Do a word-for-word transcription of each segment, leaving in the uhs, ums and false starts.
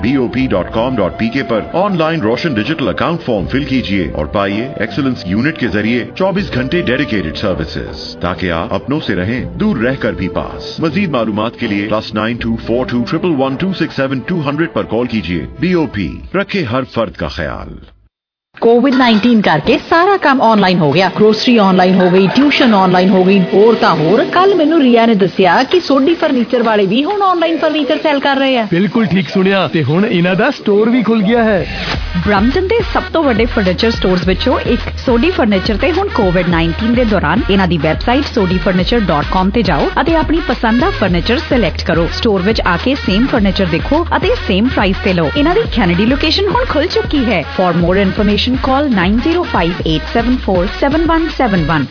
B O P dot com dot P K पर online Roshan digital account form fill कीजिए और पाइए excellence unit के जरिए चौबीस घंटे डेडिकेटेड सर्विसेज, ताकि आप अपनों से रहें दूर रहकर भी पास। मजीद मालूमात के लिए plus nine two four two triple one two six seven two hundred पर कॉल कीजिए। बी ओ पी, रखे हर फर्द का ख्याल। कोविड नाइनटीन करके सारा काम ऑनलाइन हो गया। ग्रोसरी ऑनलाइन हो गई, ट्यूशन ऑनलाइन हो गई, होर तां होर। कल मैनू रिया ने दसिया कि सोडी फर्नीचर वाले भी हुण ऑनलाइन फर्नीचर सेल कर रहे हैं। बिल्कुल ठीक सुनिया, ते हुण इन्हां दा स्टोर भी खुल गया है। ब्रम्पटन दे सब तो वड्डे फर्नीचर स्टोर्स विचों एक सोडी फर्नीचर ते हुण कोविड नाइनटीन दे दौरान इन्हां दी website Sodhi furniture dot com ते जाओ अते अपनी पसंद दा फर्नीचर सिलेक्ट करो। स्टोर विच आके सेम फर्नीचर देखो अते सेम प्राइस ते लो। इन्हां दी कैनेडी लोकेशन हुण खुल चुकी है। For more information call nine zero five eight seven four seven one seven one.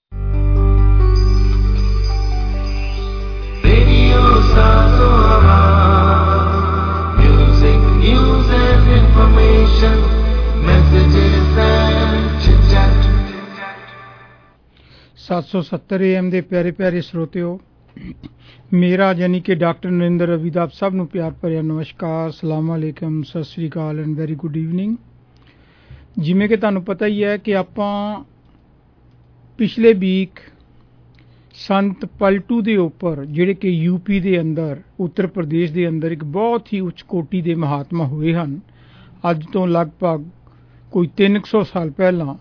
Radio Sazoa, music, news and information, messages and chit-chat. सात सौ सत्तर ए एम ਦੇ ਪਿਆਰੇ ਪਿਆਰੇ ਸਰੋਤਿਓ, ਮੇਰਾ ਯਾਨੀ ਕਿ ਡਾਕਟਰ ਨਰਿੰਦਰ ਰਵੀ ਦਾ ਆਪ ਸਭ ਨੂੰ ਪਿਆਰ ਭਰਿਆ ਨਮਸਕਾਰ, ਸਲਾਮ ਅਲੈਕਮ, Sat Shri Akal and very good evening. ਜਿਵੇਂ ਕਿ ਤੁਹਾਨੂੰ ਪਤਾ ਹੀ ਹੈ ਕਿ ਆਪਾਂ ਪਿਛਲੇ ਵੀਕ ਸੰਤ ਪਲਟੂ ਦੇ ਉੱਪਰ ਜਿਹੜੇ ਕਿ ਯੂਪੀ ਦੇ ਅੰਦਰ, ਉੱਤਰ ਪ੍ਰਦੇਸ਼ ਦੇ ਅੰਦਰ ਇੱਕ ਬਹੁਤ ਹੀ ਉੱਚ ਕੋਟੀ ਦੇ ਮਹਾਤਮਾ ਹੋਏ ਹਨ। ਅੱਜ ਤੋਂ ਲਗਭਗ ਕੋਈ ਤਿੰਨ ਸੌ ਸਾਲ ਪਹਿਲਾਂ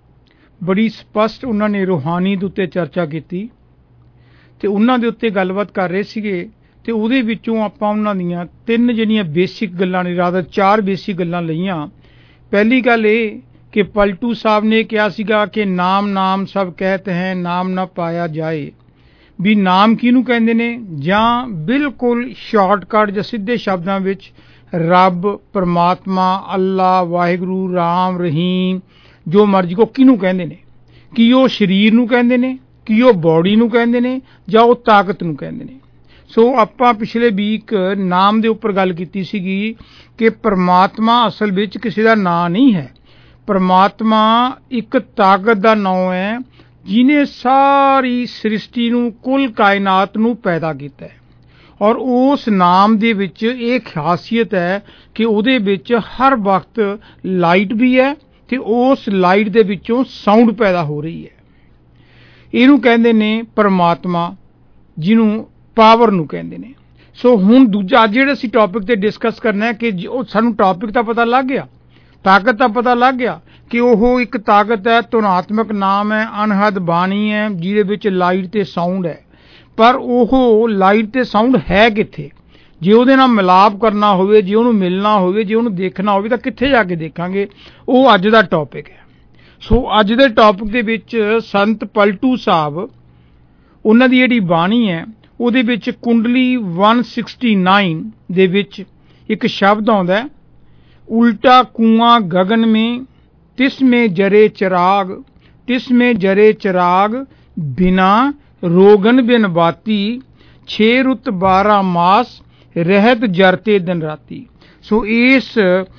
ਬੜੀ ਸਪਸ਼ਟ ਉਹਨਾਂ ਨੇ ਰੂਹਾਨੀਅਤ ਉੱਤੇ ਚਰਚਾ ਕੀਤੀ ਅਤੇ ਉਹਨਾਂ ਦੇ ਉੱਤੇ ਗੱਲਬਾਤ ਕਰ ਰਹੇ ਸੀਗੇ ਅਤੇ ਉਹਦੇ ਵਿੱਚੋਂ ਆਪਾਂ ਉਹਨਾਂ ਦੀਆਂ ਤਿੰਨ ਜਿਹੜੀਆਂ ਬੇਸਿਕ ਗੱਲਾਂ ਨੇ, ਰਾਦਰ ਚਾਰ ਬੇਸਿਕ ਗੱਲਾਂ ਲਈਆਂ। ਪਹਿਲੀ ਗੱਲ ਇਹ ਕਿ ਪਲਟੂ ਸਾਹਿਬ ਨੇ ਕਿਹਾ ਸੀਗਾ ਕਿ ਨਾਮ ਨਾਮ ਸਭ ਕਹਿਤ ਹੈ, ਨਾਮ ਨਾ ਪਾਇਆ ਜਾਏ। ਵੀ ਨਾਮ ਕਿਹਨੂੰ ਕਹਿੰਦੇ ਨੇ, ਜਾਂ ਬਿਲਕੁਲ ਸ਼ਾਰਟਕਟ ਜਾਂ ਸਿੱਧੇ ਸ਼ਬਦਾਂ ਵਿੱਚ ਰੱਬ, ਪਰਮਾਤਮਾ, ਅੱਲਾ, ਵਾਹਿਗੁਰੂ, ਰਾਮ, ਰਹੀਮ, ਜੋ ਮਰਜ਼ੀ ਕੋ ਕਿਹਨੂੰ ਕਹਿੰਦੇ ਨੇ। ਕੀ ਉਹ ਸਰੀਰ ਨੂੰ ਕਹਿੰਦੇ ਨੇ, ਕੀ ਉਹ ਬੋਡੀ ਨੂੰ ਕਹਿੰਦੇ ਨੇ, ਜਾਂ ਉਹ ਤਾਕਤ ਨੂੰ ਕਹਿੰਦੇ ਨੇ। ਸੋ ਆਪਾਂ ਪਿਛਲੇ ਵੀਕ ਨਾਮ ਦੇ ਉੱਪਰ ਗੱਲ ਕੀਤੀ ਸੀਗੀ ਕਿ ਪਰਮਾਤਮਾ ਅਸਲ ਵਿੱਚ ਕਿਸੇ ਦਾ ਨਾਂ ਨਹੀਂ ਹੈ। ਪਰਮਾਤਮਾ ਇੱਕ ਤਾਕਤ ਦਾ ਨਾਂ ਹੈ ਜਿਹਨੇ ਸਾਰੀ ਸ੍ਰਿਸ਼ਟੀ ਨੂੰ, ਕੁੱਲ ਕਾਇਨਾਤ ਨੂੰ ਪੈਦਾ ਕੀਤਾ ਹੈ। ਔਰ ਉਸ ਨਾਮ ਦੇ ਵਿੱਚ ਇਹ ਖਾਸੀਅਤ ਹੈ ਕਿ ਉਹਦੇ ਵਿੱਚ ਹਰ ਵਕਤ ਲਾਈਟ ਵੀ ਹੈ ਅਤੇ ਉਸ ਲਾਈਟ ਦੇ ਵਿੱਚੋਂ ਸਾਊਂਡ ਪੈਦਾ ਹੋ ਰਹੀ ਹੈ। ਇਹਨੂੰ ਕਹਿੰਦੇ ਨੇ ਪਰਮਾਤਮਾ, ਜਿਹਨੂੰ ਪਾਵਰ ਨੂੰ ਕਹਿੰਦੇ ਨੇ। ਸੋ ਹੁਣ ਦੂਜਾ ਅੱਜ ਜਿਹੜਾ ਅਸੀਂ ਟੌਪਿਕ 'ਤੇ ਡਿਸਕਸ ਕਰਨਾ ਹੈ ਕਿ ਉਹ ਸਾਨੂੰ ਟੌਪਿਕ ਤਾਂ ਪਤਾ ਲੱਗ ਗਿਆ, ਤਾਕਤ ਤਾਂ ਪਤਾ ਲੱਗ ਗਿਆ ਕਿ ਉਹ ਇੱਕ ਤਾਕਤ ਹੈ, ਧੁਨਾਤਮਕ ਨਾਮ ਹੈ, ਅਨਹਦ ਬਾਣੀ ਹੈ ਜਿਹਦੇ ਵਿੱਚ ਲਾਈਟ ਅਤੇ ਸਾਊਂਡ ਹੈ। ਪਰ ਉਹ ਲਾਈਟ ਅਤੇ ਸਾਊਂਡ ਹੈ ਕਿੱਥੇ? ਜੇ ਉਹਦੇ ਨਾਲ ਮਿਲਾਪ ਕਰਨਾ ਹੋਵੇ, ਜੇ ਉਹਨੂੰ ਮਿਲਣਾ ਹੋਵੇ, ਜੇ ਉਹਨੂੰ ਦੇਖਣਾ ਹੋਵੇ ਤਾਂ ਕਿੱਥੇ ਜਾ ਕੇ ਦੇਖਾਂਗੇ? ਉਹ ਅੱਜ ਦਾ ਟੌਪਿਕ ਹੈ। ਸੋ ਅੱਜ ਦੇ ਟੌਪਿਕ ਦੇ ਵਿੱਚ ਸੰਤ ਪਲਟੂ ਸਾਹਿਬ, ਉਹਨਾਂ ਦੀ ਜਿਹੜੀ ਬਾਣੀ ਹੈ ਉਹਦੇ ਵਿੱਚ ਕੁੰਡਲੀ ਇੱਕ ਸੌ ਉਨਆਸੀ ਦੇ ਵਿੱਚ ਇੱਕ ਸ਼ਬਦ ਆਉਂਦਾ, ਉਲਟਾ ਕੁਆਂ ਗਗਨ ਮੇਂ ਤਿਸ ਮੇਂ ਜਰੇ ਚਿਰਾਗ, ਤਿਸ ਮੇਂ ਜਰੇ ਚਿਰਾਗ ਬਿਨਾ ਰੋਗਨ ਬਿਨ ਬਾਤੀ, ਛੇ ਰੁੱਤ ਬਾਰਾਂ ਮਾਸ ਰਹਿਤ ਜਰਤੇ ਦਿਨ ਰਾਤੀ। ਸੋ ਇਸ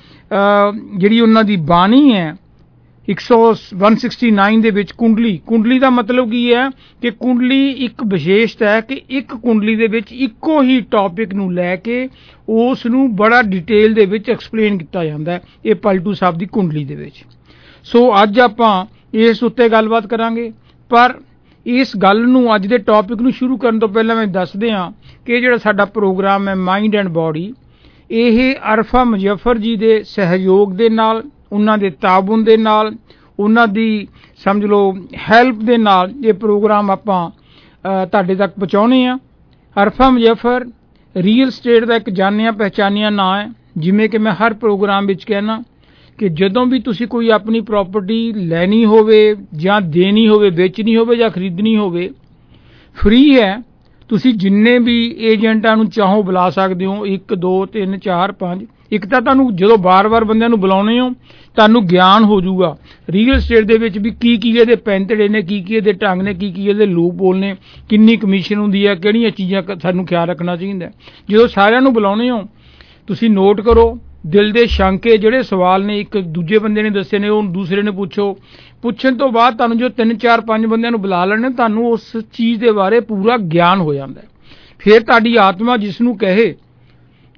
ਜਿਹੜੀ ਉਹਨਾਂ ਦੀ ਬਾਣੀ ਹੈ ਇੱਕ ਸੌ ਇੱਕ ਸੌ ਉਨਆਸੀ ਦੇ ਵਿੱਚ ਕੁੰਡਲੀ, ਕੁੰਡਲੀ ਦਾ ਮਤਲਬ ਕੀ ਹੈ ਕਿ ਕੁੰਡਲੀ ਇੱਕ ਵਿਸ਼ੇਸ਼ਤਾ ਹੈ ਕਿ ਇੱਕ ਕੁੰਡਲੀ ਦੇ ਵਿੱਚ ਇੱਕੋ ਹੀ ਟੌਪਿਕ ਨੂੰ ਲੈ ਕੇ ਉਸ ਨੂੰ ਬੜਾ ਡਿਟੇਲ ਦੇ ਵਿੱਚ ਐਕਸਪਲੇਨ ਕੀਤਾ ਜਾਂਦਾ ਹੈ, ਇਹ ਪਲਟੂ ਸਾਹਿਬ ਦੀ ਕੁੰਡਲੀ ਦੇ ਵਿੱਚ। ਸੋ ਅੱਜ ਆਪਾਂ ਇਸ ਉੱਤੇ ਗੱਲਬਾਤ ਕਰਾਂਗੇ। ਪਰ ਇਸ ਗੱਲ ਨੂੰ, ਅੱਜ ਦੇ ਟੌਪਿਕ ਨੂੰ ਸ਼ੁਰੂ ਕਰਨ ਤੋਂ ਪਹਿਲਾਂ ਮੈਂ ਦੱਸਦੇ ਹਾਂ ਕਿ ਜਿਹੜਾ ਸਾਡਾ ਪ੍ਰੋਗਰਾਮ ਹੈ ਮਾਈਂਡ ਐਂਡ ਬੋਡੀ, ਇਹ ਅਰਫਾ ਮੁਜ਼ੱਫਰ ਜੀ ਦੇ ਸਹਿਯੋਗ ਦੇ ਨਾਲ, ਉਹਨਾਂ ਦੇ ਤਾਬਨ ਦੇ ਨਾਲ, ਉਹਨਾਂ ਦੀ ਸਮਝ ਲਓ ਹੈਲਪ ਦੇ ਨਾਲ ਇਹ ਪ੍ਰੋਗਰਾਮ ਆਪਾਂ ਤੁਹਾਡੇ ਤੱਕ ਪਹੁੰਚਾਉਂਦੇ ਹਾਂ। ਅਰਫਾ ਮੁਜ਼ੱਫਰ ਰੀਅਲ ਸਟੇਟ ਦਾ ਇੱਕ ਜਾਣਿਆ ਪਹਿਚਾਨਿਆ ਨਾਂ ਹੈ। ਜਿਵੇਂ ਕਿ ਮੈਂ ਹਰ ਪ੍ਰੋਗਰਾਮ ਵਿੱਚ ਕਹਿਣਾ ਕਿ ਜਦੋਂ ਵੀ ਤੁਸੀਂ ਕੋਈ ਆਪਣੀ ਪ੍ਰਾਪਰਟੀ ਲੈਣੀ ਹੋਵੇ ਜਾਂ ਦੇਣੀ ਹੋਵੇ, ਵੇਚਣੀ ਹੋਵੇ ਜਾਂ ਖਰੀਦਣੀ ਹੋਵੇ, ਫ੍ਰੀ ਹੈ। ਤੁਸੀਂ ਜਿੰਨੇ ਵੀ ਏਜੰਟਾਂ ਨੂੰ ਚਾਹੋ ਬੁਲਾ ਸਕਦੇ ਹੋ, ਇੱਕ ਦੋ ਤਿੰਨ ਚਾਰ ਪੰਜ। ਇੱਕ ਤਾਂ ਤੁਹਾਨੂੰ ਜਦੋਂ ਬਾਰ-ਬਾਰ ਬੰਦਿਆਂ ਨੂੰ ਬੁਲਾਉਂਦੇ ਹੋ ਤੁਹਾਨੂੰ ਗਿਆਨ ਹੋ ਜਾਊਗਾ ਰੀਅਲ ਸਟੇਟ ਦੇ ਵਿੱਚ ਵੀ ਕੀ ਕੀ ਇਹਦੇ ਪੈਂਤੜੇ ਨੇ, ਕੀ ਕੀ ਇਹਦੇ ਢੰਗ ਨੇ, ਕੀ ਕੀ ਇਹਦੇ ਲੂਪ ਬੋਲ ਨੇ, ਕਿੰਨੀ ਕਮਿਸ਼ਨ ਹੁੰਦੀ ਹੈ, ਕਿਹੜੀਆਂ ਚੀਜ਼ਾਂ ਸਾਨੂੰ ਖਿਆਲ ਰੱਖਣਾ ਚਾਹੀਦਾ। ਜਦੋਂ ਸਾਰਿਆਂ ਨੂੰ ਬੁਲਾਉਂਦੇ ਹੋ ਤੁਸੀਂ ਨੋਟ ਕਰੋ, ਦਿਲ ਦੇ ਸ਼ੰਕੇ ਜਿਹੜੇ ਸਵਾਲ ਨੇ ਇੱਕ ਦੂਜੇ ਬੰਦੇ ਨੇ ਦੱਸੇ ਨੇ ਉਹ ਦੂਸਰੇ ਨੇ ਪੁੱਛੋ। ਪੁੱਛਣ ਤੋਂ ਬਾਅਦ ਤੁਹਾਨੂੰ ਜੋ ਤਿੰਨ ਚਾਰ ਪੰਜ ਬੰਦਿਆਂ ਨੂੰ ਬੁਲਾ ਲੈਣੇ, ਤੁਹਾਨੂੰ ਉਸ ਚੀਜ਼ ਦੇ ਬਾਰੇ ਪੂਰਾ ਗਿਆਨ ਹੋ ਜਾਂਦਾ। ਫਿਰ ਤੁਹਾਡੀ ਆਤਮਾ ਜਿਸ ਨੂੰ ਕਹੇ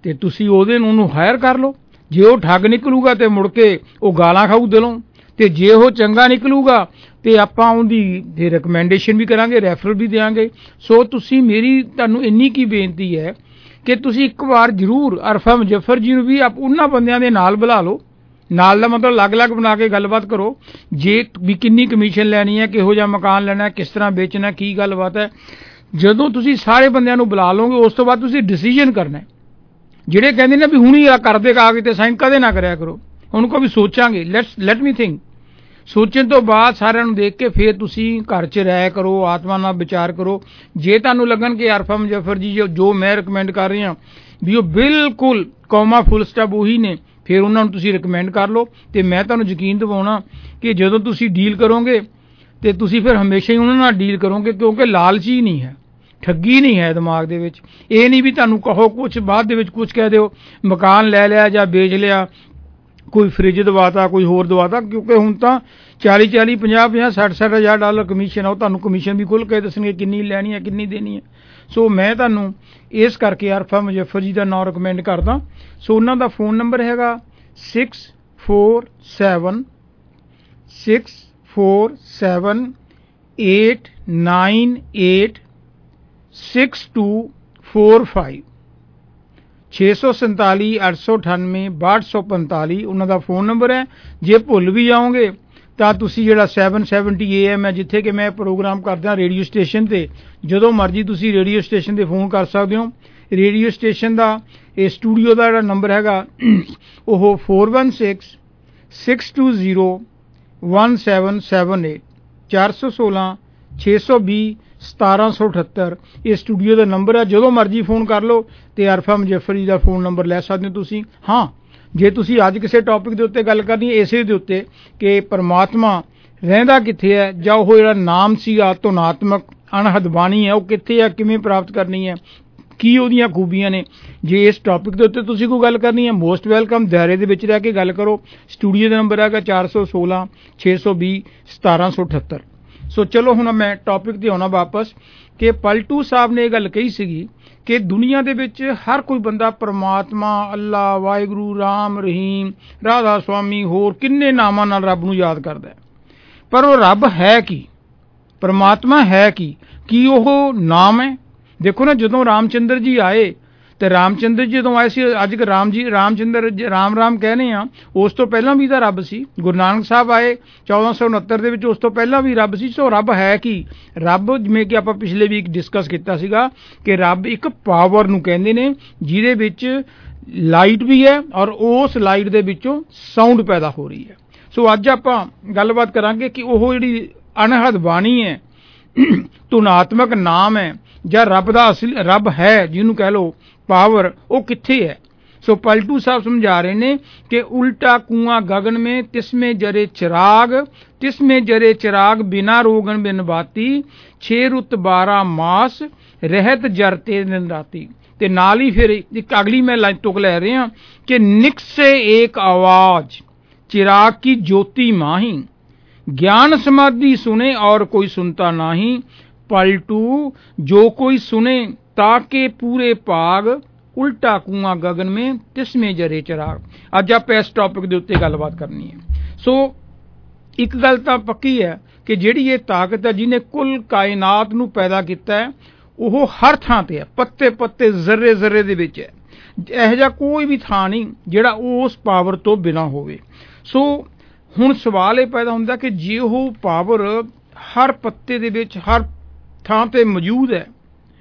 ਤੇ ਤੁਸੀਂ ਉਹਦੇ ਨੂੰ ਉਹਨੂੰ ਹਾਇਰ ਕਰ ਲਓ। ਜੇ ਉਹ ਠੱਗ ਨਿਕਲੂਗਾ ਤੇ ਮੁੜ ਕੇ ਉਹ ਗਾਲਾਂ ਖਾਊ ਦਿਲੋਂ, ਤੇ ਜੇ ਉਹ ਚੰਗਾ ਨਿਕਲੂਗਾ ਤੇ ਆਪਾਂ ਉਹਦੀ ਰਿਕਮੈਂਡੇਸ਼ਨ ਵੀ ਕਰਾਂਗੇ, ਰੈਫਰਲ ਵੀ ਦਿਆਂਗੇ। ਸੋ ਤੁਸੀਂ ਮੇਰੀ ਤੁਹਾਨੂੰ ਇੰਨੀ ਕੀ ਬੇਨਤੀ ਹੈ ਕਿ ਤੁਸੀਂ ਇੱਕ ਵਾਰ ਜ਼ਰੂਰ ਅਰਫਾ ਮੁਜ਼ੱਫਰ ਜੀ ਨੂੰ ਵੀ ਆਪ ਉਹਨਾਂ ਬੰਦਿਆਂ ਦੇ ਨਾਲ ਬੁਲਾ ਲਓ। ਨਾਲ ਦਾ ਮਤਲਬ ਅਲੱਗ-ਅਲੱਗ ਬਣਾ ਕੇ ਗੱਲਬਾਤ ਕਰੋ, ਜੇ ਵੀ ਕਿੰਨੀ ਕਮਿਸ਼ਨ ਲੈਣੀ ਹੈ, ਕਿਹੋ ਜਿਹਾ ਮਕਾਨ ਲੈਣਾ, ਕਿਸ ਤਰ੍ਹਾਂ ਵੇਚਣਾ, ਕੀ ਗੱਲਬਾਤ ਹੈ। ਜਦੋਂ ਤੁਸੀਂ ਸਾਰੇ ਬੰਦਿਆਂ ਨੂੰ ਬੁਲਾ ਲਓਗੇ ਉਸ ਤੋਂ ਬਾਅਦ ਤੁਸੀਂ ਡਿਸੀਜਨ ਕਰਨਾ। ਜਿਹੜੇ ਕਹਿੰਦੇ ਨੇ ਵੀ ਹੁਣੀ ਆ ਕਰਦੇ ਆ ਕੇ ਤੇ ਸਾਈਨ ਕਦੇ ਨਾ ਕਰਿਆ ਕਰੋ, ਉਹਨੂੰ ਕੋ ਵੀ ਸੋਚਾਂਗੇ, ਲੈਟਸ ਲੈਟ ਮੀ ਥਿੰਕ। ਸੋਚਣ ਤੋਂ ਬਾਅਦ ਸਾਰਿਆਂ ਨੂੰ ਦੇਖ ਕੇ ਫਿਰ ਤੁਸੀਂ ਘਰ 'ਚ ਰਹਿ ਕਰੋ, ਆਤਮਾ ਨਾਲ ਵਿਚਾਰ ਕਰੋ। ਜੇ ਤੁਹਾਨੂੰ ਲੱਗਣ ਕਿ ਅਰਫਾ ਮੁਜ਼ੱਫਰ ਜੀ ਜੋ ਜੋ ਮੈਂ ਰਿਕਮੈਂਡ ਕਰ ਰਹੀ ਹਾਂ ਵੀ ਉਹ ਬਿਲਕੁਲ ਕੌਮਾ ਫੁੱਲ ਸਟਾਪ ਉਹੀ ਨੇ, ਫਿਰ ਉਹਨਾਂ ਨੂੰ ਤੁਸੀਂ ਰਿਕਮੈਂਡ ਕਰ ਲਓ। ਤੇ ਮੈਂ ਤੁਹਾਨੂੰ ਯਕੀਨ ਦਿਵਾਉਣਾ ਕਿ ਜਦੋਂ ਤੁਸੀਂ ਡੀਲ ਕਰੋਗੇ ਤੇ ਤੁਸੀਂ ਫਿਰ ਹਮੇਸ਼ਾ ਹੀ ਉਹਨਾਂ ਨਾਲ ਡੀਲ ਕਰੋਗੇ, ਕਿਉਂਕਿ ਲਾਲਚੀ ਨਹੀਂ ਹੈ, ਠੱਗੀ ਨਹੀਂ ਹੈ ਦਿਮਾਗ ਦੇ ਵਿੱਚ। ਇਹ ਨਹੀਂ ਵੀ ਤੁਹਾਨੂੰ ਕਹੋ ਕੁਛ ਬਾਅਦ ਦੇ ਵਿੱਚ ਕੁਛ ਕਹਿ ਦਿਓ, ਮਕਾਨ ਲੈ ਲਿਆ ਜਾਂ ਵੇਚ ਲਿਆ, ਕੋਈ ਫਰਿੱਜ ਦਵਾਤਾ, ਕੋਈ ਹੋਰ ਦਵਾਤਾ, ਕਿਉਂਕਿ ਹੁਣ ਤਾਂ ਚਾਲੀ ਚਾਲੀ ਪੰਜਾਹ ਪੰਜਾਹ ਸੱਠ ਸੱਠ ਹਜ਼ਾਰ ਡਾਲਰ ਕਮਿਸ਼ਨ ਆ। ਉਹ ਤੁਹਾਨੂੰ ਕਮਿਸ਼ਨ ਵੀ ਖੁੱਲ੍ਹ ਕੇ ਦੱਸਣਗੇ ਕਿੰਨੀ ਲੈਣੀ ਹੈ, ਕਿੰਨੀ ਦੇਣੀ ਹੈ। ਸੋ ਮੈਂ ਤੁਹਾਨੂੰ ਇਸ ਕਰਕੇ ਅਰਫਾ ਮੁਜ਼ੱਫਰ ਜੀ ਦਾ ਨਾਮ ਰਿਕਮੈਂਡ ਕਰਦਾ। ਸੋ ਉਹਨਾਂ ਦਾ ਫ਼ੋਨ ਨੰਬਰ ਹੈਗਾ six four seven six four seven eight nine eight six two four five ਛੇ ਸੌ ਸੰਤਾਲੀ ਅੱਠ ਸੌ ਅਠਾਨਵੇਂ ਬਾਹਠ ਸੌ ਪੰਤਾਲੀ ਉਹਨਾਂ ਦਾ ਫ਼ੋਨ ਨੰਬਰ ਹੈ। ਜੇ ਭੁੱਲ ਵੀ ਜਾਓਗੇ ਤਾਂ ਤੁਸੀਂ ਜਿਹੜਾ ਸੈਵਨ ਸੈਵਨਟੀ ਏ ਐਮ ਹੈ, ਜਿੱਥੇ ਕਿ ਮੈਂ ਪ੍ਰੋਗਰਾਮ ਕਰਦਾ ਰੇਡੀਓ ਸਟੇਸ਼ਨ 'ਤੇ, ਜਦੋਂ ਮਰਜ਼ੀ ਤੁਸੀਂ ਰੇਡੀਓ ਸਟੇਸ਼ਨ 'ਤੇ ਫ਼ੋਨ ਕਰ ਸਕਦੇ ਹੋ। ਰੇਡੀਓ ਸਟੇਸ਼ਨ ਦਾ ਇਹ ਸਟੂਡੀਓ ਦਾ ਜਿਹੜਾ ਨੰਬਰ ਹੈਗਾ ਉਹ four one six six two zero one seven seven eight ਚਾਰ ਸੌ ਸੋਲਾਂ ਛੇ ਸੌ ਵੀਹ ਸਤਾਰਾਂ ਸੌ ਅਠੱਤਰ ਇਹ ਸਟੂਡੀਓ ਦਾ ਨੰਬਰ ਹੈ। ਜਦੋਂ ਮਰਜ਼ੀ ਫ਼ੋਨ ਕਰ ਲਓ ਤੇ ਅਰਫਾ ਮੁਜ਼ੱਫਰ ਜੀ ਦਾ ਫ਼ੋਨ ਨੰਬਰ ਲੈ ਸਕਦੇ ਹੋ ਤੁਸੀਂ। ਹਾਂ, ਜੇ ਤੁਸੀਂ ਅੱਜ ਕਿਸੇ ਟੌਪਿਕ ਦੇ ਉੱਤੇ ਗੱਲ ਕਰਨੀ ਹੈ ਇਸੇ ਦੇ ਉੱਤੇ ਕਿ ਪਰਮਾਤਮਾ ਰਹਿੰਦਾ ਕਿੱਥੇ ਹੈ, ਜਾਂ ਉਹ ਜਿਹੜਾ ਨਾਮ ਸੀ ਧੁਨਾਤਮਕ ਅਣਹਦ ਬਾਣੀ ਹੈ ਉਹ ਕਿੱਥੇ ਹੈ, ਕਿਵੇਂ ਪ੍ਰਾਪਤ ਕਰਨੀ ਹੈ, ਕੀ ਉਹਦੀਆਂ ਖੂਬੀਆਂ ਨੇ, ਜੇ ਇਸ ਟੌਪਿਕ ਦੇ ਉੱਤੇ ਤੁਸੀਂ ਕੋਈ ਗੱਲ ਕਰਨੀ ਹੈ ਮੋਸਟ ਵੈਲਕਮ, ਦਾਇਰੇ ਦੇ ਵਿੱਚ ਰਹਿ ਕੇ ਗੱਲ ਕਰੋ। ਸਟੂਡੀਓ ਦਾ ਨੰਬਰ ਹੈਗਾ ਚਾਰ ਸੌ ਸੋਲਾਂ ਛੇ ਸੌ ਵੀਹ ਸਤਾਰਾਂ ਸੌ ਅਠੱਤਰ। ਸੋ ਚਲੋ ਹੁਣ ਮੈਂ ਟੌਪਿਕ 'ਤੇ ਆਉਣਾ ਵਾਪਸ ਕਿ ਪਲਟੂ ਸਾਹਿਬ ਨੇ ਇਹ ਗੱਲ ਕਹੀ ਸੀਗੀ ਕਿ ਦੁਨੀਆ ਦੇ ਵਿੱਚ ਹਰ ਕੋਈ ਬੰਦਾ ਪਰਮਾਤਮਾ, ਅੱਲਾ, ਵਾਹਿਗੁਰੂ, ਰਾਮ, ਰਹੀਮ, ਰਾਧਾ ਸੁਆਮੀ, ਹੋਰ ਕਿੰਨੇ ਨਾਮਾਂ ਨਾਲ ਰੱਬ ਨੂੰ ਯਾਦ ਕਰਦਾ ਹੈ। ਪਰ ਉਹ ਰੱਬ ਹੈ ਕੀ, ਪਰਮਾਤਮਾ ਹੈ ਕੀ, ਕੀ ਉਹ ਨਾਮ ਹੈ? ਦੇਖੋ ਨਾ, ਜਦੋਂ ਰਾਮਚੰਦਰ ਜੀ ਆਏ ਤੇ ਰਾਮਚੰਦਰ ਜੀ ਜਦੋਂ ਆਏ ਸੀ, ਅੱਜ ਰਾਮ ਜੀ ਰਾਮਚੰਦਰ ਰਾਮ ਰਾਮ ਕਹਿੰਦੇ ਆ, ਉਸ ਤੋਂ ਪਹਿਲਾਂ ਵੀ ਤਾਂ ਰੱਬ ਸੀ। ਗੁਰੂ ਨਾਨਕ ਸਾਹਿਬ ਆਏ ਚੌਦਾਂ ਸੌ ਉਨੱਤਰ ਦੇ ਵਿੱਚ, ਉਸ ਤੋਂ ਪਹਿਲਾਂ ਵੀ ਰੱਬ ਸੀ। ਸੋ ਰੱਬ ਹੈ ਕੀ? ਰੱਬ, ਜਿਵੇਂ ਕਿ ਆਪਾਂ ਪਿਛਲੇ ਵੀਕ ਡਿਸਕਸ ਕੀਤਾ ਸੀਗਾ ਕਿ ਰੱਬ ਇੱਕ ਪਾਵਰ ਨੂੰ ਕਹਿੰਦੇ ਨੇ ਜਿਹਦੇ ਵਿੱਚ ਲਾਈਟ ਵੀ ਹੈ ਔਰ ਉਸ ਲਾਈਟ ਦੇ ਵਿੱਚੋਂ ਸਾਊਂਡ ਪੈਦਾ ਹੋ ਰਹੀ ਹੈ। ਸੋ ਅੱਜ ਆਪਾਂ ਗੱਲਬਾਤ ਕਰਾਂਗੇ ਕਿ ਉਹ ਜਿਹੜੀ ਅਣਹਦ ਬਾਣੀ ਹੈ, ਧੁਨਾਤਮਕ ਨਾਮ ਹੈ, ਜਾਂ ਰੱਬ ਦਾ ਅਸਲ ਰੱਬ ਹੈ ਜਿਹਨੂੰ ਕਹਿ ਲਓ ਪਾਵਰ, ਉਹ ਕਿੱਥੇ ਹੈ। ਸੋ ਪਲਟੂ ਸਾਹਿਬ ਸਮਝਾ ਰਹੇ ਨੇ ਕਿ ਉਲਟਾ ਕੁआं गगन में तिसमें जरे चिराग तिसमें जरे चिराग बिना रोगन बिन बाती छे रुत बारह मास रहत जरते दिन राती। ਤੇ ਨਾਲ ਹੀ ਫਿਰ ਇੱਕ ਅਗਲੀ ਮੈਂ ਲਾਈਨ ਤੁਕ ਲੈ ਰਹੇ ਹਾਂ ਕਿ ਨਿਕ ਸੇ ਏਕ आवाज चिराग की ज्योति माही ज्ञान समाधि सुने और कोई सुनता नहीं पलटू जो कोई सुने ताके पूरे भाग उल्टा कुआं गगन में तिसमें जरे चिराग। ਅੱਜ ਆਪਾਂ ਇਸ ਟੌਪਿਕ ਦੇ ਉੱਤੇ ਗੱਲਬਾਤ ਕਰਨੀ ਹੈ। ਸੋ ਇੱਕ ਗੱਲ ਤਾਂ ਪੱਕੀ ਹੈ ਕਿ ਜਿਹੜੀ ਇਹ ਤਾਕਤ ਹੈ ਜਿਹਨੇ ਕੁੱਲ ਕਾਇਨਾਤ ਨੂੰ ਪੈਦਾ ਕੀਤਾ ਹੈ, ਉਹ ਹਰ ਥਾਂ ਤੇ ਹੈ, ਪੱਤੇ ਪੱਤੇ ਜ਼ਰਰੇ ਜ਼ਰਰੇ ਦੇ ਵਿੱਚ ਹੈ। ਇਹੋ ਜਿਹਾ ਕੋਈ ਵੀ ਥਾਂ ਨਹੀਂ ਜਿਹੜਾ ਉਸ ਪਾਵਰ ਤੋਂ ਬਿਨਾਂ ਹੋਵੇ। ਸੋ ਹੁਣ ਸਵਾਲ ਇਹ ਪੈਦਾ ਹੁੰਦਾ ਕਿ ਜੇ ਉਹ ਪਾਵਰ ਹਰ ਪੱਤੇ ਦੇ ਵਿੱਚ ਹਰ ਥਾਂ ਤੇ ਮੌਜੂਦ ਹੈ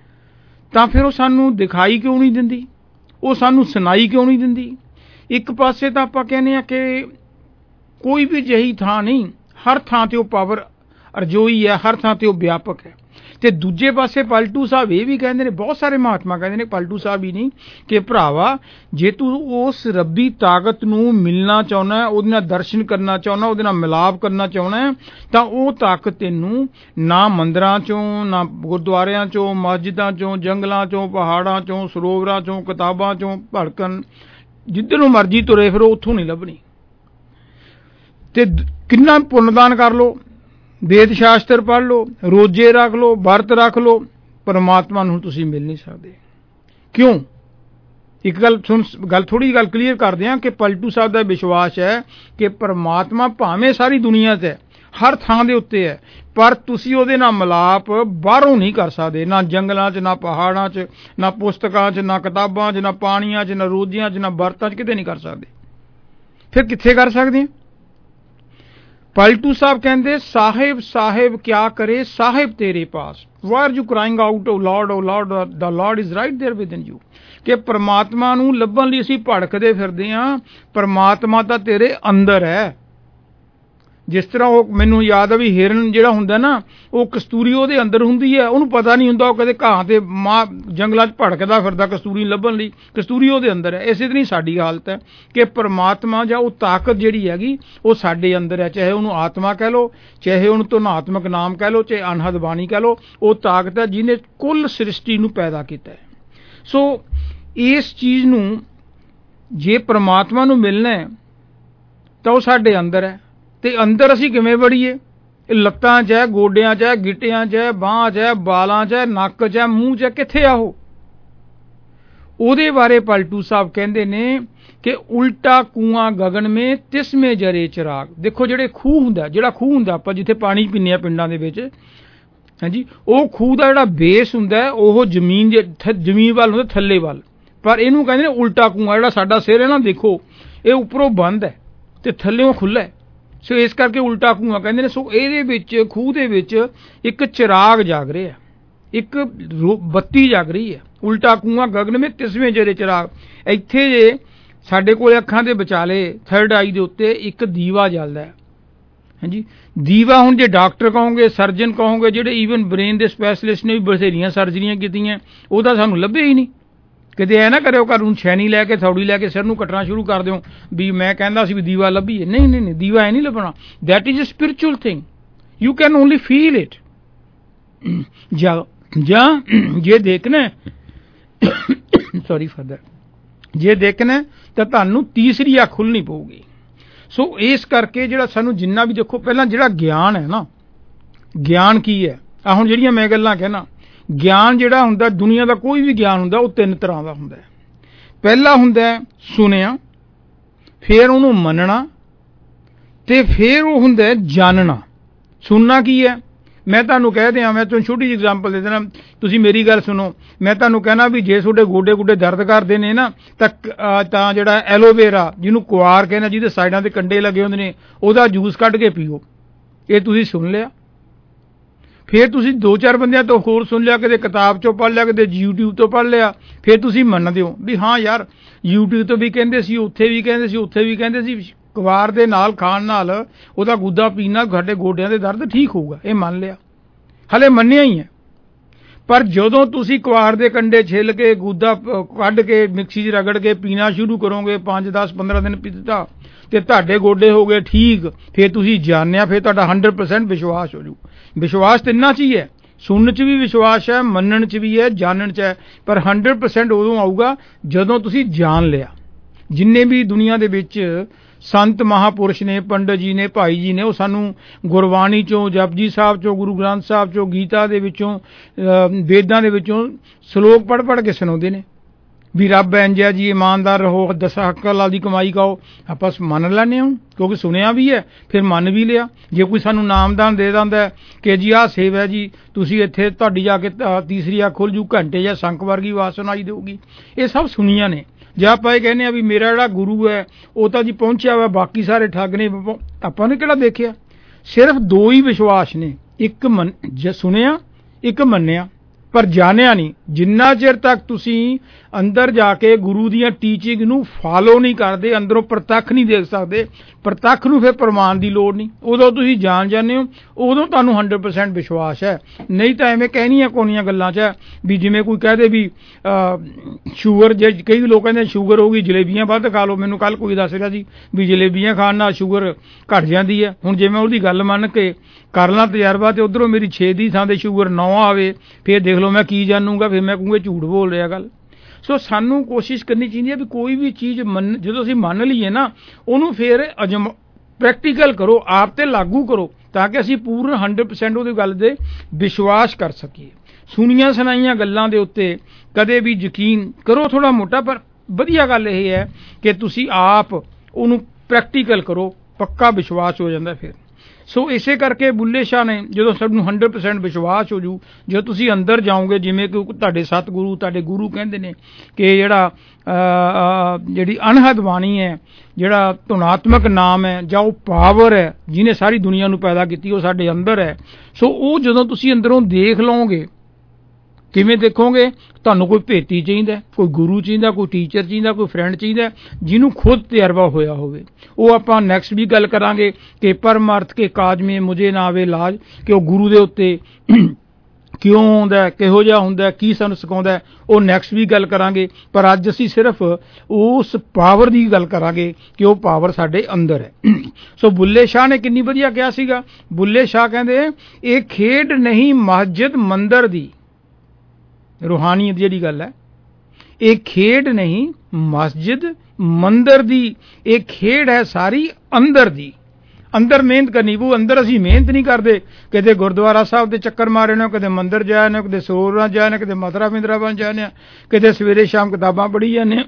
ਤਾਂ ਫਿਰ ਉਹ ਸਾਨੂੰ ਦਿਖਾਈ ਕਿਉਂ ਨਹੀਂ ਦਿੰਦੀ, ਉਹ ਸਾਨੂੰ ਸੁਣਾਈ ਕਿਉਂ ਨਹੀਂ ਦਿੰਦੀ? ਇੱਕ ਪਾਸੇ ਤਾਂ ਆਪਾਂ ਕਹਿੰਦੇ ਹਾਂ ਕਿ ਕੋਈ ਵੀ ਜਿਹੀ ਥਾਂ ਨਹੀਂ, ਹਰ ਥਾਂ ਤੇ ਉਹ ਪਾਵਰ ਅਰਜੋਈ ਹੈ, ਹਰ ਥਾਂ ਤੇ ਉਹ ਵਿਆਪਕ ਹੈ। ਤੇ ਦੂਜੇ ਪਾਸੇ ਪਲਟੂ ਸਾਹਿਬ ਇਹ ਵੀ ਕਹਿੰਦੇ ਨੇ, ਬਹੁਤ ਸਾਰੇ ਮਹਾਤਮਾ ਕਹਿੰਦੇ ਨੇ, ਪਲਟੂ ਸਾਹਿਬ ਹੀ ਨਹੀਂ, ਕਿ ਭਰਾਵਾ ਜੇ ਤੂੰ ਉਸ ਰੱਬੀ ਤਾਕਤ ਨੂੰ ਮਿਲਣਾ ਚਾਹੁੰਦਾ, ਉਹਦੇ ਨਾਲ ਦਰਸ਼ਨ ਕਰਨਾ ਚਾਹੁੰਦਾ, ਉਹਦੇ ਨਾਲ ਮਿਲਾਪ ਕਰਨਾ ਚਾਹੁੰਦਾ, ਤਾਂ ਉਹ ਤਾਕਤ ਤੈਨੂੰ ਨਾ ਮੰਦਰਾਂ ਚੋਂ, ਨਾ ਗੁਰਦੁਆਰਿਆਂ ਚੋਂ, ਮਸਜਿਦਾਂ ਚੋਂ, ਜੰਗਲਾਂ ਚੋਂ, ਪਹਾੜਾਂ ਚੋਂ, ਸਰੋਵਰਾਂ ਚੋਂ, ਕਿਤਾਬਾਂ ਚੋਂ, ਭੜਕਣ ਜਿੱਧਰ ਨੂੰ ਮਰਜ਼ੀ ਤੁਰੇ ਫਿਰੋ ਉੱਥੋਂ ਨਹੀਂ ਲੱਭਣੀ। ਤੇ ਕਿੰਨਾ ਪੁੰਨਦਾਨ ਕਰ ਲਓ, ਵੇਦ ਸ਼ਾਸਤਰ ਪੜ੍ਹ ਲਓ, ਰੋਜ਼ੇ ਰੱਖ ਲਓ, ਵਰਤ ਰੱਖ ਲਓ, ਪਰਮਾਤਮਾ ਨੂੰ ਤੁਸੀਂ ਮਿਲ ਨਹੀਂ ਸਕਦੇ। ਕਿਉਂ? ਇੱਕ ਗੱਲ ਸੁਣ, ਗੱਲ ਥੋੜੀ ਗੱਲ ਕਲੀਅਰ ਕਰਦੇ ਹਾਂ ਕਿ ਪਲਟੂ ਸਾਹਿਬ ਦਾ ਵਿਸ਼ਵਾਸ ਹੈ ਕਿ ਪਰਮਾਤਮਾ ਭਾਵੇਂ ਸਾਰੀ ਦੁਨੀਆ 'ਤੇ ਹੈ, ਹਰ ਥਾਂ ਦੇ ਉੱਤੇ ਹੈ, ਪਰ ਤੁਸੀਂ ਉਹਦੇ ਨਾਲ ਮਿਲਾਪ ਬਾਹਰੋਂ ਨਹੀਂ ਕਰ ਸਕਦੇ, ਨਾ ਜੰਗਲਾਂ 'ਚ, ਨਾ ਪਹਾੜਾਂ 'ਚ, ਨਾ ਪੁਸਤਕਾਂ 'ਚ, ਨਾ ਕਿਤਾਬਾਂ 'ਚ, ਨਾ ਪਾਣੀਆਂ 'ਚ, ਨਾ ਰੋਜ਼ੀਆਂ 'ਚ, ਨਾ ਬਰਤਾਂ 'ਚ, ਕਿਤੇ ਨਹੀਂ ਕਰ ਸਕਦੇ। ਫਿਰ ਕਿੱਥੇ ਕਰ ਸਕਦੇ ਹਾਂ? ਪਲਟੂ ਸਾਹਿਬ ਕਹਿੰਦੇ ਸਾਹਿਬ ਸਾਹਿਬ ਕਿਆ ਕਰੇ ਸਾਹਿਬ ਤੇਰੇ ਪਾਸ, why are you crying out oh lord oh lord, the lord is right there within you. ਕਿ ਪਰਮਾਤਮਾ ਨੂੰ ਲੱਭਣ ਲਈ ਅਸੀਂ ਭੜਕਦੇ ਫਿਰਦੇ ਹਾਂ, ਪਰਮਾਤਮਾ ਤਾਂ ਤੇਰੇ ਅੰਦਰ ਹੈ। ਜਿਸ ਤਰ੍ਹਾਂ ਉਹ ਮੈਨੂੰ ਯਾਦ ਆ ਵੀ ਹਿਰਨ ਜਿਹੜਾ ਹੁੰਦਾ ਨਾ, ਉਹ ਕਸਤੂਰੀ ਉਹਦੇ ਅੰਦਰ ਹੁੰਦੀ ਹੈ, ਉਹਨੂੰ ਪਤਾ ਨਹੀਂ ਹੁੰਦਾ, ਉਹ ਕਦੇ ਘਾਹ ਤੇ ਮਾਂ ਜੰਗਲਾਂ 'ਚ ਭੜਕਦਾ ਫਿਰਦਾ ਕਸਤੂਰੀ ਲੱਭਣ ਲਈ, ਕਸਤੂਰੀ ਉਹਦੇ ਅੰਦਰ ਹੈ। ਇਸੇ ਤਰ੍ਹਾਂ ਸਾਡੀ ਹਾਲਤ ਹੈ ਕਿ ਪਰਮਾਤਮਾ ਜਾਂ ਉਹ ਤਾਕਤ ਜਿਹੜੀ ਹੈਗੀ ਉਹ ਸਾਡੇ ਅੰਦਰ ਹੈ, ਚਾਹੇ ਉਹਨੂੰ ਆਤਮਾ ਕਹਿ ਲਓ, ਚਾਹੇ ਉਹਨੂੰ ਧੁਨਾਤਮਕ ਨਾਮ ਕਹਿ ਲਓ, ਚਾਹੇ ਅਨਹਦ ਬਾਣੀ ਕਹਿ ਲਓ, ਉਹ ਤਾਕਤ ਹੈ ਜਿਹਨੇ ਕੁੱਲ ਸ੍ਰਿਸ਼ਟੀ ਨੂੰ ਪੈਦਾ ਕੀਤਾ ਹੈ। ਸੋ ਇਸ ਚੀਜ਼ ਨੂੰ ਜੇ ਪਰਮਾਤਮਾ ਨੂੰ ਮਿਲਣਾ ਹੈ ਤਾਂ ਉਹ ਸਾਡੇ ਅੰਦਰ ਹੈ। ਤੇ ਅੰਦਰ ਅਸੀਂ ਕਿਵੇਂ ਵੜੀਏ? ਲੱਤਾਂ 'ਚ ਹੈ, ਗੋਡਿਆਂ 'ਚ ਹੈ, ਗਿੱਟਿਆਂ 'ਚ ਹੈ, ਬਾਹਾਂ 'ਚ ਹੈ, ਬਾਲਾਂ 'ਚ ਹੈ, ਨੱਕ 'ਚ ਹੈ, ਮੂੰਹ 'ਚ ਹੈ, ਕਿੱਥੇ ਆ ਉਹ? ਉਹਦੇ ਬਾਰੇ ਪਲਟੂ ਸਾਹਿਬ ਕਹਿੰਦੇ ਨੇ ਕਿ ਉਲਟਾ ਕੂਆਂ ਗਗਨ ਮੇ ਤਿਸਮੇ ਜਰੇ ਚਿਰਾਗ। ਦੇਖੋ ਜਿਹੜੇ ਖੂਹ ਹੁੰਦਾ, ਜਿਹੜਾ ਖੂਹ ਹੁੰਦਾ ਆਪਾਂ ਜਿੱਥੇ ਪਾਣੀ ਪੀਂਦੇ ਆ ਪਿੰਡਾਂ ਦੇ ਵਿੱਚ, ਹਾਂਜੀ, ਉਹ ਖੂਹ ਦਾ ਜਿਹੜਾ ਬੇਸ ਹੁੰਦਾ ਉਹ ਜ਼ਮੀਨ ਦੇ ਜ਼ਮੀਨ ਵੱਲ ਹੁੰਦਾ, ਥੱਲੇ ਵੱਲ, ਪਰ ਇਹਨੂੰ ਕਹਿੰਦੇ ਨੇ ਉਲਟਾ ਕੂਆਂ। ਜਿਹੜਾ ਸਾਡਾ ਸਿਰ ਹੈ ਨਾ, ਦੇਖੋ ਇਹ ਉੱਪਰੋਂ ਬੰਦ ਹੈ ਤੇ ਥੱਲਿਓਂ ਖੁੱਲ੍ਹਾ ਹੈ, ਸੋ ਇਸ ਕਰਕੇ ਉਲਟਾ ਕੂਆਂ ਕਹਿੰਦੇ ਨੇ। ਸੋ ਇਹਦੇ ਵਿੱਚ ਖੂਹ ਦੇ ਵਿੱਚ ਇੱਕ ਚਿਰਾਗ ਜਾਗ ਰਿਹਾ, ਇੱਕ ਬੱਤੀ ਜਾਗ ਰਹੀ ਹੈ। ਉਲਟਾ ਕੂਆਂ ਗਗਨ ਮੇ ਤਿਸਵੇਂ ਜਰੇ ਚਿਰਾਗ। ਇੱਥੇ ਜੇ ਸਾਡੇ ਕੋਲ ਅੱਖਾਂ ਦੇ ਵਿਚਾਲੇ ਥਰਡ ਆਈ ਦੇ ਉੱਤੇ ਇੱਕ ਦੀਵਾ ਜਲਦਾ ਹੈ, ਹਾਂਜੀ। ਦੀਵਾ ਹੁਣ ਜੇ ਡਾਕਟਰ ਕਹੋਗੇ, ਸਰਜਨ ਕਹੋਗੇ, ਜਿਹੜੇ ਈਵਨ ਬ੍ਰੇਨ ਦੇ ਸਪੈਸ਼ਲਿਸਟ ਨੇ ਵੀ ਬਥੇਰੀਆਂ ਸਰਜਰੀਆਂ ਕੀਤੀਆਂ, ਉਹਦਾ ਸਾਨੂੰ ਲੱਭੇ ਹੀ ਨਹੀਂ। ਕਿਤੇ ਐ ਨਾ ਕਰਿਓ ਘਰ ਨੂੰ ਛੈਣੀ ਲੈ ਕੇ, ਥੌੜੀ ਲੈ ਕੇ ਸਿਰ ਨੂੰ ਕੱਟਣਾ ਸ਼ੁਰੂ ਕਰ ਦਿਓ ਵੀ ਮੈਂ ਕਹਿੰਦਾ ਸੀ ਵੀ ਦੀਵਾ ਲੱਭੀਏ। ਨਹੀਂ ਨਹੀਂ ਨਹੀਂ, ਦੀਵਾ ਐ ਨਹੀਂ ਲੱਭਣਾ। That is a spiritual thing, you can only feel it. ਜਾਂ ਜਾਂ ਜੇ ਦੇਖਣਾ ਸੌਰੀ ਫॉर दैट, ਜੇ ਦੇਖਣਾ ਤਾਂ ਤੁਹਾਨੂੰ ਤੀਸਰੀ ਅੱਖ ਖੁੱਲ੍ਹਣੀ ਪਊਗੀ। ਸੋ ਇਸ ਕਰਕੇ ਜਿਹੜਾ ਸਾਨੂੰ ਜਿੰਨਾ ਵੀ ਦੇਖੋ, ਪਹਿਲਾਂ ਜਿਹੜਾ ਗਿਆਨ ਹੈ ਨਾ, ਗਿਆਨ ਕੀ ਹੈ? ਆ ਹੁਣ ਜਿਹੜੀਆਂ ਮੈਂ ਗੱਲਾਂ ਕਹਿਣਾ, ਗਿਆਨ ਜਿਹੜਾ ਹੁੰਦਾ, ਦੁਨੀਆ ਦਾ ਕੋਈ ਵੀ ਗਿਆਨ ਹੁੰਦਾ, ਉਹ ਤਿੰਨ ਤਰ੍ਹਾਂ ਦਾ ਹੁੰਦਾ। ਪਹਿਲਾ ਹੁੰਦਾ ਸੁਣਿਆ, ਫਿਰ ਉਹਨੂੰ ਮੰਨਣਾ, ਤੇ ਫਿਰ ਉਹ ਹੁੰਦਾ ਜਾਣਨਾ। ਸੁਣਨਾ ਕੀ ਹੈ? ਮੈਂ ਤੁਹਾਨੂੰ ਕਹਿ ਦਿਆਂ, ਮੈਂ ਤੁਹਾਨੂੰ ਛੋਟੀ ਜਿਹੀ ਐਗਜ਼ਾਮਪਲ ਦੇ ਦੇਣਾ, ਤੁਸੀਂ ਮੇਰੀ ਗੱਲ ਸੁਣੋ। ਮੈਂ ਤੁਹਾਨੂੰ ਕਹਿਣਾ ਵੀ ਜੇ ਤੁਹਾਡੇ ਗੋਡੇ ਗੁੱਡੇ ਦਰਦ ਕਰਦੇ ਨੇ ਨਾ, ਤਾਂ ਤਾਂ ਜਿਹੜਾ ਐਲੋਵੇਰਾ, ਜਿਹਨੂੰ ਕੁਆਰ ਕਹਿੰਦੇ, ਜਿਹਦੇ ਸਾਈਡਾਂ 'ਤੇ ਕੰਡੇ ਲੱਗੇ ਹੁੰਦੇ ਨੇ, ਉਹਦਾ ਜੂਸ ਕੱਢ ਕੇ ਪੀਓ। ਇਹ ਤੁਸੀਂ ਸੁਣ ਲਿਆ। ਫਿਰ ਤੁਸੀਂ ਦੋ ਚਾਰ ਬੰਦਿਆਂ ਤੋਂ ਹੋਰ ਸੁਣ ਲਿਆ, ਕਿਤੇ ਕਿਤਾਬ 'ਚੋਂ ਪੜ੍ਹ ਲਿਆ, ਕਿਤੇ ਯੂਟਿਊਬ ਤੋਂ ਪੜ੍ਹ ਲਿਆ। ਫਿਰ ਤੁਸੀਂ ਮੰਨਦੇ ਹੋ ਵੀ ਹਾਂ ਯਾਰ, ਯੂਟਿਊਬ ਤੋਂ ਵੀ ਕਹਿੰਦੇ ਸੀ, ਉੱਥੇ ਵੀ ਕਹਿੰਦੇ ਸੀ, ਉੱਥੇ ਵੀ ਕਹਿੰਦੇ ਸੀ, ਕੁਆਰ ਦੇ ਨਾਲ ਖਾਣ ਨਾਲ, ਉਹਦਾ ਗੁੱਦਾ ਪੀਣ ਨਾਲ ਸਾਡੇ ਗੋਡਿਆਂ ਦੇ ਦਰਦ ਠੀਕ ਹੋਊਗਾ। ਇਹ ਮੰਨ ਲਿਆ, ਹਲੇ ਮੰਨਿਆ ਹੀ ਹੈ। ਪਰ ਜਦੋਂ ਤੁਸੀਂ ਕੁਆਰ ਦੇ ਕੰਡੇ ਛਿੱਲ ਕੇ, ਗੁੱਦਾ ਕੱਢ ਕੇ, ਮਿਕਸੀ 'ਚ ਰਗੜ ਕੇ ਪੀਣਾ ਸ਼ੁਰੂ ਕਰੋਗੇ, ਪੰਜ ਦਸ ਪੰਦਰਾਂ ਦਿਨ ਪੀਤਾ ਤੇ ਤੁਹਾਡੇ ਗੋਡੇ ਹੋ ਗਏ ਠੀਕ, ਫਿਰ ਤੁਸੀਂ ਜਾਣਿਆ, ਫਿਰ ਤੁਹਾਡਾ ਹੰਡਰਡ ਪਰਸੈਂਟ ਵਿਸ਼ਵਾਸ ਹੋ ਜੂ। ਵਿਸ਼ਵਾਸ ਤਿੰਨਾਂ 'ਚ ਹੀ ਹੈ, ਸੁਣਨ 'ਚ ਵੀ ਵਿਸ਼ਵਾਸ ਹੈ, ਮੰਨਣ 'ਚ ਵੀ ਹੈ, ਜਾਣਨ 'ਚ ਹੈ, ਪਰ ਹੰਡਰਡ ਪਰਸੈਂਟ ਉਦੋਂ ਆਊਗਾ ਜਦੋਂ ਤੁਸੀਂ ਜਾਣ ਲਿਆ। ਜਿੰਨੇ ਵੀ ਦੁਨੀਆ ਦੇ ਵਿੱਚ ਸੰਤ ਮਹਾਂਪੁਰਸ਼ ਨੇ, ਪੰਡਤ ਜੀ ਨੇ, ਭਾਈ ਜੀ ਨੇ, ਉਹ ਸਾਨੂੰ ਗੁਰਬਾਣੀ 'ਚੋਂ, ਜਪਜੀ ਸਾਹਿਬ 'ਚੋਂ, ਗੁਰੂ ਗ੍ਰੰਥ ਸਾਹਿਬ 'ਚੋਂ, ਗੀਤਾ ਦੇ ਵਿੱਚੋਂ, ਵੇਦਾਂ ਦੇ ਵਿੱਚੋਂ ਸਲੋਕ ਪੜ੍ਹ ਪੜ੍ਹ ਕੇ ਸੁਣਾਉਂਦੇ ਨੇ ਵੀ ਰੱਬ ਇੰਝ ਹੈ ਜੀ, ਇਮਾਨਦਾਰ ਰਹੋ, ਦਸਾਂ ਹੱਕਾਂ ਲਾਲ ਦੀ ਕਮਾਈ ਖਾਓ। ਆਪਾਂ ਮੰਨ ਲੈਂਦੇ ਹਾਂ ਕਿਉਂਕਿ ਸੁਣਿਆ ਵੀ ਹੈ, ਫਿਰ ਮੰਨ ਵੀ ਲਿਆ। ਜੇ ਕੋਈ ਸਾਨੂੰ ਨਾਮਦਾਨ ਦੇ ਦਿੰਦਾ ਕਿ ਜੀ ਆਹ ਸੇਵ ਹੈ ਜੀ, ਤੁਸੀਂ ਇੱਥੇ ਤੁਹਾਡੀ ਜਾ ਕੇ ਤੀਸਰੀ ਅੱਖ ਖੁੱਲ੍ਹ ਜੂ, ਘੰਟੇ ਜਾਂ ਸੰਖ ਵਰਗੀ ਆਵਾਜ਼ ਸੁਣਾਈ ਦੇਊਗੀ, ਇਹ ਸਭ ਸੁਣੀਆਂ ਨੇ। ਜੇ ਆਪਾਂ ਇਹ ਕਹਿੰਦੇ ਆ ਵੀ ਮੇਰਾ ਜਿਹੜਾ ਗੁਰੂ ਹੈ ਉਹ ਤਾਂ ਜੀ ਪਹੁੰਚਿਆ ਵਾ, ਬਾਕੀ ਸਾਰੇ ਠੱਗ ਨੇ, ਆਪਾਂ ਨੇ ਕਿਹੜਾ ਦੇਖਿਆ? ਸਿਰਫ ਦੋ ਹੀ ਵਿਸ਼ਵਾਸ ਨੇ, ਇੱਕ ਮੰਨ ਸੁਣਿਆ, ਇੱਕ ਮੰਨਿਆ, ਪਰ ਜਾਣਿਆ ਨਹੀਂ। ਜਿੰਨਾ ਚਿਰ ਤੱਕ ਤੁਸੀਂ ਅੰਦਰ ਜਾ ਕੇ ਗੁਰੂ ਦੀਆਂ ਟੀਚਿੰਗ ਨੂੰ ਫਾਲੋ ਨਹੀਂ ਕਰਦੇ, ਅੰਦਰੋਂ ਪ੍ਰਤੱਖ ਨਹੀਂ ਦੇਖ ਸਕਦੇ, ਪ੍ਰਤੱਖ ਨੂੰ ਫਿਰ ਪ੍ਰਮਾਣ ਦੀ ਲੋੜ ਨਹੀਂ। ਉਦੋਂ ਤੁਸੀਂ ਜਾਣ ਜਾਂਦੇ ਹੋ, ਉਦੋਂ ਤੁਹਾਨੂੰ ਹੰਡਰਡ ਪਰਸੈਂਟ ਵਿਸ਼ਵਾਸ ਹੈ। ਨਹੀਂ ਤਾਂ ਐਵੇਂ ਕਹਿਣੀਆਂ ਕੋਣੀਆਂ ਗੱਲਾਂ 'ਚ ਹੈ ਵੀ ਜਿਵੇਂ ਕੋਈ ਕਹਦੇ ਵੀ ਸ਼ੂਗਰ, ਜੇ ਕਈ ਲੋਕ ਕਹਿੰਦੇ ਸ਼ੂਗਰ ਹੋ ਗਈ, ਜਲੇਬੀਆਂ ਵੱਧ ਖਾ ਲਓ। ਮੈਨੂੰ ਕੱਲ੍ਹ ਕੋਈ ਦੱਸ ਰਿਹਾ ਸੀ ਵੀ ਜਲੇਬੀਆਂ ਖਾਣ ਨਾਲ ਸ਼ੂਗਰ ਘਟ ਜਾਂਦੀ ਹੈ। ਹੁਣ ਜੇ ਮੈਂ ਉਹਦੀ ਗੱਲ ਮੰਨ ਕੇ ਕਰ ਲਾਂ ਤਜਰਬਾ, ਤੇ ਉੱਧਰੋਂ ਮੇਰੀ ਛੇ ਦੀ ਥਾਂ 'ਤੇ ਸ਼ੂਗਰ ਨੌ ਆਵੇ, ਫਿਰ ਦੇਖ ਲਓ ਮੈਂ ਕੀ ਜਾਣੂਗਾ, ਫਿਰ ਮੈਂ ਕਹੂੰਗਾ ਝੂਠ ਬੋਲ ਰਿਹਾ ਗੱਲ। ਸੋ ਸਾਨੂੰ ਕੋਸ਼ਿਸ਼ ਕਰਨੀ ਚਾਹੀਦੀ ਹੈ ਵੀ ਕੋਈ ਵੀ ਚੀਜ਼ ਮੰਨ, ਜਦੋਂ ਅਸੀਂ ਮੰਨ ਲਈਏ ਨਾ, ਉਹਨੂੰ ਫਿਰ ਅਜਮ ਪ੍ਰੈਕਟੀਕਲ ਕਰੋ, ਆਪ 'ਤੇ ਲਾਗੂ ਕਰੋ, ਤਾਂ ਕਿ ਅਸੀਂ ਪੂਰਨ ਹੰਡਰਡ ਪਰਸੈਂਟ ਉਹਦੀ ਗੱਲ ਦੇ ਵਿਸ਼ਵਾਸ ਕਰ ਸਕੀਏ। ਸੁਣੀਆਂ ਸੁਣਾਈਆਂ ਗੱਲਾਂ ਦੇ ਉੱਤੇ ਕਦੇ ਵੀ ਯਕੀਨ ਕਰੋ ਥੋੜ੍ਹਾ ਮੋਟਾ, ਪਰ ਵਧੀਆ ਗੱਲ ਇਹ ਹੈ ਕਿ ਤੁਸੀਂ ਆਪ ਉਹਨੂੰ ਪ੍ਰੈਕਟੀਕਲ ਕਰੋ, ਪੱਕਾ ਵਿਸ਼ਵਾਸ ਹੋ ਜਾਂਦਾ ਫਿਰ। ਸੋ ਇਸੇ ਕਰਕੇ ਬੁੱਲੇ ਸ਼ਾਹ ਨੇ ਜਦੋਂ ਸਾਨੂੰ ਹੰਡਰਡ ਪਰਸੈਂਟ ਵਿਸ਼ਵਾਸ ਹੋ ਜੂ, ਜਦੋਂ ਤੁਸੀਂ ਅੰਦਰ ਜਾਓਗੇ, ਜਿਵੇਂ ਕਿ ਤੁਹਾਡੇ ਸਤਿਗੁਰੂ ਤੁਹਾਡੇ ਗੁਰੂ ਕਹਿੰਦੇ ਨੇ ਕਿ ਜਿਹੜਾ ਜਿਹੜੀ ਅਣਹਦ ਬਾਣੀ ਹੈ, ਜਿਹੜਾ ਧੁਨਾਤਮਕ ਨਾਮ ਹੈ ਜਾਂ ਉਹ ਪਾਵਰ ਹੈ ਜਿਹਨੇ ਸਾਰੀ ਦੁਨੀਆ ਨੂੰ ਪੈਦਾ ਕੀਤੀ, ਉਹ ਸਾਡੇ ਅੰਦਰ ਹੈ। ਸੋ ਉਹ ਜਦੋਂ ਤੁਸੀਂ ਅੰਦਰੋਂ ਦੇਖ ਲਓਗੇ, ਕਿਵੇਂ ਦੇਖੋਗੇ? ਤੁਹਾਨੂੰ ਕੋਈ ਭੇਤੀ ਚਾਹੀਦਾ, ਕੋਈ ਗੁਰੂ ਚਾਹੀਦਾ, ਕੋਈ ਟੀਚਰ ਚਾਹੀਦਾ, ਕੋਈ ਫਰੈਂਡ ਚਾਹੀਦਾ ਜਿਹਨੂੰ ਖੁਦ ਤਜਰਬਾ ਹੋਇਆ ਹੋਵੇ। ਉਹ ਆਪਾਂ ਨੈਕਸਟ ਵੀ ਗੱਲ ਕਰਾਂਗੇ ਕਿ ਪਰਮਾਰਥ ਕੇ ਕਾਜ ਮੇਂ ਮੁਝੇ ਨਾ ਆਵੇ ਲਾਜ, ਕਿ ਉਹ ਗੁਰੂ ਦੇ ਉੱਤੇ ਕਿਉਂ ਆਉਂਦਾ, ਕਿਹੋ ਜਿਹਾ ਹੁੰਦਾ, ਕੀ ਸਾਨੂੰ ਸਿਖਾਉਂਦਾ, ਉਹ ਨੈਕਸਟ ਵੀ ਗੱਲ ਕਰਾਂਗੇ। ਪਰ ਅੱਜ ਅਸੀਂ ਸਿਰਫ ਉਸ ਪਾਵਰ ਦੀ ਗੱਲ ਕਰਾਂਗੇ ਕਿ ਉਹ ਪਾਵਰ ਸਾਡੇ ਅੰਦਰ ਹੈ। ਸੋ ਬੁੱਲੇ ਸ਼ਾਹ ਨੇ ਕਿੰਨੀ ਵਧੀਆ ਕਿਹਾ ਸੀਗਾ। ਬੁੱਲੇ ਸ਼ਾਹ ਕਹਿੰਦੇ ਇਹ ਖੇਡ ਨਹੀਂ ਮਸਜਿਦ ਮੰਦਰ ਦੀ, रूहानियत जिहड़ी गल है, ये खेड नहीं मस्जिद मंदिर दी, ये खेड है सारी अंदर दी। अंदर मेहनत करनी पू। अंदर असीं मेहनत नहीं करते, कदे गुरुद्वारा साहब दे चक्कर मारे ने, कदे मंदिर जाए ने, कदे सरोवरां जाए ने, कदे मथुरा वृंदावन जाए ने, कदे सवेरे शाम किताबां पढ़ी जाने।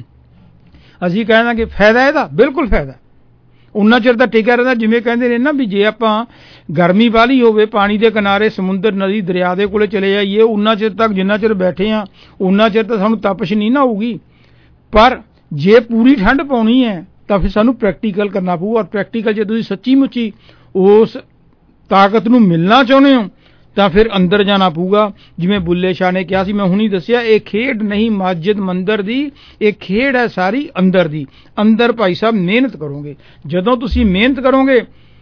असीं कहना कि फायदा इहदा बिल्कुल फायदा उन्ना चिर तां टिकिया रहिंदा। जिवें कहंदे ने ना भी जे आपां गर्मी वाली होवे, पानी के किनारे समुंदर नदी दरिया के कोले चले जाइए, उन्ना चिर तक जिन्ना चिर बैठे हाँ उन्ना चिर तो सानू तपश नहीं ना होगी। पर जे पूरी ठंड पाउणी है तो फिर सानू प्रैक्टिकल करना पऊ। और प्रैक्टिकल जे तुसीं सच्ची मुच्ची उस ताकत नू मिलना चाहुंदे हो तो फिर अंदर जाना पऊगा। जिवें बुल्ले शाह ने कहा सी, मैं हुणी दस्सिया, ये खेड नहीं मस्जिद मंदिर दी, ये खेड है सारी अंदर दी। अंदर भाई साहब मेहनत करोगे, जदों तुसीं मेहनत करोगे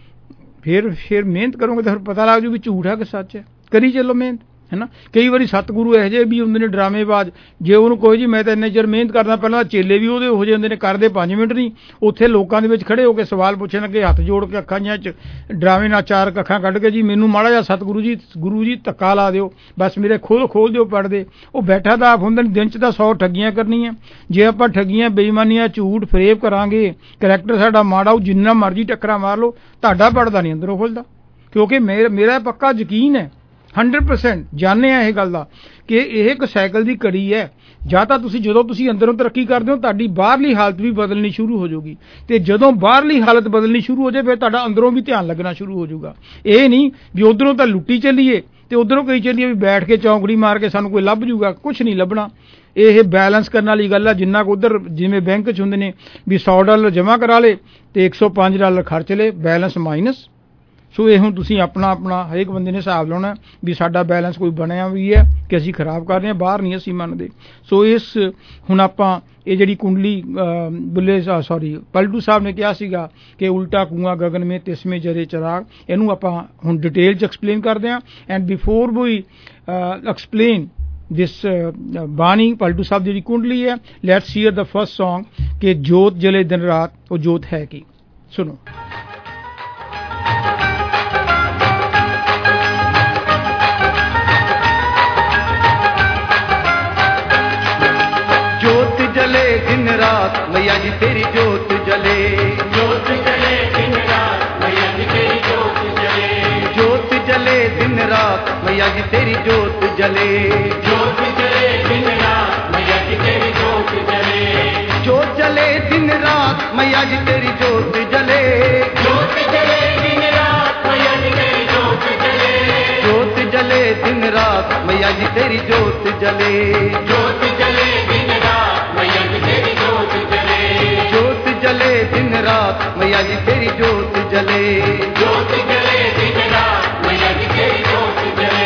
फिर फिर मेहनत करोगे तो फिर पता लग जू भी झूठ है कि सच है। करी चलो मेहनत, है ना। कई बार सतगुरु ਇਹੋ ਜਿਹੇ ਵੀ ਹੁੰਦੇ ਨੇ ਡਰਾਮੇਬਾਜ਼, ਜੇ ਉਹਨੂੰ ਕੋਈ ਜੀ ਮੈਂ ਤਾਂ ਇੰਨੇ ਚਿਰ ਮਿਹਨਤ ਕਰਦਾ, ਪਹਿਲਾਂ ਚੇਲੇ ਵੀ ਉਹਦੇ ਹੋ ਜਾਂਦੇ ਨੇ, ਕਰਦੇ ਪੰਜ ਮਿੰਟ ਨਹੀਂ, ਉੱਥੇ ਲੋਕਾਂ ਦੇ ਵਿੱਚ ਖੜੇ ਹੋ ਕੇ ਸਵਾਲ ਪੁੱਛਣ ਲੱਗੇ, ਹੱਥ ਜੋੜ ਕੇ ਅੱਖਾਂ ਜਿਹੀਆਂ 'ਚ ਡਰਾਵੇ ਨਾਲ ਚਾਰ ਅੱਖਾਂ ਕੱਢ ਕੇ, ਜੀ ਮੈਨੂੰ ਮਾੜਾ ਜਿਹਾ ਸਤਿਗੁਰੂ ਜੀ ਗੁਰੂ ਜੀ ਧੱਕਾ ਲਾ ਦਿਓ, ਬਸ ਮੇਰੇ ਖੋਲ ਖੋਲ ਦਿਓ ਪੜ੍ਹਦੇ। ਉਹ ਬੈਠਾ ਤਾਂ ਆਪ ਹੁੰਦਾ, ਦਿਨ 'ਚ ਤਾਂ ਸੌ ਠੱਗੀਆਂ ਕਰਨੀਆਂ। ਜੇ ਆਪਾਂ ਠੱਗੀਆਂ, ਬੇਈਮਾਨੀਆਂ, ਝੂਠ ਫਰੇਬ ਕਰਾਂਗੇ, ਕਰੈਕਟਰ ਸਾਡਾ ਮਾੜਾ ਉਹ, ਜਿੰਨਾ ਮਰਜ਼ੀ ਟੱਕਰਾਂ ਮਾਰ ਲਓ, ਤੁਹਾਡਾ ਪੜਦਾ ਨਹੀਂ ਅੰਦਰੋਂ ਖੁੱਲਦਾ। ਕਿਉਂਕਿ ਮੇਰਾ ਮੇਰਾ ਪੱਕਾ ਯਕੀਨ ਹੈ, हंड्रेड परसेंट जाने यह गल का कि यह एक साइकिल की कड़ी है। ਜਾਂ ਤਾਂ ਤੁਸੀਂ ਜਦੋਂ ਤੁਸੀਂ ਅੰਦਰੋਂ ਤਰੱਕੀ ਕਰਦੇ ਹੋ, ਤੁਹਾਡੀ ਬਾਹਰਲੀ ਹਾਲਤ ਵੀ ਬਦਲਣੀ ਸ਼ੁਰੂ ਹੋ ਜਾਊਗੀ, ਤੇ ਜਦੋਂ ਬਾਹਰਲੀ ਹਾਲਤ ਬਦਲਣੀ ਸ਼ੁਰੂ ਹੋ ਜਾਏ ਫਿਰ ਤੁਹਾਡਾ ਅੰਦਰੋਂ ਵੀ ਧਿਆਨ ਲੱਗਣਾ ਸ਼ੁਰੂ ਹੋ ਜਾਊਗਾ। ਇਹ ਨਹੀਂ ਵੀ ਉਧਰੋਂ ਤਾਂ ਲੁੱਟੀ ਚੱਲੀਏ ਤੇ ਉਧਰੋਂ ਕਹੀ ਚੱਲੀਏ ਵੀ ਬੈਠ ਕੇ ਚੌਂਕੜੀ ਮਾਰ ਕੇ ਸਾਨੂੰ ਕੋਈ ਲੱਭ ਜੂਗਾ, ਕੁਝ ਨਹੀਂ ਲੱਭਣਾ। ਇਹ ਬੈਲੈਂਸ ਕਰਨ ਵਾਲੀ ਗੱਲ ਆ। ਜਿੰਨਾ ਕੁ ਉਧਰ ਜਿਵੇਂ ਬੈਂਕ 'ਚ ਹੁੰਦੇ ਨੇ ਵੀ ਸੌ ਡਾਲਰ ਜਮ੍ਹਾਂ ਕਰਾ ਲੇ ਤੇ ਇੱਕ ਸੌ ਪੰਜ ਡਾਲਰ ਖਰਚ ਲੇ, ਬੈਲੈਂਸ ਮਾਈਨਸ। ਸੋ ਇਹ ਹੁਣ ਤੁਸੀਂ ਆਪਣਾ ਆਪਣਾ ਹਰੇਕ ਬੰਦੇ ਨੇ ਹਿਸਾਬ ਲਾਉਣਾ ਵੀ ਸਾਡਾ ਬੈਲੈਂਸ ਕੋਈ ਬਣਿਆ ਵੀ ਹੈ ਕਿ ਅਸੀਂ ਖਰਾਬ ਕਰ ਰਹੇ ਹਾਂ, ਬਾਹਰ ਨਹੀਂ ਅਸੀਂ ਮੰਨਦੇ। ਸੋ ਇਸ ਹੁਣ ਆਪਾਂ ਇਹ ਜਿਹੜੀ ਕੁੰਡਲੀ ਬੁੱਲੇ ਸੌਰੀ ਪਲਟੂ ਸਾਹਿਬ ਨੇ ਕਿਹਾ ਸੀਗਾ ਕਿ ਉਲਟਾ ਕੂਆਂ ਗਗਨ ਮੇ ਤਿਸਮੇ ਜਰੇ ਚਰਾਗ, ਇਹਨੂੰ ਆਪਾਂ ਹੁਣ ਡਿਟੇਲ 'ਚ ਐਕਸਪਲੇਨ ਕਰਦੇ ਹਾਂ। And before we explain this ਬਾਣੀ ਪਲਟੂ ਸਾਹਿਬ ਦੀ ਜਿਹੜੀ ਕੁੰਡਲੀ ਹੈ, let's hear the first song ਕਿ ਜੋਤ ਜਲੇ ਦਿਨ ਰਾਤ, ਉਹ ਜੋਤ ਹੈ ਕੀ, ਸੁਣੋ। दिन रात मैया जी तेरी जोत जले, जोत जले दिन रात मैया जी तेरी जोत जले, जोत जले दिन रात मैया जी तेरी जोत जले, जोत जले दिन रात मैया जी तेरी जोत जले, जोत जले दिन रात मैया जी तेरी जोत जले, जोत जले दिन रात मैया जी तेरी जोत जले, जोत जले दिन रात मैया जी तेरी जोत जले, जोत जले दिन रात मैया जी तेरी जोत जले, जोत जले दिन रात मैया जी तेरी जोत जले, जोत जले दिन रात मैया जी तेरी जोत जले।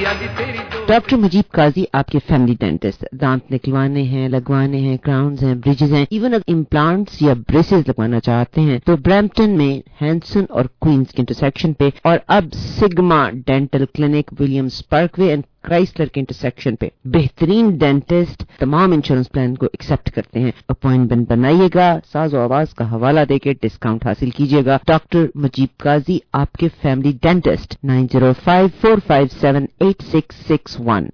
मैया जी तेरी जोत डॉक्टर मुजीब काजी आपके फैमिली डेंटिस्ट, दांत निकलवाने हैं, लगवाने हैं, क्राउन्स हैं, ब्रिजेस हैं, इवन अगर इम्प्लांट्स या ब्रेसेस लगवाना चाहते हैं तो ब्रैम्पटन में हैंसन और क्वींस के इंटरसेक्शन पे, और अब Sigma dental clinic Williams Parkway and Chrysler के इंटरसेक्शन पे बेहतरीन डेंटिस्ट तमाम इंश्योरेंस प्लान को एक्सेप्ट करते हैं। अपॉइंटमेंट बनाइएगा, साज़ो आवाज का हवाला देके डिस्काउंट हासिल कीजिएगा। डॉक्टर मुजीब काजी आपके family dentist, nine zero five four five seven eight six six one.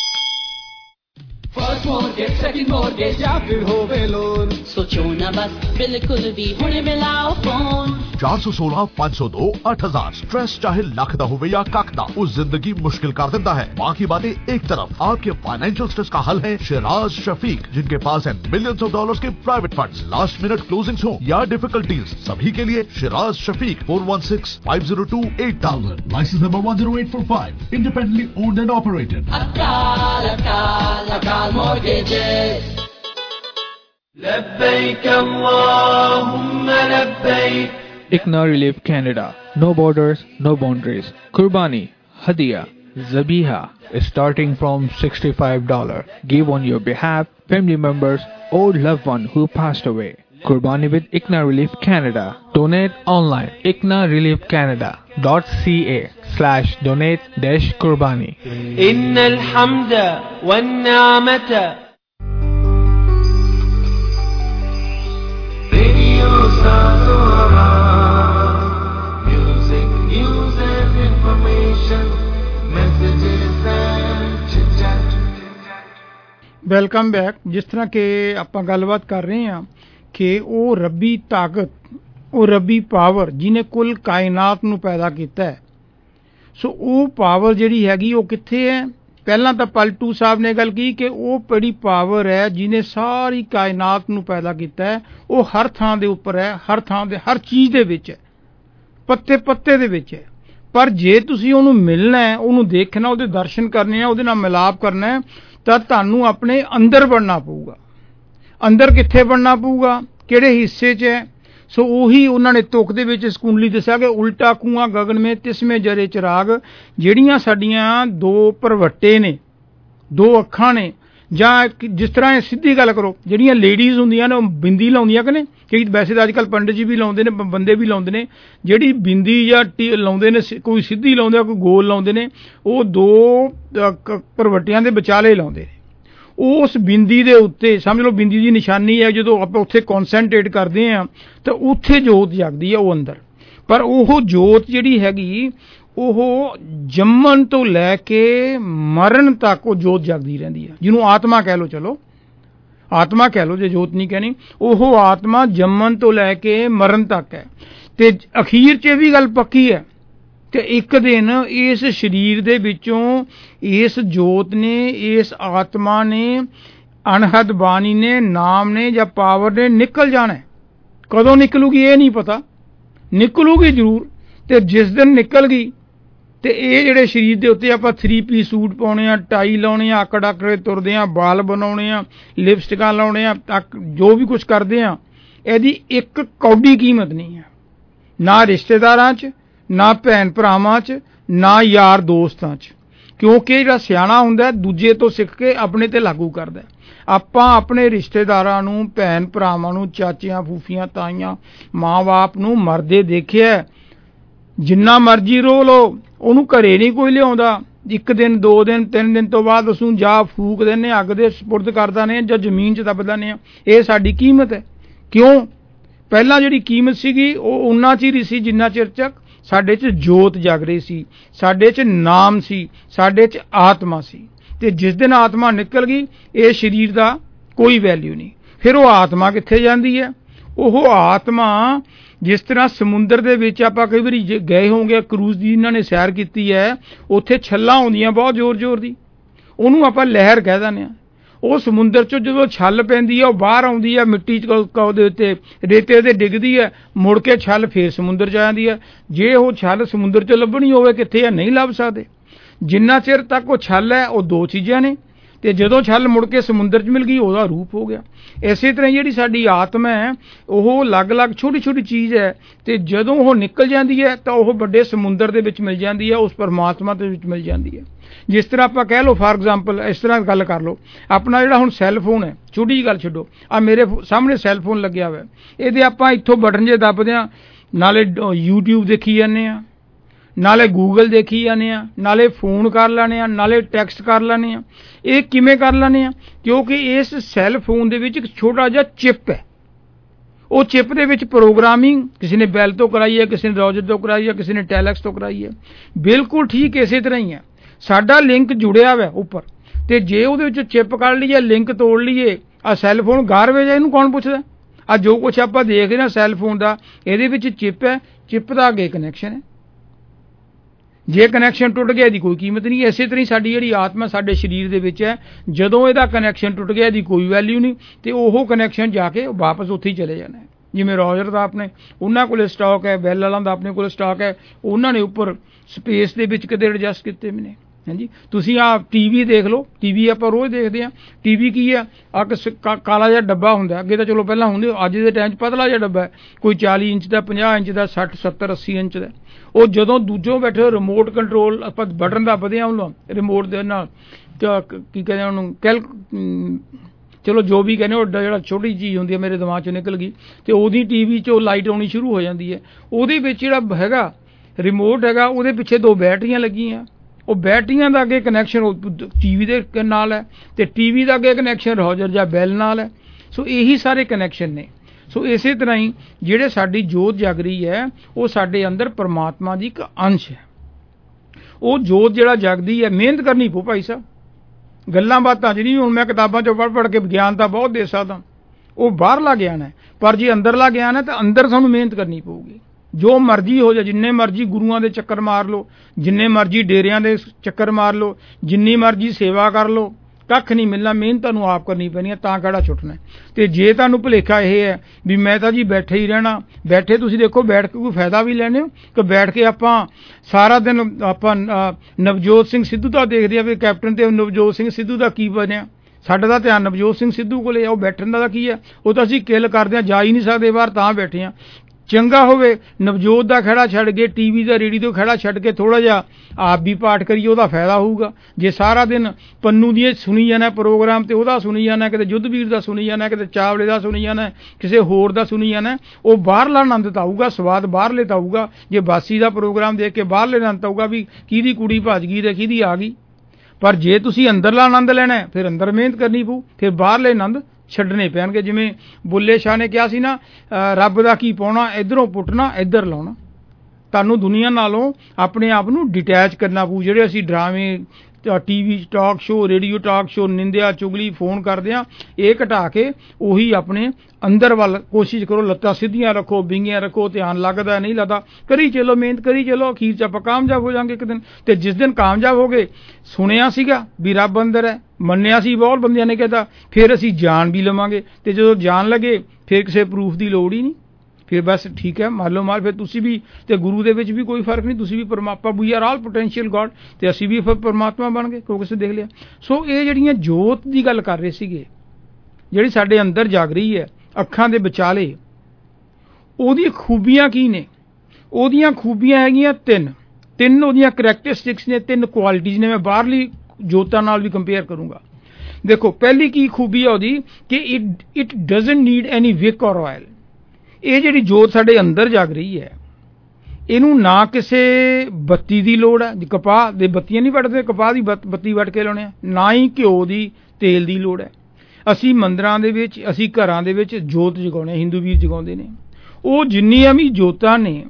First mortgage, second mortgage या फिर होवे लोन, सोचो ना बस बिल्कुल भी हुणे मिलाओ फोन। चार सौ सोलह पाँच सौ दो आठ हजार स्ट्रेस चाहे लख दा होवे या कख दा, उस जिंदगी मुश्किल कर देता है। बाकी बातें एक तरफ, आपके फाइनेंशियल स्ट्रेस का हल है शिराज शफीक, जिनके पास है मिलियंस ऑफ डॉलर्स के private funds. Last minute closings हो या डिफिकल्टीज, सभी के लिए Shiraz Shafiq four one six five zero two eight thousand, license number one zero eight four five, independently owned and operated. अकाल अकाल अकाल mortgages. لبيك اللهم لبيك. ICNA Relief Canada. No borders, no boundaries. Qurbani, Hadiya, Zabiha is starting from sixty-five dollars. Give on your behalf, family members or loved one who passed away. Qurbani with ICNA Relief Canada. Donate online. ICNA Relief Canada dot ca slash donate dash Qurbani. إن الحمد والنعمة. Radio Sazo Awaz. Music, news and information. Messages and chit-chat. Welcome back. ਜਿਸ ਤਰ੍ਹਾਂ ਕਿ ਆਪਾਂ ਗੱਲਬਾਤ ਕਰ ਰਹੇ ਹਾਂ ਕਿ ਉਹ ਰੱਬੀ ਤਾਕਤ, ਉਹ ਰੱਬੀ ਪਾਵਰ ਜਿਹਨੇ ਕੁੱਲ ਕਾਇਨਾਤ ਨੂੰ ਪੈਦਾ ਕੀਤਾ ਹੈ, ਸੋ ਉਹ ਪਾਵਰ ਜਿਹੜੀ ਹੈਗੀ ਉਹ ਕਿੱਥੇ ਹੈ? ਪਹਿਲਾਂ ਤਾਂ ਪਲਟੂ ਸਾਹਿਬ ਨੇ ਗੱਲ ਕੀ ਕਿ ਉਹ ਬੜੀ ਪਾਵਰ ਹੈ ਜਿਹਨੇ ਸਾਰੀ ਕਾਇਨਾਤ ਨੂੰ ਪੈਦਾ ਕੀਤਾ ਹੈ, ਉਹ ਹਰ ਥਾਂ ਦੇ ਉੱਪਰ ਹੈ, ਹਰ ਥਾਂ ਦੇ ਹਰ ਚੀਜ਼ ਦੇ ਵਿੱਚ ਹੈ, ਪੱਤੇ ਪੱਤੇ ਦੇ ਵਿੱਚ ਹੈ। ਪਰ ਜੇ ਤੁਸੀਂ ਉਹਨੂੰ ਮਿਲਣਾ ਹੈ, ਉਹਨੂੰ ਦੇਖਣਾ, ਉਹਦੇ ਦਰਸ਼ਨ ਕਰਨੇ ਆ, ਉਹਦੇ ਨਾਲ ਮਿਲਾਪ ਕਰਨਾ ਹੈ, ਤਾਂ ਤੁਹਾਨੂੰ ਆਪਣੇ ਅੰਦਰ ਵੜਨਾ ਪਊਗਾ। ਅੰਦਰ ਕਿੱਥੇ ਵੜਨਾ ਪਊਗਾ, ਕਿਹੜੇ ਹਿੱਸੇ 'ਚ ਹੈ? ਸੋ ਉਹੀ ਉਹਨਾਂ ਨੇ ਤੁਕ ਦੇ ਵਿੱਚ ਇਸ ਕੁੰਡਲੀ ਦੱਸਿਆ ਕਿ ਉਲਟਾ ਕੂਆਂ ਗਗਨ ਮੇ ਤਿਸਮੇ ਜਰੇ ਚਿਰਾਗ, ਜਿਹੜੀਆਂ ਸਾਡੀਆਂ ਦੋ ਭਰਵੱਟੇ ਨੇ, ਦੋ ਅੱਖਾਂ ਨੇ, ਜਾਂ ਜਿਸ ਤਰ੍ਹਾਂ ਇਹ ਸਿੱਧੀ ਗੱਲ ਕਰੋ, ਜਿਹੜੀਆਂ ਲੇਡੀਜ਼ ਹੁੰਦੀਆਂ ਨੇ ਉਹ ਬਿੰਦੀ ਲਾਉਂਦੀਆਂ ਕਿ ਨੇ, ਕਈ ਵੈਸੇ ਤਾਂ ਅੱਜ ਕੱਲ੍ਹ ਪੰਡਿਤ ਜੀ ਵੀ ਲਾਉਂਦੇ ਨੇ, ਬੰਦੇ ਵੀ ਲਾਉਂਦੇ ਨੇ, ਜਿਹੜੀ ਬਿੰਦੀ ਜਾਂ ਟੀ ਲਾਉਂਦੇ ਨੇ, ਕੋਈ ਸਿੱਧੀ ਲਾਉਂਦੇ ਆ, ਕੋਈ ਗੋਲ ਲਾਉਂਦੇ ਨੇ, ਉਹ ਦੋ ਭਰਵੱਟਿਆਂ ਦੇ ਵਿਚਾਲੇ ਲਾਉਂਦੇ ਨੇ। ਉਸ ਬਿੰਦੀ ਦੇ ਉੱਤੇ ਸਮਝ ਲਓ ਬਿੰਦੀ ਦੀ ਨਿਸ਼ਾਨੀ ਹੈ, ਜਦੋਂ ਆਪਾਂ ਉੱਥੇ ਕੌਨਸੈਂਟਰੇਟ ਕਰਦੇ ਹਾਂ ਤਾਂ ਉੱਥੇ ਜੋਤ ਜਗਦੀ ਹੈ ਉਹ ਅੰਦਰ। ਪਰ ਉਹ ਜੋਤ ਜਿਹੜੀ ਹੈਗੀ ਉਹ ਜੰਮਣ ਤੋਂ ਲੈ ਕੇ ਮਰਨ ਤੱਕ ਉਹ ਜੋਤ ਜਗਦੀ ਰਹਿੰਦੀ ਹੈ, ਜਿਹਨੂੰ ਆਤਮਾ ਕਹਿ ਲਓ, ਚਲੋ ਆਤਮਾ ਕਹਿ ਲਓ ਜੇ ਜੋਤ ਨਹੀਂ ਕਹਿਣੀ। ਉਹ ਆਤਮਾ ਜੰਮਣ ਤੋਂ ਲੈ ਕੇ ਮਰਨ ਤੱਕ ਹੈ। ਤੇ ਅਖੀਰ 'ਚ ਇਹ ਵੀ ਗੱਲ ਪੱਕੀ ਹੈ ਕਿ ਇੱਕ ਦਿਨ ਇਸ ਸਰੀਰ ਦੇ ਵਿੱਚੋਂ ਇਸ ਜੋਤ ਨੇ, ਇਸ ਆਤਮਾ ਨੇ, ਅਣਹਦ ਬਾਣੀ ਨੇ, ਨਾਮ ਨੇ ਜਾਂ ਪਾਵਰ ਨੇ ਨਿਕਲ ਜਾਣਾ। ਕਦੋਂ ਨਿਕਲੂਗੀ ਇਹ ਨਹੀਂ ਪਤਾ, ਨਿਕਲੂਗੀ ਜ਼ਰੂਰ। ਤੇ ਜਿਸ ਦਿਨ ਨਿਕਲ ਗਈ ਤੇ ਇਹ ਜਿਹੜੇ ਸਰੀਰ ਦੇ ਉੱਤੇ ਆਪਾਂ ਥਰੀ ਪੀਸ ਸੂਟ ਪਾਉਣੇ ਆ, ਟਾਈ ਲਾਉਣੇ ਆ, ਆਕੜ ਆਕੜੇ ਤੁਰਦੇ ਆ, ਬਾਲ ਬਣਾਉਣੇ ਆ, ਲਿਪਸਟਿਕਾਂ ਲਾਉਣੇ ਆ, ਤੱਕ ਜੋ ਵੀ ਕੁਛ ਕਰਦੇ ਆ, ਇਹਦੀ ਇੱਕ ਕੌਡੀ ਕੀਮਤ ਨਹੀਂ ਹੈ, ਨਾ ਰਿਸ਼ਤੇਦਾਰਾਂ 'ਚ, ਨਾ ਭੈਣ ਭਰਾਵਾਂ 'ਚ, ਨਾ ਯਾਰ ਦੋਸਤਾਂ 'ਚ। ਕਿਉਂਕਿ ਜਿਹੜਾ ਸਿਆਣਾ ਹੁੰਦਾ ਦੂਜੇ ਤੋਂ ਸਿੱਖ ਕੇ ਆਪਣੇ ਤੇ ਲਾਗੂ ਕਰਦਾ। ਆਪਾਂ ਆਪਣੇ ਰਿਸ਼ਤੇਦਾਰਾਂ ਨੂੰ, ਭੈਣ ਭਰਾਵਾਂ ਨੂੰ, ਚਾਚਿਆਂ ਫੂਫੀਆਂ ਤਾਈਆਂ, ਮਾਂ ਬਾਪ ਨੂੰ ਮਰਦੇ ਦੇਖਿਆ। ਜਿੰਨਾ ਮਰਜ਼ੀ ਰੋ ਲਓ, ਉਹਨੂੰ ਘਰੇ ਨਹੀਂ ਕੋਈ ਲਿਆਉਂਦਾ। ਇੱਕ ਦਿਨ, ਦੋ ਦਿਨ, ਤਿੰਨ ਦਿਨ ਤੋਂ ਬਾਅਦ ਉਸਨੂੰ ਜਾਂ ਫੂਕ ਦਿੰਦੇ, ਅੱਗ ਦੇ ਸਪੁਰਦ ਕਰ ਦਿੰਦੇ ਜਾਂ ਜ਼ਮੀਨ 'ਚ ਦੱਬ ਦਿੰਦੇ ਆ। ਇਹ ਸਾਡੀ ਕੀਮਤ ਹੈ। ਕਿਉਂ? ਪਹਿਲਾਂ ਜਿਹੜੀ ਕੀਮਤ ਸੀਗੀ ਉਹ ਉਨਾ ਚਿਰ ਹੀ ਸੀ ਜਿੰਨਾ ਚਿਰ ਤੱਕ ਸਾਡੇ 'ਚ ਜੋਤ ਜਗ ਰਹੀ ਸੀ, ਸਾਡੇ 'ਚ ਨਾਮ ਸੀ, ਸਾਡੇ 'ਚ ਆਤਮਾ ਸੀ। ਤੇ ਜਿਸ ਦਿਨ ਆਤਮਾ ਨਿਕਲ ਗਈ ਇਹ ਸਰੀਰ ਦਾ ਕੋਈ ਵੈਲਿਊ ਨਹੀਂ। ਫਿਰ ਉਹ ਆਤਮਾ ਕਿੱਥੇ ਜਾਂਦੀ ਹੈ? ਉਹ ਆਤਮਾ ਜਿਸ ਤਰ੍ਹਾਂ ਸਮੁੰਦਰ ਦੇ ਵਿੱਚ ਆਪਾਂ ਕਈ ਵਾਰੀ ਗਏ ਹੋਗੇ, ਕਰੂਜ਼ ਦੀ ਇਹਨਾਂ ਨੇ ਸੈਰ ਕੀਤੀ ਹੈ, ਉੱਥੇ ਛੱਲਾਂ ਆਉਂਦੀਆਂ ਬਹੁਤ ਜ਼ੋਰ ਜ਼ੋਰ ਦੀ, ਉਹਨੂੰ ਆਪਾਂ ਲਹਿਰ ਕਹਿ ਦਿੰਦੇ ਹਾਂ। ਉਹ ਸਮੁੰਦਰ 'ਚੋਂ ਜਦੋਂ ਛੱਲ ਪੈਂਦੀ ਹੈ ਉਹ ਬਾਹਰ ਆਉਂਦੀ ਹੈ, ਮਿੱਟੀ 'ਚ ਉਹਦੇ ਉੱਤੇ ਰੇਤੇ 'ਤੇ ਡਿੱਗਦੀ ਹੈ, ਮੁੜ ਕੇ ਛੱਲ ਫੇਰ ਸਮੁੰਦਰ 'ਚ ਜਾਂਦੀ ਹੈ। ਜੇ ਉਹ ਛੱਲ ਸਮੁੰਦਰ 'ਚ ਲੱਭਣੀ ਹੋਵੇ ਕਿੱਥੇ ਹੈ, ਨਹੀਂ ਲੱਭ ਸਕਦੇ। ਜਿੰਨਾ ਚਿਰ ਤੱਕ ਉਹ ਛੱਲ ਹੈ ਉਹ ਦੋ ਚੀਜ਼ਾਂ ਨੇ, ਤੇ ਜਦੋਂ ਛੱਲ ਮੁੜ ਕੇ ਸਮੁੰਦਰ 'ਚ ਮਿਲ ਗਈ ਉਹਦਾ ਰੂਪ ਹੋ ਗਿਆ। ਇਸੇ ਤਰ੍ਹਾਂ ਜਿਹੜੀ ਸਾਡੀ ਆਤਮਾ ਹੈ ਉਹ ਅਲੱਗ-ਅਲੱਗ ਛੋਟੀ ਛੋਟੀ ਚੀਜ਼ ਹੈ, ਤੇ ਜਦੋਂ ਉਹ ਨਿਕਲ ਜਾਂਦੀ ਹੈ ਤਾਂ ਉਹ ਵੱਡੇ ਸਮੁੰਦਰ ਦੇ ਵਿੱਚ ਮਿਲ ਜਾਂਦੀ ਹੈ, ਉਸ ਪਰਮਾਤਮਾ ਦੇ ਵਿੱਚ ਮਿਲ ਜਾਂਦੀ ਹੈ। ਜਿਸ ਤਰ੍ਹਾਂ ਆਪਾਂ ਕਹਿ ਲਓ ਫਾਰ ਐਗਜ਼ਾਮਪਲ, ਇਸ ਤਰ੍ਹਾਂ ਗੱਲ ਕਰ ਲਓ, ਆਪਣਾ ਜਿਹੜਾ ਹੁਣ ਸੈੱਲ ਫੋਨ ਹੈ, ਛੋਟੀ ਜਿਹੀ ਗੱਲ ਛੱਡੋ, ਆ ਮੇਰੇ ਸਾਹਮਣੇ ਸੈੱਲ ਫੋਨ ਲੱਗਿਆ ਹੋਇਆ, ਇਹਦੇ ਆਪਾਂ ਇੱਥੋਂ ਬਟਨ ਜੇ ਦੱਬਦੇ ਹਾਂ, ਨਾਲੇ ਯੂਟਿਊਬ ਦੇਖੀ ਜਾਂਦੇ ਹਾਂ, ਨਾਲੇ ਗੂਗਲ ਦੇਖੀ ਜਾਂਦੇ ਆ, ਨਾਲੇ ਫੋਨ ਕਰ ਲੈਣੇ ਆ, ਨਾਲੇ ਟੈਕਸਟ ਕਰ ਲੈਣੇ ਆ। ਇਹ ਕਿਵੇਂ ਕਰ ਲੈਣੇ ਆ? ਕਿਉਂਕਿ ਇਸ ਸੈੱਲ ਫੋਨ ਦੇ ਵਿੱਚ ਇੱਕ ਛੋਟਾ ਜਿਹਾ ਚਿਪ ਹੈ। ਉਹ ਚਿਪ ਦੇ ਵਿੱਚ ਪ੍ਰੋਗਰਾਮਿੰਗ ਕਿਸੇ ਨੇ ਬੈਲ ਤੋਂ ਕਰਾਈ ਹੈ, ਕਿਸੇ ਨੇ ਰੋਜਰ ਤੋਂ ਕਰਾਈ ਹੈ, ਕਿਸੇ ਨੇ ਟੈਲੈਕਸ ਤੋਂ ਕਰਾਈ ਹੈ। ਬਿਲਕੁਲ ਠੀਕ ਇਸੇ ਤਰ੍ਹਾਂ ਹੀ ਹੈ, ਸਾਡਾ ਲਿੰਕ ਜੁੜਿਆ ਹੋਇਆ ਉੱਪਰ, ਤੇ ਜੇ ਉਹਦੇ ਵਿੱਚ ਚਿਪ ਕੱਢ ਲਈਏ, ਲਿੰਕ ਤੋੜ ਲਈਏ, ਆ ਸੈੱਲ ਫੋਨ ਗਾਰਬੇਜ ਹੈ, ਇਹਨੂੰ ਕੌਣ ਪੁੱਛਦਾ? ਆ ਜੋ ਕੁਛ ਆਪਾਂ ਦੇਖ ਰਹੇ ਹਾਂ ਸੈੱਲ ਫੋਨ ਦਾ, ਇਹਦੇ ਵਿੱਚ ਚਿਪ ਹੈ, ਚਿਪ ਦਾ ਅੱਗੇ ਕਨੈਕਸ਼ਨ ਹੈ। ਜੇ ਕਨੈਕਸ਼ਨ ਟੁੱਟ ਗਿਆ ਇਹਦੀ ਕੋਈ ਕੀਮਤ ਨਹੀਂ। ਇਸੇ ਤਰ੍ਹਾਂ ਹੀ ਸਾਡੀ ਜਿਹੜੀ ਆਤਮਾ ਸਾਡੇ ਸਰੀਰ ਦੇ ਵਿੱਚ ਹੈ, ਜਦੋਂ ਇਹਦਾ ਕਨੈਕਸ਼ਨ ਟੁੱਟ ਗਿਆ ਇਹਦੀ ਕੋਈ ਵੈਲਿਊ ਨਹੀਂ, ਤੇ ਉਹ ਕਨੈਕਸ਼ਨ ਜਾ ਕੇ ਵਾਪਸ ਉੱਥੇ ਹੀ ਚਲੇ ਜਾਣਾ ਹੈ। ਜਿਵੇਂ ਰੋਜਰ ਦਾ ਆਪਣੇ ਉਹਨਾਂ ਕੋਲ ਸਟਾਕ ਹੈ, ਬੈਲ ਵਾਲਾਂ ਦਾ ਆਪਣੇ ਕੋਲ ਸਟਾਕ ਹੈ, ਉਹਨਾਂ ਨੇ ਉੱਪਰ ਸਪੇਸ ਦੇ ਵਿੱਚ ਕਿਤੇ ਐਡਜਸਟ ਕੀਤੇ ਵੀ ਨੇ। ਹਾਂਜੀ, ਤੁਸੀਂ ਆ ਟੀ ਵੀ ਦੇਖ ਲਓ, ਟੀ ਵੀ ਆਪਾਂ ਰੋਜ਼ ਦੇਖਦੇ ਹਾਂ। ਟੀ ਵੀ ਕੀ ਆ? ਆ ਕਾਲਾ ਜਿਹਾ ਡੱਬਾ ਹੁੰਦਾ, ਅੱਗੇ ਤਾਂ ਚਲੋ ਪਹਿਲਾਂ ਹੁੰਦੇ, ਅੱਜ ਦੇ ਟਾਈਮ 'ਚ ਪਤਲਾ ਜਿਹਾ ਡੱਬਾ ਹੈ, ਕੋਈ ਚਾਲੀ ਇੰਚ ਦਾ, ਪੰਜਾਹ ਇੰਚ ਦਾ, ਸੱਠ ਸੱਤਰ ਅੱਸੀ ਇੰਚ ਦਾ। ਉਹ ਜਦੋਂ ਦੂਜੋਂ ਬੈਠੇ ਰਿਮੋਟ ਕੰਟਰੋਲ ਆਪਾਂ ਬਟਨ ਦੱਬਦੇ ਹਾਂ, ਉਹਨੂੰ ਰਿਮੋਟ ਦੇ ਨਾਲ ਕੀ ਕਹਿੰਦੇ ਉਹਨੂੰ ਕੈਲ, ਚਲੋ ਜੋ ਵੀ ਕਹਿੰਦੇ, ਉਹ ਜਿਹੜਾ ਛੋਟੀ ਚੀਜ਼ ਹੁੰਦੀ ਹੈ ਮੇਰੇ ਦਿਮਾਗ 'ਚੋਂ ਨਿਕਲ ਗਈ, ਤੇ ਉਹਦੀ ਟੀ ਵੀ 'ਚੋਂ ਲਾਈਟ ਆਉਣੀ ਸ਼ੁਰੂ ਹੋ ਜਾਂਦੀ ਹੈ। ਉਹਦੇ ਵਿੱਚ ਜਿਹੜਾ ਹੈਗਾ ਰਿਮੋਟ ਹੈਗਾ, ਉਹਦੇ ਪਿੱਛੇ ਦੋ ਬੈਟਰੀਆਂ ਲੱਗੀਆਂ, ਉਹ ਬੈਟਰੀਆਂ ਦਾ ਅੱਗੇ ਕਨੈਕਸ਼ਨ ਟੀ ਵੀ ਦੇ ਨਾਲ ਹੈ, ਤੇ ਟੀ ਵੀ ਦਾ ਅੱਗੇ ਕਨੈਕਸ਼ਨ ਰੋਜਰ ਜਾਂ ਬੈਲ ਨਾਲ ਹੈ। ਸੋ ਇਹੀ ਸਾਰੇ ਕਨੈਕਸ਼ਨ ਨੇ। ਸੋ ਇਸੇ ਤਰ੍ਹਾਂ ਹੀ ਜਿਹੜੇ ਸਾਡੀ ਜੋਤ ਜਗ ਰਹੀ ਹੈ, ਉਹ ਸਾਡੇ ਅੰਦਰ ਪਰਮਾਤਮਾ ਦੀ ਇੱਕ ਅੰਸ਼ ਹੈ। ਉਹ ਜੋਤ ਜਿਹੜਾ ਜਗਦੀ ਹੈ, ਮਿਹਨਤ ਕਰਨੀ ਪਊ ਭਾਈ ਸਾਹਿਬ, ਗੱਲਾਂ ਬਾਤਾਂ 'ਚ ਨਹੀਂ। ਹੁਣ ਮੈਂ ਕਿਤਾਬਾਂ 'ਚੋਂ ਪੜ੍ਹ ਪੜ੍ਹ ਕੇ ਗਿਆਨ ਤਾਂ ਬਹੁਤ ਦੇ ਸਕਦਾ, ਉਹ ਬਾਹਰਲਾ ਗਿਆਨ ਹੈ, ਪਰ ਜੇ ਅੰਦਰਲਾ ਗਿਆਨ ਹੈ ਤਾਂ ਅੰਦਰ ਸਾਨੂੰ ਮਿਹਨਤ ਕਰਨੀ ਪਊਗੀ। ਜੋ ਮਰਜ਼ੀ ਹੋ ਜਾ, ਜਿੰਨੇ ਮਰਜ਼ੀ ਗੁਰੂਆਂ ਦੇ ਚੱਕਰ ਮਾਰ ਲਓ, ਜਿੰਨੇ ਮਰਜ਼ੀ ਡੇਰਿਆਂ ਦੇ ਚੱਕਰ ਮਾਰ ਲਓ, ਜਿੰਨੀ ਮਰਜ਼ੀ ਸੇਵਾ ਕਰ ਲਓ, ਕੱਖ ਨਹੀਂ ਮਿਲਣਾ। ਮਿਹਨਤ ਤੁਹਾਨੂੰ ਆਪ ਕਰਨੀ ਪੈਣੀ ਹੈ, ਤਾਂ ਕਿਹੜਾ ਛੁੱਟਣਾ। ਤੇ ਜੇ ਤੁਹਾਨੂੰ ਭੁਲੇਖਾ ਇਹ ਹੈ ਵੀ ਮੈਂ ਤਾਂ ਜੀ ਬੈਠੇ ਹੀ ਰਹਿਣਾ, ਬੈਠੇ ਤੁਸੀਂ ਦੇਖੋ ਬੈਠ ਕੇ ਕੋਈ ਫਾਇਦਾ ਵੀ ਲੈਣੇ ਹੋ ਕਿ ਬੈਠ ਕੇ ਆਪਾਂ ਸਾਰਾ ਦਿਨ ਆਪਾਂ ਨਵਜੋਤ ਸਿੰਘ ਸਿੱਧੂ ਦਾ ਦੇਖਦੇ ਆ ਵੀ ਕੈਪਟਨ ਤੇ ਨਵਜੋਤ ਸਿੰਘ ਸਿੱਧੂ ਦਾ ਕੀ ਬਣਿਆ। ਸਾਡਾ ਤਾਂ ਧਿਆਨ ਨਵਜੋਤ ਸਿੰਘ ਸਿੱਧੂ ਕੋਲੇ ਆ, ਉਹ ਬੈਠਣ ਦਾ ਕੀ ਹੈ? ਉਹ ਤਾਂ ਅਸੀਂ ਕਿੱਲ ਕਰਦੇ ਹਾਂ, ਜਾ ਹੀ ਨਹੀਂ ਸਕਦੇ ਬਾਹਰ, ਤਾਂ ਬੈਠੇ ਹਾਂ। ਚੰਗਾ ਹੋਵੇ ਨਵਜੋਤ ਦਾ ਖਹਿੜਾ ਛੱਡ ਕੇ, ਟੀ ਵੀ ਦਾ ਰੇਡੀ ਤੋਂ ਖਹਿੜਾ ਛੱਡ ਕੇ ਥੋੜ੍ਹਾ ਜਿਹਾ ਆਪ ਵੀ ਪਾਠ ਕਰੀਏ, ਉਹਦਾ ਫਾਇਦਾ ਹੋਊਗਾ। ਜੇ ਸਾਰਾ ਦਿਨ ਪੰਨੂ ਦੀ ਸੁਣੀ ਜਾਣਾ ਪ੍ਰੋਗਰਾਮ, ਤੇ ਉਹਦਾ ਸੁਣੀ ਜਾਣਾ, ਕਿਤੇ ਯੁੱਧਵੀਰ ਦਾ ਸੁਣੀ ਜਾਣਾ, ਕਿਤੇ ਚਾਵਲੇ ਦਾ ਸੁਣੀ ਜਾਣਾ, ਕਿਸੇ ਹੋਰ ਦਾ ਸੁਣੀ ਜਾਣਾ, ਉਹ ਬਾਹਰਲਾ ਆਨੰਦ ਤਾਂ ਆਊਗਾ, ਸਵਾਦ ਬਾਹਰਲੇ ਤਾਂ ਆਊਗਾ। ਜੇ ਬਾਸੀ ਦਾ ਪ੍ਰੋਗਰਾਮ ਦੇਖ ਕੇ ਬਾਹਰਲੇ ਆਨੰਦ ਆਊਗਾ ਵੀ ਕਿਹਦੀ ਕੁੜੀ ਭੱਜ ਗਈ ਤੇ ਕਿਹਦੀ ਆ ਗਈ। ਪਰ ਜੇ ਤੁਸੀਂ ਅੰਦਰਲਾ ਆਨੰਦ ਲੈਣਾ ਹੈ, ਫਿਰ ਅੰਦਰ ਮਿਹਨਤ ਕਰਨੀ ਪਊ, ਫਿਰ ਬਾਹਰਲੇ ਆਨੰਦ ਛੱਡਣੇ ਪੈਣਗੇ। ਜਿਵੇਂ ਬੁੱਲੇ ਸ਼ਾਹ ਨੇ ਕਿਹਾ ਸੀ ਨਾ, ਰੱਬ ਦਾ ਕੀ ਪਾਉਣਾ, ਇੱਧਰੋਂ ਪੁੱਟਣਾ ਇੱਧਰ ਲਾਉਣਾ। ਤੁਹਾਨੂੰ ਦੁਨੀਆ ਨਾਲੋਂ ਆਪਣੇ ਆਪ ਨੂੰ ਡਿਟੈਚ ਕਰਨਾ ਪਊ। ਜਿਹੜੇ ਅਸੀਂ ਡਰਾਮੇ, T V talk show, radio talk show, ਨਿੰਦਿਆ ਚੁਗਲੀ ਫੋਨ ਕਰਦੇ ਹਾਂ, ਇਹ ਘਟਾ ਕੇ ਉਹੀ ਆਪਣੇ ਅੰਦਰ ਵੱਲ ਕੋਸ਼ਿਸ਼ ਕਰੋ। ਲੱਤਾਂ ਸਿੱਧੀਆਂ ਰੱਖੋ, ਵਿੰਗੀਆਂ ਰੱਖੋ, ਧਿਆਨ ਲੱਗਦਾ ਨਹੀਂ ਲੱਗਦਾ, ਕਰੀ ਚਲੋ, ਮਿਹਨਤ ਕਰੀ ਚਲੋ, ਅਖੀਰ 'ਚ ਆਪਾਂ ਕਾਮਯਾਬ ਹੋ ਜਾਵਾਂਗੇ ਇੱਕ ਦਿਨ। ਤੇ ਜਿਸ ਦਿਨ ਕਾਮਯਾਬ ਹੋ ਗਏ, ਸੁਣਿਆ ਸੀਗਾ ਵੀ ਰੱਬ ਅੰਦਰ ਹੈ, ਮੰਨਿਆ ਸੀ ਬਹੁਤ ਬੰਦਿਆਂ ਨੇ ਕਹਿਤਾ, ਫਿਰ ਅਸੀਂ ਜਾਣ ਵੀ ਲਵਾਂਗੇ। ਤੇ ਜਦੋਂ ਜਾਣ ਲੱਗੇ ਫਿਰ ਕਿਸੇ ਪ੍ਰੂਫ ਦੀ ਲੋੜ ਹੀ ਨਹੀਂ, ਫਿਰ ਬਸ ਠੀਕ ਹੈ, ਮੰਨ ਲਓ ਮਾਲ, ਫਿਰ ਤੁਸੀਂ ਵੀ ਤੇ ਗੁਰੂ ਦੇ ਵਿੱਚ ਵੀ ਕੋਈ ਫਰਕ ਨਹੀਂ, ਤੁਸੀਂ ਵੀ ਪਰਮਾਤਮਾ, we are all potential god, ਤੇ ਅਸੀਂ ਵੀ ਫਿਰ ਪਰਮਾਤਮਾ ਬਣ ਗਏ ਕਿਉਂਕਿ ਅਸੀਂ ਦੇਖ ਲਿਆ। ਸੋ ਇਹ ਜਿਹੜੀਆਂ ਜੋਤ ਦੀ ਗੱਲ ਕਰ ਰਹੇ ਸੀਗੇ, ਜਿਹੜੀ ਸਾਡੇ ਅੰਦਰ ਜਾਗ ਰਹੀ ਹੈ ਅੱਖਾਂ ਦੇ ਵਿਚਾਲੇ, ਉਹਦੀ ਖੂਬੀਆਂ ਕੀ ਨੇ? ਉਹਦੀਆਂ ਖੂਬੀਆਂ ਹੈਗੀਆਂ ਤਿੰਨ ਤਿੰਨ ਉਹਦੀਆਂ ਕਰੈਕਟਰਿਸਟਿਕਸ ਨੇ, ਤਿੰਨ ਕੁਆਲਿਟੀਜ਼ ਨੇ। ਮੈਂ ਬਾਹਰਲੀ ਜੋਤਾਂ ਨਾਲ ਵੀ ਕੰਪੇਅਰ ਕਰੂੰਗਾ। ਦੇਖੋ ਪਹਿਲੀ ਕੀ ਖੂਬੀ ਹੈ ਉਹਦੀ, ਕਿ it it doesn't need any wick or oil. ਇਹ ਜਿਹੜੀ ਜੋਤ ਸਾਡੇ ਅੰਦਰ ਜਾਗ ਰਹੀ ਹੈ, ਇਹਨੂੰ ਨਾ ਕਿਸੇ ਬੱਤੀ ਦੀ ਲੋੜ ਹੈ, ਕਪਾਹ ਦੇ ਬੱਤੀਆਂ ਨਹੀਂ ਵੱਟਦੇ, ਕਪਾਹ ਦੀ ਬੱਤੀ ਵੱਟ ਕੇ ਲਾਉਣੇ ਆ, ਨਾ ਹੀ ਘਿਓ ਦੀ, ਤੇਲ ਦੀ ਲੋੜ ਹੈ। ਅਸੀਂ ਮੰਦਰਾਂ ਦੇ ਵਿੱਚ, ਅਸੀਂ ਘਰਾਂ ਦੇ ਵਿੱਚ ਜੋਤ ਜਗਾਉਣੇ, ਹਿੰਦੂ ਵੀਰ ਜਗਾਉਂਦੇ ਨੇ। ਉਹ ਜਿੰਨੀਆਂ ਵੀ ਜੋਤਾਂ ਨੇ,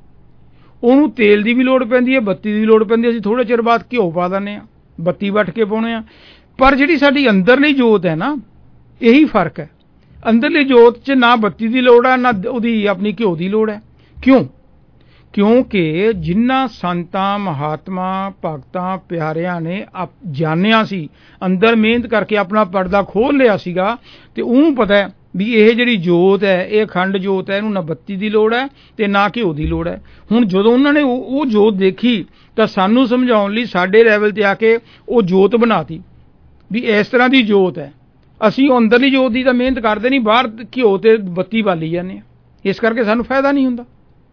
ਉਹਨੂੰ ਤੇਲ ਦੀ ਵੀ ਲੋੜ ਪੈਂਦੀ ਹੈ, ਬੱਤੀ ਦੀ ਲੋੜ ਪੈਂਦੀ ਹੈ। ਅਸੀਂ ਥੋੜ੍ਹੇ ਚਿਰ ਬਾਅਦ ਘਿਓ ਪਾ ਦਿੰਦੇ ਹਾਂ, ਬੱਤੀ ਵੱਟ ਕੇ ਪਾਉਣੇ ਆ। ਪਰ ਜਿਹੜੀ ਸਾਡੀ ਅੰਦਰਲੀ ਜੋਤ ਹੈ ਨਾ, ਇਹੀ ਫਰਕ ਹੈ। ਅੰਦਰਲੀ ਜੋਤ 'ਚ ਨਾ ਬੱਤੀ ਦੀ ਲੋੜ ਹੈ, ਨਾ ਉਹਦੀ ਆਪਣੀ ਘਿਓ ਦੀ ਲੋੜ ਹੈ। ਕਿਉਂ? ਕਿਉਂਕਿ ਜਿਨ੍ਹਾਂ ਸੰਤਾਂ, ਮਹਾਤਮਾ, ਭਗਤਾਂ, ਪਿਆਰਿਆਂ ਨੇ ਆਪ ਜਾਣਿਆ ਸੀ, ਅੰਦਰ ਮਿਹਨਤ ਕਰਕੇ ਆਪਣਾ ਪਰਦਾ ਖੋਲ੍ਹ ਲਿਆ ਸੀਗਾ, ਤੇ ਉਹਨੂੰ ਪਤਾ ਹੈ ਵੀ ਇਹ ਜਿਹੜੀ ਜੋਤ ਹੈ, ਇਹ ਅਖੰਡ ਜੋਤ ਹੈ, ਇਹਨੂੰ ਨਾ ਬੱਤੀ ਦੀ ਲੋੜ ਹੈ ਤੇ ਨਾ ਘਿਓ ਦੀ ਲੋੜ ਹੈ। ਹੁਣ ਜਦੋਂ ਉਹਨਾਂ ਨੇ ਉਹ, ਉਹ ਜੋਤ ਦੇਖੀ, ਤਾਂ ਸਾਨੂੰ ਸਮਝਾਉਣ ਲਈ ਸਾਡੇ ਲੈਵਲ 'ਤੇ ਆ ਕੇ ਉਹ ਜੋਤ ਬਣਾਤੀ। ਵੀ ਇਸ ਤਰ੍ਹਾਂ ਦੀ ਜੋਤ ਹੈ। ਅਸੀਂ ਉਹ ਅੰਦਰਲੀ ਜੋਤ ਦੀ ਤਾਂ ਮਿਹਨਤ ਕਰਦੇ ਨਹੀਂ, ਬਾਹਰ ਘਿਓ ਤੇ ਬੱਤੀ ਬਾਲੀ ਜਾਂਦੇ ਹਾਂ, ਇਸ ਕਰਕੇ ਸਾਨੂੰ ਫਾਇਦਾ ਨਹੀਂ ਹੁੰਦਾ।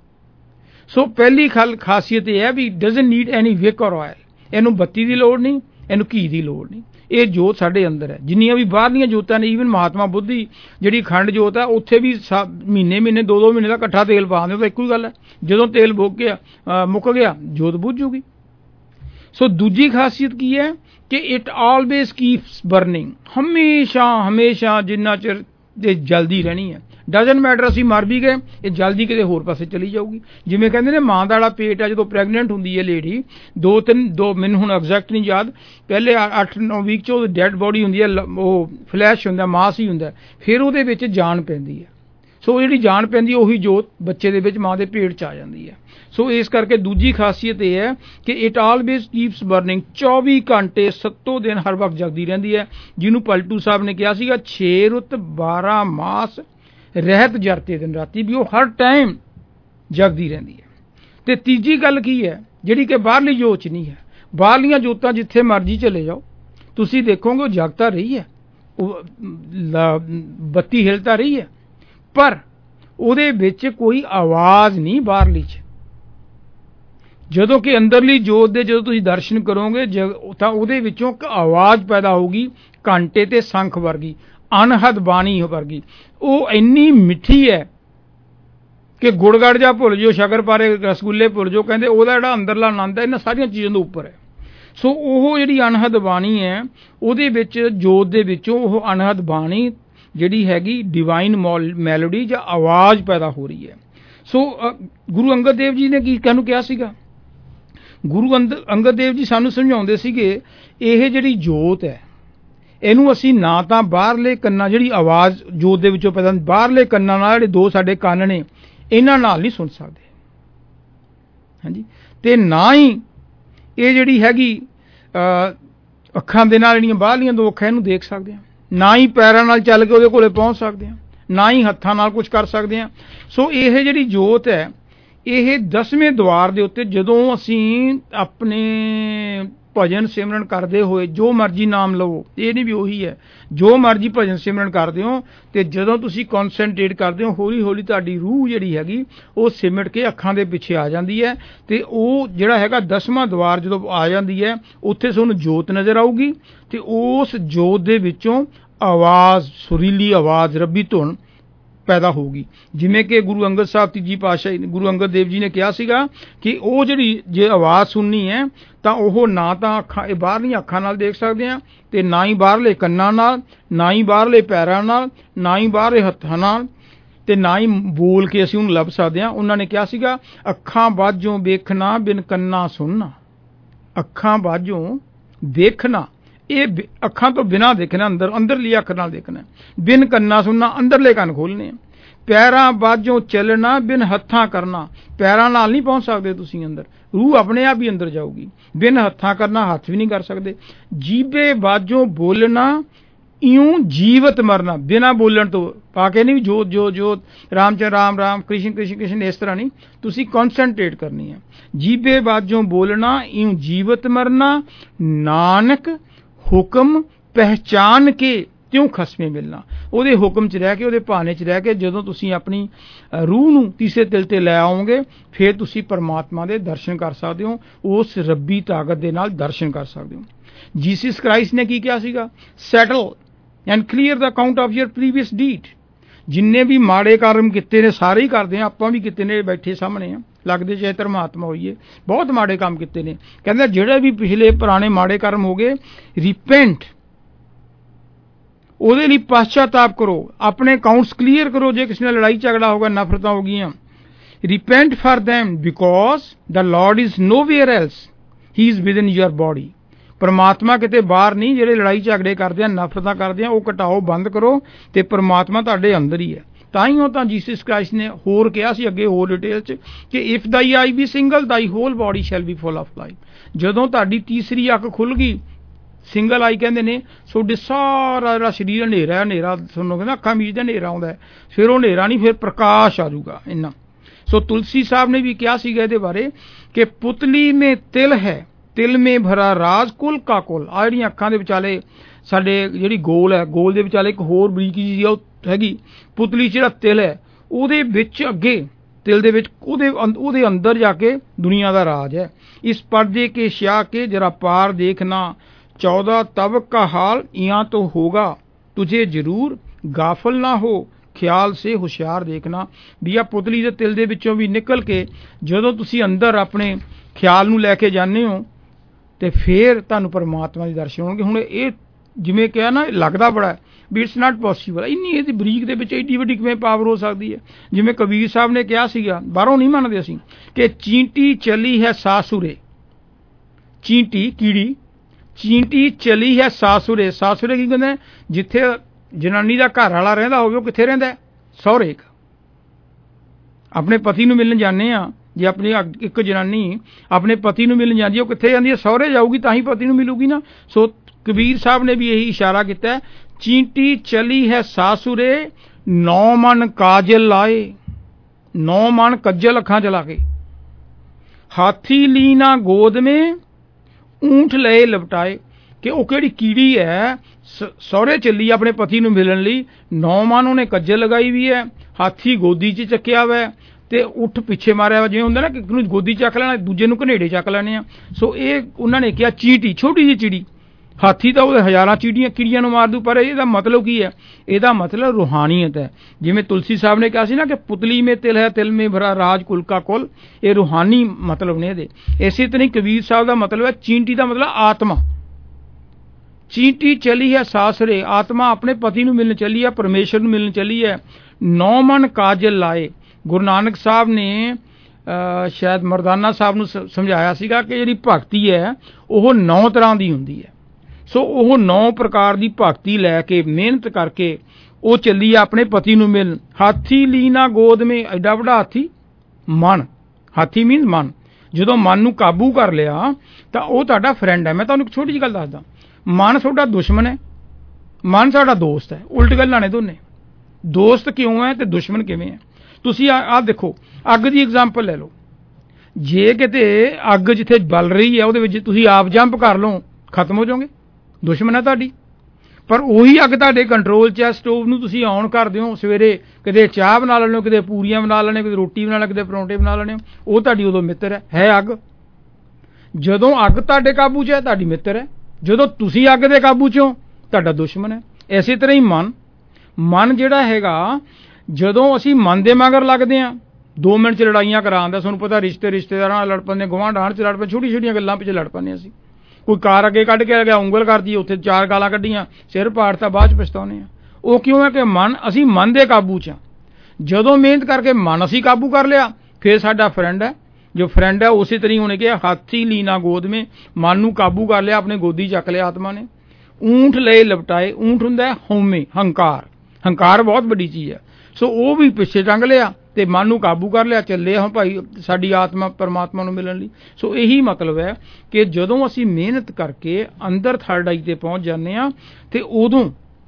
ਸੋ ਪਹਿਲੀ ਖਲ ਖਾਸੀਅਤ ਇਹ ਹੈ ਵੀ doesn't need any wick or oil, ਇਹਨੂੰ ਬੱਤੀ ਦੀ ਲੋੜ ਨਹੀਂ, ਇਹਨੂੰ ਘੀ ਦੀ ਲੋੜ ਨਹੀਂ, ਇਹ ਜੋਤ ਸਾਡੇ ਅੰਦਰ ਹੈ। ਜਿੰਨੀਆਂ ਵੀ ਬਾਹਰਲੀਆਂ ਜੋਤਾਂ ਨੇ, ਈਵਨ ਮਹਾਤਮਾ ਬੁੱਧੀ ਜਿਹੜੀ ਅਖੰਡ ਜੋਤ ਹੈ, ਉੱਥੇ ਵੀ ਮਹੀਨੇ ਮਹੀਨੇ ਦੋ ਦੋ ਮਹੀਨੇ ਦਾ ਇਕੱਠਾ ਤੇਲ ਪਾ ਦਿੰਦੇ, ਤਾਂ ਇੱਕੋ ਹੀ ਗੱਲ ਹੈ, ਜਦੋਂ ਤੇਲ ਮੁੱਕ ਗਿਆ ਮੁੱਕ ਗਿਆ ਜੋਤ ਬੁੱਝ ਜੂਗੀ। ਸੋ ਦੂਜੀ ਖਾਸੀਅਤ ਕੀ ਹੈ ਕਿ ਇਟ ਆਲਵੇਜ਼ ਕੀਪਸ ਬਰਨਿੰਗ, ਹਮੇਸ਼ਾ ਹਮੇਸ਼ਾ ਜਿੰਨਾ ਚਿਰ ਇਹ ਜਲਦੀ ਰਹਿਣੀ ਹੈ। ਡਜ਼ਨਟ ਮੈਟਰ ਅਸੀਂ ਮਰ ਵੀ ਗਏ, ਇਹ ਜਲਦੀ ਕਿਤੇ ਹੋਰ ਪਾਸੇ ਚਲੀ ਜਾਊਗੀ। ਜਿਵੇਂ ਕਹਿੰਦੇ ਨੇ ਮਾਂ ਦਾ ਵਾਲਾ ਪੇਟ ਹੈ, ਜਦੋਂ ਪ੍ਰੈਗਨੈਂਟ ਹੁੰਦੀ ਹੈ ਲੇਡੀ, ਦੋ ਤਿੰਨ ਦੋ ਮੈਨੂੰ ਹੁਣ ਐਗਜ਼ੈਕਟ ਨਹੀਂ ਯਾਦ, ਪਹਿਲੇ ਅੱਠ ਨੌ ਵੀਕ 'ਚ ਉਹ ਡੈਡ ਬੋਡੀ ਹੁੰਦੀ ਹੈ, ਉਹ ਫਲੈਸ਼ ਹੁੰਦਾ, ਮਾਸ ਹੀ ਹੁੰਦਾ, ਫਿਰ ਉਹਦੇ ਵਿੱਚ ਜਾਨ ਪੈਂਦੀ ਹੈ। ਸੋ ਜਿਹੜੀ ਜਾਨ ਪੈਂਦੀ ਉਹੀ ਜੋਤ ਬੱਚੇ ਦੇ ਵਿੱਚ ਮਾਂ ਦੇ ਪੇਟ 'ਚ ਆ ਜਾਂਦੀ ਹੈ। ਸੋ ਇਸ ਕਰਕੇ ਦੂਜੀ ਖਾਸੀਅਤ ਇਹ ਹੈ ਕਿ ਇਟ ਆਲਵੇਜ਼ ਕੀਪਸ ਬਰਨਿੰਗ, ਚੌਵੀ ਘੰਟੇ ਸੱਤੋਂ ਦਿਨ ਹਰ ਵਕਤ ਜਗਦੀ ਰਹਿੰਦੀ ਹੈ, ਜਿਹਨੂੰ ਪਲਟੂ ਸਾਹਿਬ ਨੇ ਕਿਹਾ ਸੀਗਾ ਛੇ ਰੁੱਤ ਬਾਰਾਂ ਮਾਸ ਰਹਿਤ ਜਰਤੇ ਦਿਨ ਰਾਤੀ, ਵੀ ਉਹ ਹਰ ਟਾਈਮ ਜਗਦੀ ਰਹਿੰਦੀ ਹੈ। ਤੇ ਤੀਜੀ ਗੱਲ ਕੀ ਹੈ ਜਿਹੜੀ ਕਿ ਬਾਹਰਲੀ ਜੋਤ 'ਚ ਨਹੀਂ ਹੈ। ਬਾਹਰਲੀਆਂ ਜੋਤਾਂ ਜਿੱਥੇ ਮਰਜ਼ੀ ਚਲੇ ਜਾਓ ਤੁਸੀਂ ਦੇਖੋਗੇ ਉਹ ਜਗਤਾ ਰਹੀ ਹੈ, ਉਹ ਬੱਤੀ ਹਿਲਤਾ ਰਹੀ ਹੈ, ਪਰ ਉਹਦੇ ਵਿੱਚ ਕੋਈ ਆਵਾਜ਼ ਨਹੀਂ ਬਾਹਰਲੀ 'ਚ। ਜਦੋਂ ਕਿ ਅੰਦਰਲੀ ਜੋਤ ਦੇ ਜਦੋਂ ਤੁਸੀਂ ਦਰਸ਼ਨ ਕਰੋਗੇ ਤਾਂ ਉਹਦੇ ਵਿੱਚੋਂ ਇੱਕ ਆਵਾਜ਼ ਪੈਦਾ ਹੋਊਗੀ, ਘੰਟੇ ਤੇ ਸ਼ੰਖ ਵਰਗੀ, ਅਨਹਦ ਬਾਣੀ ਵਰਗੀ। ਉਹ ਇੰਨੀ ਮਿੱਠੀ ਹੈ ਕਿ ਗੁੜਗੜ ਜਾ ਭੁੱਲ ਜਾਓ, ਸ਼ਕਰਪਾਰੇ ਰਸਗੁੱਲੇ ਭੁੱਲ ਜਾਓ, ਕਹਿੰਦੇ ਉਹਦਾ ਜਿਹੜਾ ਅੰਦਰਲਾ ਆਨੰਦ ਹੈ ਇਹਨਾਂ ਸਾਰੀਆਂ ਚੀਜ਼ਾਂ ਤੋਂ ਉੱਪਰ ਹੈ। ਸੋ ਉਹ ਜਿਹੜੀ ਅਨਹਦ ਬਾਣੀ ਹੈ ਉਹਦੇ ਵਿੱਚ ਜੋਤ ਦੇ ਵਿੱਚੋਂ ਉਹ ਅਨਹਦ ਬਾਣੀ ਜਿਹੜੀ ਹੈਗੀ ਡਿਵਾਈਨ ਮੈਲੋਡੀ ਜਾਂ ਆਵਾਜ਼ ਪੈਦਾ ਹੋ ਰਹੀ ਹੈ। ਸੋ ਗੁਰੂ ਅੰਗਦ ਦੇਵ ਜੀ ਨੇ ਕੀ ਕਹਿਨੂੰ ਕਿਹਾ ਸੀਗਾ, ਗੁਰੂ ਅੰਗਦ ਦੇਵ ਜੀ ਸਾਨੂੰ ਸਮਝਾਉਂਦੇ ਸੀਗੇ ਇਹ ਜਿਹੜੀ ਜੋਤ ਹੈ ਇਹਨੂੰ ਅਸੀਂ ਨਾ ਤਾਂ ਬਾਹਰਲੇ ਕੰਨਾਂ, ਜਿਹੜੀ ਆਵਾਜ਼ ਜੋਤ ਦੇ ਵਿੱਚੋਂ ਪੈਦਾ ਬਾਹਰਲੇ ਕੰਨਾਂ ਨਾਲ, ਜਿਹੜੇ ਦੋ ਸਾਡੇ ਕੰਨ ਨੇ ਇਹਨਾਂ ਨਾਲ ਨਹੀਂ ਸੁਣ ਸਕਦੇ, ਹਾਂਜੀ, ਤੇ ਨਾ ਹੀ ਇਹ ਜਿਹੜੀ ਹੈਗੀ ਅੱਖਾਂ ਦੇ ਨਾਲ, ਜਿਹੜੀਆਂ ਬਾਹਰਲੀਆਂ ਦੋ ਅੱਖਾਂ ਇਹਨੂੰ ਦੇਖ ਸਕਦੇ ਹਾਂ, ਨਾ ਹੀ ਪੈਰਾਂ ਨਾਲ ਚੱਲ ਕੇ ਉਹਦੇ ਕੋਲੇ ਪਹੁੰਚ ਸਕਦੇ ਹਾਂ, ਨਾ ਹੀ ਹੱਥਾਂ ਨਾਲ ਕੁਝ ਕਰ ਸਕਦੇ ਹਾਂ। ਸੋ ਇਹ ਜਿਹੜੀ ਜੋਤ ਹੈ ਇਹ ਦਸਵੇਂ ਦੁਆਰ ਦੇ ਉੱਤੇ ਜਦੋਂ ਅਸੀਂ ਆਪਣੇ ਭਜਨ ਸਿਮਰਨ ਕਰਦੇ ਹੋਏ ਜੋ ਮਰਜ਼ੀ ਨਾਮ ਲਵੋ, ਇਹ ਨਹੀਂ ਵੀ ਉਹੀ ਹੈ, ਜੋ ਮਰਜ਼ੀ ਭਜਨ ਸਿਮਰਨ ਕਰਦੇ ਹੋ ਤੇ ਜਦੋਂ ਤੁਸੀਂ ਕਨਸੈਂਟਰੇਟ ਕਰਦੇ ਹੋ ਹੌਲੀ ਹੌਲੀ ਤੁਹਾਡੀ ਰੂਹ ਜਿਹੜੀ ਹੈਗੀ ਉਹ ਸਿਮਟ ਕੇ ਅੱਖਾਂ ਦੇ ਪਿੱਛੇ ਆ ਜਾਂਦੀ ਹੈ ਤੇ ਉਹ ਜਿਹੜਾ ਹੈਗਾ ਦਸਵਾਂ ਦੁਆਰ ਜਦੋਂ ਆ ਜਾਂਦੀ ਹੈ ਉੱਥੇ ਤੁਹਾਨੂੰ ਜੋਤ ਨਜ਼ਰ ਆਊਗੀ ਤੇ ਉਸ ਜੋਤ ਦੇ ਵਿੱਚੋਂ ਆਵਾਜ਼, ਸੁਰੀਲੀ ਆਵਾਜ਼, ਰੱਬੀ ਧੁਨ ਪੈਦਾ ਹੋਊਗੀ। ਜਿਵੇਂ ਕਿ ਗੁਰੂ ਅੰਗਦ ਸਾਹਿਬ ਤੀਜੀ ਪਾਤਸ਼ਾਹੀ ਗੁਰੂ ਅੰਗਦ ਦੇਵ ਜੀ ਨੇ ਕਿਹਾ ਸੀਗਾ ਕਿ ਉਹ ਜਿਹੜੀ ਜੇ ਆਵਾਜ਼ ਸੁਣਨੀ ਹੈ ਤਾਂ ਉਹ ਨਾ ਤਾਂ ਅੱਖਾਂ ਇਹ ਬਾਹਰਲੀਆਂ ਅੱਖਾਂ ਨਾਲ ਦੇਖ ਸਕਦੇ ਹਾਂ ਤੇ ਨਾ ਹੀ ਬਾਹਰਲੇ ਕੰਨਾਂ ਨਾਲ, ਨਾ ਹੀ ਬਾਹਰਲੇ ਪੈਰਾਂ ਨਾਲ, ਨਾ ਹੀ ਬਾਹਰਲੇ ਹੱਥਾਂ ਨਾਲ ਤੇ ਨਾ ਹੀ ਬੋਲ ਕੇ ਅਸੀਂ ਉਹਨੂੰ ਲੱਭ ਸਕਦੇ ਹਾਂ। ਉਹਨਾਂ ਨੇ ਕਿਹਾ ਸੀਗਾ ਅੱਖਾਂ ਬਾਝੋਂ ਵੇਖਣਾ ਬਿਨ ਕੰਨਾਂ ਸੁਣਨਾ, ਅੱਖਾਂ ਬਾਝੋਂ ਦੇਖਣਾ, ਇਹ ਅੱਖਾਂ ਤੋਂ ਬਿਨਾਂ ਦੇਖਣਾ, ਅੰਦਰ ਅੰਦਰਲੀ ਅੱਖ ਨਾਲ ਦੇਖਣਾ, ਬਿਨ ਕੰਨਾਂ ਸੁਣਨਾ, ਅੰਦਰਲੇ ਕੰਨ ਖੋਲਣੇ, ਪੈਰਾਂ ਬਾਝੋਂ ਚੱਲਣਾ ਬਿਨ ਹੱਥਾਂ ਕਰਨਾ, ਪੈਰਾਂ ਨਾਲ ਨਹੀਂ ਪਹੁੰਚ ਸਕਦੇ ਤੁਸੀਂ ਅੰਦਰ, ਰੂਹ ਆਪਣੇ ਆਪ ਹੀ ਅੰਦਰ ਜਾਊਗੀ, ਬਿਨ ਹੱਥਾਂ ਕਰਨਾ, ਹੱਥ ਵੀ ਨਹੀਂ ਕਰ ਸਕਦੇ, ਜੀਭੇ ਬਾਝੋਂ ਬੋਲਣਾ ਇਉਂ ਜੀਵਤ ਮਰਨਾ, ਬਿਨਾਂ ਬੋਲਣ ਤੋਂ, ਪਾ ਕੇ ਨਹੀਂ ਜੋਤ ਜੋਤ ਜੋਤ, ਰਾਮ ਚ ਰਾਮ ਰਾਮ, ਕ੍ਰਿਸ਼ਨ ਕ੍ਰਿਸ਼ਨ ਕ੍ਰਿਸ਼ਨ, ਇਸ ਤਰ੍ਹਾਂ ਨਹੀਂ, ਤੁਸੀਂ ਕਨਸੈਂਟਰੇਟ ਕਰਨੀ ਹੈ। ਜੀਭੇ ਬਾਝੋਂ ਬੋਲਣਾ ਇਉਂ ਜੀਵਤ ਮਰਨਾ, ਨਾਨਕ ਹੁਕਮ ਪਹਿਚਾਨ ਕੇ ਤਿਉਂ ਖਸਮੇ ਮਿਲਣਾ, ਉਹਦੇ ਹੁਕਮ 'ਚ ਰਹਿ ਕੇ, ਉਹਦੇ ਭਾਣੇ 'ਚ ਰਹਿ ਕੇ ਜਦੋਂ ਤੁਸੀਂ ਆਪਣੀ ਰੂਹ ਨੂੰ ਤੀਸਰੇ ਦਿਲ ਤੇ ਲੈ ਆਓਗੇ ਫਿਰ ਤੁਸੀਂ ਪਰਮਾਤਮਾ ਦੇ ਦਰਸ਼ਨ ਕਰ ਸਕਦੇ ਹੋ, ਉਸ ਰੱਬੀ ਤਾਕਤ ਦੇ ਨਾਲ ਦਰਸ਼ਨ ਕਰ ਸਕਦੇ ਹੋ। ਜੀਸਸ ਕ੍ਰਾਈਸਟ ਨੇ ਕੀ ਕਿਹਾ ਸੀਗਾ, settle and clear the account of your previous deed. ਜਿੰਨੇ ਵੀ ਮਾੜੇ ਕਰਮ ਕੀਤੇ ਨੇ ਸਾਰੇ ਹੀ ਕਰਦੇ ਆ, ਆਪਾਂ ਵੀ ਕੀਤੇ ਨੇ, ਬੈਠੇ ਸਾਹਮਣੇ ਆ, ਲੱਗਦੇ ਚਾਹੇ ਧਰਮਾਤਮਾ ਹੋਈਏ, ਬਹੁਤ ਮਾੜੇ ਕੰਮ ਕੀਤੇ ਨੇ। ਕਹਿੰਦਾ ਜਿਹੜੇ ਵੀ ਪਿਛਲੇ ਪੁਰਾਣੇ ਮਾੜੇ ਕਰਮ ਹੋ ਗਏ, ਰਿਪੈਂਟ, ਉਹਦੇ ਲਈ ਪਛਤਾਪ ਕਰੋ, ਆਪਣੇ ਅਕਾਊਂਟਸ ਕਲੀਅਰ ਕਰੋ। ਜੇ ਕਿਸੇ ਨਾਲ ਲੜਾਈ ਝਗੜਾ ਹੋਗਾ, ਨਫ਼ਰਤਾਂ ਹੋ ਗਈਆਂ, repent for them because the Lord is nowhere else, he is within your body. ਪਰਮਾਤਮਾ ਕਿਤੇ ਬਾਹਰ ਨਹੀਂ, ਜਿਹੜੇ ਲੜਾਈ ਝਗੜੇ ਕਰਦੇ ਆ, ਨਫ਼ਰਤਾਂ ਕਰਦੇ ਆ, ਉਹ ਘਟਾਓ, ਬੰਦ ਕਰੋ, ਤੇ ਪਰਮਾਤਮਾ ਤੁਹਾਡੇ ਅੰਦਰ ਹੀ ਹੈ। ਤਾਂ ਹੀ ਉਹ ਤਾਂ ਜੀਸਸ ਕ੍ਰਾਈਸਟ ਨੇ ਹੋਰ ਕਿਹਾ ਸੀ ਅੱਗੇ ਹੋਰ ਡਿਟੇਲ 'ਚ ਕਿ if thy eye be single thy whole body shall be full of light. ਜਦੋਂ ਤੁਹਾਡੀ ਤੀਸਰੀ ਅੱਖ ਖੁੱਲ ਗਈ, ਸਿੰਗਲ ਆਈ ਕਹਿੰਦੇ ਨੇ, ਤੁਹਾਡੇ ਸਾਰਾ ਜਿਹੜਾ ਸਰੀਰ ਹਨੇਰਾ ਹਨੇਰਾ, ਤੁਹਾਨੂੰ ਕਹਿੰਦਾ ਅੱਖਾਂ ਮੀਚ ਦਾ ਹਨੇਰਾ ਆਉਂਦਾ, ਫਿਰ ਉਹ ਹਨੇਰਾ ਨਹੀਂ, ਫਿਰ ਪ੍ਰਕਾਸ਼ ਆ ਜਾਊਗਾ ਇੰਨਾ। ਸੋ ਤੁਲਸੀ ਸਾਹਿਬ ਨੇ ਵੀ ਕਿਹਾ ਸੀਗਾ ਇਹਦੇ ਬਾਰੇ ਕਿ ਪੁਤਲੀ ਮੇਂ ਤਿਲ ਹੈ, ਤਿਲ ਮੇਂ ਭਰਾ ਰਾਜ, ਕੁਲ ਕਾ ਕੁਲ। ਆ ਜਿਹੜੀਆਂ ਅੱਖਾਂ ਦੇ ਵਿਚਾਲੇ ਸਾਡੇ ਜਿਹੜੀ ਗੋਲ ਹੈ, ਗੋਲ ਦੇ ਵਿਚਾਲੇ ਇੱਕ ਹੋਰ ਬਰੀਕ ਜਿਹੀ ਉਹ ਹੈਗੀ ਪੁਤਲੀ 'ਚ ਜਿਹੜਾ ਤਿਲ ਹੈ ਉਹਦੇ ਵਿੱਚ ਅੱਗੇ ਤਿਲ ਦੇ ਵਿੱਚ ਉਹਦੇ ਉਹਦੇ ਅੰਦਰ ਜਾ ਕੇ ਦੁਨੀਆ ਦਾ ਰਾਜ ਹੈ। ਇਸ ਪਰਦੇ के श्या के जरा पार देखना चौदह तब का हाल यहाँ तो होगा तुझे जरूर गाफल ना हो ਖਿਆਲ ਸੇ ਹੁਸ਼ਿਆਰ ਦੇਖਣਾ ਵੀ ਆ ਪੁਤਲੀ ਦੇ ਤਿਲ ਦੇ ਵਿੱਚੋਂ ਵੀ ਨਿਕਲ ਕੇ ਜਦੋਂ ਤੁਸੀਂ ਅੰਦਰ ਆਪਣੇ ਖਿਆਲ ਨੂੰ ਲੈ ਕੇ ਜਾਂਦੇ ਹੋ ਤੇ ਫਿਰ ਤੁਹਾਨੂੰ ਪਰਮਾਤਮਾ ਦੇ ਦਰਸ਼ਨ ਹੋਣਗੇ। ਹੁਣ ਇਹ ਜਿਵੇਂ ਕਿਹਾ ਨਾ ਲੱਗਦਾ ਬੜਾ ਵੀ ਇਟਸ ਨਾਟ ਪੋਸੀਬਲ, ਇੰਨੀ ਇਹਦੀ ਬਰੀਕ ਦੇ ਵਿੱਚ ਏਡੀ ਵੱਡੀ ਕਿਵੇਂ ਪਾਵਰ ਹੋ ਸਕਦੀ ਹੈ। ਜਿਵੇਂ ਕਬੀਰ ਸਾਹਿਬ ਨੇ ਕਿਹਾ ਸੀਗਾ, ਬਾਹਰੋਂ ਨਹੀਂ ਮੰਨਦੇ ਅਸੀਂ, ਕਿ ਚੀਂਟੀ ਚਲੀ ਹੈ ਸਾਸੁਰੇ, ਚੀਂਟੀ ਕੀੜੀ ਚੀਂਟੀ ਚਲੀ ਹੈ ਸਾਸੁਰੇ। ਸਾਸੁਰੇ ਕੀ ਕਹਿੰਦੇ, ਜਿੱਥੇ ਜਨਾਨੀ ਦਾ ਘਰ ਵਾਲਾ ਰਹਿੰਦਾ ਹੋਵੇ ਉਹ ਕਿੱਥੇ ਰਹਿੰਦਾ, ਸਹੁਰੇ। ਆਪਣੇ ਪਤੀ ਨੂੰ ਮਿਲਣ ਜਾਂਦੇ ਆ, ਜੇ ਆਪਣੀ ਇੱਕ ਜਨਾਨੀ ਆਪਣੇ ਪਤੀ ਨੂੰ ਮਿਲਣ ਜਾਂਦੀ ਹੈ ਉਹ ਕਿੱਥੇ ਜਾਂਦੀ ਹੈ, ਸਹੁਰੇ ਜਾਊਗੀ ਤਾਂ ਹੀ ਪਤੀ ਨੂੰ ਮਿਲੂਗੀ ਨਾ। ਸੋ ਕਬੀਰ ਸਾਹਿਬ ਨੇ ਵੀ ਇਹੀ ਇਸ਼ਾਰਾ ਕੀਤਾ, ਚੀਂਟੀ ਚਲੀ ਹੈ ਸਾਸੁਰੇ ਨੌ ਮਨ ਕਾਜਲ ਲਾਏ, ਨੌ ਮਨ ਕੱਜਲ ਅੱਖਾਂ ਚਲਾ ਕੇ, ਹਾਥੀ ਲੀ ਨਾ ਗੋਦ ਮੇਂ ਊਂਠ ਲਏ ਲਪਟਾਏ। ਕਿ ਉਹ ਕਿਹੜੀ ਕੀੜੀ ਹੈ, ਸਹੁਰੇ ਚੱਲੀ ਆਪਣੇ ਪਤੀ ਨੂੰ ਮਿਲਣ ਲਈ, ਨੌ ਮਨ ਉਹਨੇ ਕੱਜਲ ਲਗਾਈ ਵੀ ਹੈ, ਹਾਥੀ ਗੋਦੀ 'ਚ ਚੱਕਿਆ ਵਾ ਤੇ ਉੱਠ ਪਿੱਛੇ ਮਾਰਿਆ ਵਾ, ਜਿਵੇਂ ਹੁੰਦਾ ਨਾ ਕਿ ਇੱਕ ਨੂੰ ਗੋਦੀ ਚੱਕ ਲੈਣਾ ਦੂਜੇ ਨੂੰ ਘਨੇੜੇ ਚੱਕ ਲੈਣੇ ਆ। ਸੋ ਇਹ ਉਹਨਾਂ ਨੇ ਕਿਹਾ ਚੀਂਟੀ, ਛੋਟੀ ਜਿਹੀ ਚਿੜੀ। ਹਾਥੀ ਤਾਂ ਉਹਦੇ ਹਜ਼ਾਰਾਂ ਚੀੜੀਆਂ ਕੀੜੀਆਂ ਨੂੰ ਮਾਰ ਦੂ, ਪਰ ਇਹਦਾ ਮਤਲਬ ਕੀ ਹੈ, ਇਹਦਾ ਮਤਲਬ ਰੂਹਾਨੀਅਤ ਹੈ। ਜਿਵੇਂ ਤੁਲਸੀ ਸਾਹਿਬ ਨੇ ਕਿਹਾ ਸੀ ਨਾ ਕਿ ਪੁਤਲੀ ਮੇਂ ਤਿਲ ਹੈ ਤਿਲ ਮੇਂ ਭਰਾ ਰਾਜ ਕੁਲ ਕਾ ਕੁਲ, ਇਹ ਰੂਹਾਨੀ ਮਤਲਬ ਨੇ ਇਹਦੇ। ਇਸੇ ਤਰ੍ਹਾਂ ਕਬੀਰ ਸਾਹਿਬ ਦਾ ਮਤਲਬ ਹੈ ਚੀਂਟੀ ਦਾ ਮਤਲਬ ਆਤਮਾ। ਚੀਂਟੀ ਚਲੀ ਹੈ ਸਾਸਰੇ, ਆਤਮਾ ਆਪਣੇ ਪਤੀ ਨੂੰ ਮਿਲਣ ਚੱਲੀ ਹੈ, ਪਰਮੇਸ਼ਰ ਨੂੰ ਮਿਲਣ ਚੱਲੀ ਹੈ। ਨੌ ਮਨ ਕਾਜਲ ਲਾਏ, ਗੁਰੂ ਨਾਨਕ ਸਾਹਿਬ ਨੇ ਸ਼ਾਇਦ ਮਰਦਾਨਾ ਸਾਹਿਬ ਨੂੰ ਸਮਝਾਇਆ ਸੀਗਾ ਕਿ ਜਿਹੜੀ ਭਗਤੀ ਹੈ ਉਹ ਨੌ ਤਰ੍ਹਾਂ ਦੀ ਹੁੰਦੀ ਹੈ। ਸੋ ਉਹ ਨੌ ਪ੍ਰਕਾਰ ਦੀ ਭਗਤੀ ਲੈ ਕੇ ਮਿਹਨਤ ਕਰਕੇ ਉਹ ਚੱਲੀ ਆਪਣੇ ਪਤੀ ਨੂੰ ਮਿਲਣ। ਹਾਥੀ ਲੀਨਾ ਗੋਦ ਮੇਂ, ਐਡਾ ਵੱਡਾ ਹਾਥੀ ਮਨ, ਹਾਥੀ ਮੀਨ ਮਨ। ਜਦੋਂ ਮਨ ਨੂੰ ਕਾਬੂ ਕਰ ਲਿਆ ਤਾਂ ਉਹ ਤੁਹਾਡਾ ਫਰੈਂਡ ਹੈ। ਮੈਂ ਤੁਹਾਨੂੰ ਇੱਕ ਛੋਟੀ ਜਿਹੀ ਗੱਲ ਦੱਸਦਾ, ਮਨ ਤੁਹਾਡਾ ਦੁਸ਼ਮਣ ਹੈ, ਮਨ ਸਾਡਾ ਦੋਸਤ ਹੈ। ਉਲਟ ਗੱਲਾਂ ਨੇ ਦੋਨੇ, ਦੋਸਤ ਕਿਉਂ ਹੈ ਤੇ ਦੁਸ਼ਮਣ ਕਿਵੇਂ ਹੈ। ਤੁਸੀਂ ਆਹ ਦੇਖੋ, ਅੱਗ ਦੀ ਐਗਜ਼ਾਮਪਲ ਲੈ ਲਓ। ਜੇ ਕਿਤੇ ਅੱਗ ਜਿੱਥੇ ਬਲ ਰਹੀ ਹੈ ਉਹਦੇ ਵਿੱਚ ਤੁਸੀਂ ਆਪ ਜੰਪ ਕਰ ਲਓ, ਖਤਮ ਹੋ ਜਾਓਗੇ, ਦੁਸ਼ਮਣ ਹੈ ਤੁਹਾਡੀ। ਪਰ ਉਹੀ ਅੱਗ ਤੁਹਾਡੇ ਕੰਟਰੋਲ 'ਚ ਹੈ, ਸਟੋਵ ਨੂੰ ਤੁਸੀਂ ਔਨ ਕਰ ਦਿਓ, ਸਵੇਰੇ ਕਿਤੇ ਚਾਹ ਬਣਾ ਲੈਣੇ ਹੋ, ਕਿਤੇ ਪੂਰੀਆਂ ਬਣਾ ਲੈਣੇ, ਕਿਤੇ ਰੋਟੀ ਬਣਾ ਲੈ, ਕਿਤੇ ਪਰੌਂਠੇ ਬਣਾ ਲੈਣੇ, ਉਹ ਤੁਹਾਡੀ ਉਦੋਂ ਮਿੱਤਰ ਹੈ, ਹੈ ਅੱਗ। ਜਦੋਂ ਅੱਗ ਤੁਹਾਡੇ ਕਾਬੂ 'ਚ ਹੈ ਤੁਹਾਡੀ ਮਿੱਤਰ ਹੈ, ਜਦੋਂ ਤੁਸੀਂ ਅੱਗ ਦੇ ਕਾਬੂ 'ਚ ਹੋ ਤੁਹਾਡਾ ਦੁਸ਼ਮਣ ਹੈ। ਇਸੇ ਤਰ੍ਹਾਂ ਹੀ ਮਨ, ਮਨ ਜਿਹੜਾ ਹੈਗਾ, ਜਦੋਂ ਅਸੀਂ ਮਨ ਦੇ ਮਗਰ ਲੱਗਦੇ ਹਾਂ ਦੋ ਮਿੰਟ 'ਚ ਲੜਾਈਆਂ ਕਰਾਉਂਦਾ। ਤੁਹਾਨੂੰ ਪਤਾ ਰਿਸ਼ਤੇ ਰਿਸ਼ਤੇਦਾਰਾਂ ਨਾਲ ਲੜ ਪੈਂਦੇ, ਗੁਆਂਢ ਆਂਢ 'ਚ ਲੜ ਪੈਂਦੇ, ਛੋਟੀ ਛੋਟੀਆਂ ਗੱਲਾਂ ਪਿੱਛੇ ਲੜ ਪੈਂਦੇ ਅਸੀਂ। ਕੋਈ ਕਾਰ ਅੱਗੇ ਕੱਢ ਕੇ ਗਿਆ, ਉਂਗਲ ਕਰਦੀ, ਉੱਥੇ ਚਾਰ ਗਾਲਾਂ ਕੱਢੀਆਂ, ਸਿਰ ਪਾੜਤਾ, ਬਾਅਦ 'ਚ ਪਛਤਾਉਂਦੇ ਹਾਂ। ਉਹ ਕਿਉਂ ਹੈ ਕਿ ਮਨ, ਅਸੀਂ ਮਨ ਦੇ ਕਾਬੂ 'ਚ ਹਾਂ। ਜਦੋਂ ਮਿਹਨਤ ਕਰਕੇ ਮਨ ਅਸੀਂ ਕਾਬੂ ਕਰ ਲਿਆ ਫਿਰ ਸਾਡਾ ਫਰੈਂਡ ਹੈ। ਜੋ ਫਰੈਂਡ ਹੈ ਉਸੇ ਤਰੀਕੇ ਉਹਨੇ ਕਿਹਾ ਹਾਥੀ ਲੀਨਾ ਗੋਦ ਮੇਂ, ਮਨ ਨੂੰ ਕਾਬੂ ਕਰ ਲਿਆ, ਆਪਣੇ ਗੋਦੀ ਚੱਕ ਲਿਆ ਆਤਮਾ ਨੇ। ਊਂਠ ਲਏ ਲਪਟਾਏ, ਊਂਠ ਹੁੰਦਾ ਹੈ ਹਉਮੈ, ਹੰਕਾਰ। ਹੰਕਾਰ ਬਹੁਤ ਵੱਡੀ ਚੀਜ਼ ਹੈ। ਸੋ ਉਹ ਵੀ ਪਿੱਛੇ ਟੰਗ ਲਿਆ ਤੇ ਮਨ ਨੂੰ ਕਾਬੂ ਕਰ ਲਿਆ, ਚੱਲੇ ਹਾਂ ਭਾਈ ਸਾਡੀ ਆਤਮਾ ਪਰਮਾਤਮਾ ਨੂੰ ਮਿਲਣ ਲਈ। ਸੋ ਇਹੀ ਮਤਲਬ ਹੈ ਕਿ ਜਦੋਂ ਅਸੀਂ ਮਿਹਨਤ ਕਰਕੇ ਅੰਦਰ ਥਰਡ ਆਈ ਤੇ ਪਹੁੰਚ ਜਾਂਦੇ ਹਾਂ ਤੇ ਉਦੋਂ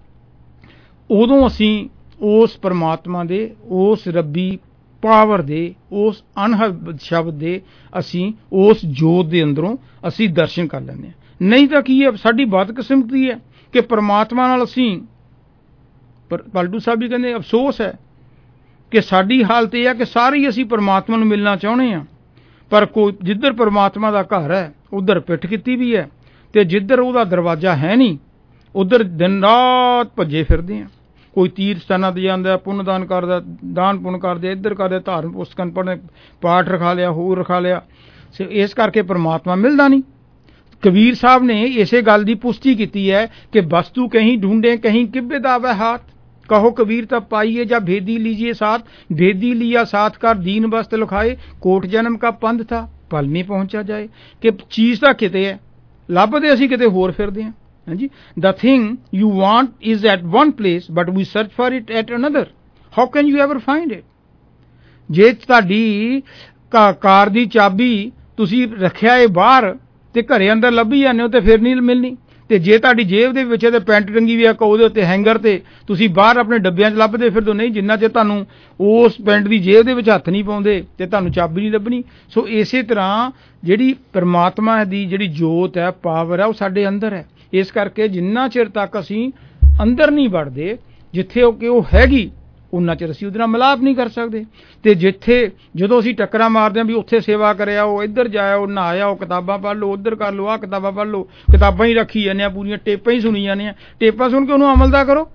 ਉਦੋਂ ਅਸੀਂ ਉਸ ਪਰਮਾਤਮਾ ਦੇ, ਉਸ ਰੱਬੀ ਪਾਵਰ ਦੇ, ਉਸ ਅਨਹਦ ਸ਼ਬਦ ਦੇ, ਅਸੀਂ ਉਸ ਜੋਤ ਦੇ ਅੰਦਰੋਂ ਅਸੀਂ ਦਰਸ਼ਨ ਕਰ ਲੈਂਦੇ ਹਾਂ। ਨਹੀਂ ਤਾਂ ਕੀ ਹੈ, ਸਾਡੀ ਬਦਕਿਸਮਤੀ ਹੈ ਕਿ ਪਰਮਾਤਮਾ ਨਾਲ ਅਸੀਂ, ਪਰ ਪਲਟੂ ਸਾਹਿਬ ਵੀ ਕਹਿੰਦੇ ਅਫਸੋਸ ਹੈ ਕਿ ਸਾਡੀ ਹਾਲਤ ਇਹ ਹੈ ਕਿ ਸਾਰੇ ਹੀ ਅਸੀਂ ਪਰਮਾਤਮਾ ਨੂੰ ਮਿਲਣਾ ਚਾਹੁੰਦੇ ਹਾਂ, ਪਰ ਕੋਈ ਜਿੱਧਰ ਪਰਮਾਤਮਾ ਦਾ ਘਰ ਹੈ ਉੱਧਰ ਪਿੱਠ ਕੀਤੀ ਵੀ ਹੈ, ਤੇ ਜਿੱਧਰ ਉਹਦਾ ਦਰਵਾਜ਼ਾ ਹੈ ਨਹੀਂ ਉੱਧਰ ਦਿਨ ਰਾਤ ਭੱਜੇ ਫਿਰਦੇ ਹਾਂ। ਕੋਈ ਤੀਰਥ ਸਥਾਨਾਂ 'ਤੇ ਜਾਂਦਾ, ਪੁੰਨ ਦਾਨ ਕਰਦਾ, ਦਾਨ ਪੁੰਨ ਕਰਦੇ, ਇੱਧਰ ਕਰਦੇ, ਧਾਰਮਿਕ ਪੁਸਤਕਾਂ ਪੜ੍ਹਨੇ, ਪਾਠ ਰਖਾ ਲਿਆ, ਹੋਰ ਰਖਾ ਲਿਆ। ਇਸ ਕਰਕੇ ਪਰਮਾਤਮਾ ਮਿਲਦਾ ਨਹੀਂ। ਕਬੀਰ ਸਾਹਿਬ ਨੇ ਇਸੇ ਗੱਲ ਦੀ ਪੁਸ਼ਟੀ ਕੀਤੀ ਹੈ ਕਿ ਵਸਤੂ ਕਹੀਂ ਢੂੰढे ਕਹੀਂ ਕਿੱਬੇ ਦਾਵੇ ਹਾथ, कहो कबीर तब पाइए जा भेदी लीजिए साथ, भेदी लिया साथ कर दीन बस्त लुखाए, कोट जन्म का पंथ था पल में पहुंचा जाए। कि चीज़ ਤਾਂ ਕਿਤੇ ਹੈ, ਲੱਭਦੇ ਅਸੀਂ ਕਿਤੇ ਹੋਰ ਫਿਰਦੇ ਹਾਂ। ਹਾਂਜੀ, the thing you want is at one place but we search for it at another, how can you ever find it? ਜੇ ਤੁਹਾਡੀ ਕਾਰ ਦੀ ਚਾਬੀ ਤੁਸੀਂ ਰੱਖਿਆ ਹੈ ਬਾਹਰ ਤੇ ਘਰੇ ਅੰਦਰ ਲੱਭੀ ਜਾਂਦੇ ਹੋ ਤੇ ਫਿਰ ਨਹੀਂ ਮਿਲਣੀ। ਤੇ ਜੇ ਤੁਹਾਡੀ ਜੇਬ ਦੇ ਵਿੱਚ ਤੇ ਪੈਂਟ ਟੰਗੀ ਵੀ ਆ ਉਹਦੇ ਉੱਤੇ ਹੈਂਗਰ ਤੇ, ਤੁਸੀਂ ਬਾਹਰ ਆਪਣੇ ਡੱਬਿਆਂ 'ਚ ਲੱਭਦੇ ਫਿਰਦੇ ਨਹੀਂ, ਜਿੰਨਾ ਚਿਰ ਤੁਹਾਨੂੰ ਉਸ ਪੈਂਟ ਦੀ ਜੇਬ ਦੇ ਵਿੱਚ ਹੱਥ ਨਹੀਂ ਪਾਉਂਦੇ ਤੇ ਤੁਹਾਨੂੰ ਚਾਬੀ ਨਹੀਂ ਲੱਭਣੀ। ਸੋ ਇਸੇ ਤਰ੍ਹਾਂ ਜਿਹੜੀ ਪਰਮਾਤਮਾ ਦੀ ਜਿਹੜੀ ਜੋਤ ਹੈ, ਪਾਵਰ ਹੈ, ਉਹ ਸਾਡੇ ਅੰਦਰ ਹੈ। ਇਸ ਕਰਕੇ ਜਿੰਨਾ ਚਿਰ ਤੱਕ ਅਸੀਂ ਅੰਦਰ ਨਹੀਂ ਵੜਦੇ ਜਿੱਥੇ ਉਹ ਕਿ ਉਹ ਹੈਗੀ ਉਹਨਾਂ ਚਿਰ ਅਸੀਂ ਉਹਦੇ ਨਾਲ ਮਿਲਾਪ ਨਹੀਂ ਕਰ ਸਕਦੇ। ਤੇ ਜਿੱਥੇ ਜਦੋਂ ਅਸੀਂ ਟੱਕਰਾਂ ਮਾਰਦੇ ਹਾਂ ਵੀ ਉੱਥੇ ਸੇਵਾ ਕਰਿਆ ਉਹ ਇੱਧਰ ਜਾਇਆ ਨਾ ਆਇਆ ਉਹ ਕਿਤਾਬਾਂ ਪੜ੍ਹ ਲਓ ਉੱਧਰ ਕਰ ਲਓ ਆਹ ਕਿਤਾਬਾਂ ਪੜ੍ਹ ਲਓ ਕਿਤਾਬਾਂ ਹੀ ਰੱਖੀ ਜਾਂਦੇ ਆ ਪੂਰੀਆਂ ਟੇਪਾਂ ਹੀ ਸੁਣੀ ਜਾਂਦੇ ਆ ਟੇਪਾਂ ਸੁਣ ਕੇ ਉਹਨੂੰ ਅਮਲ ਦਾ ਕਰੋ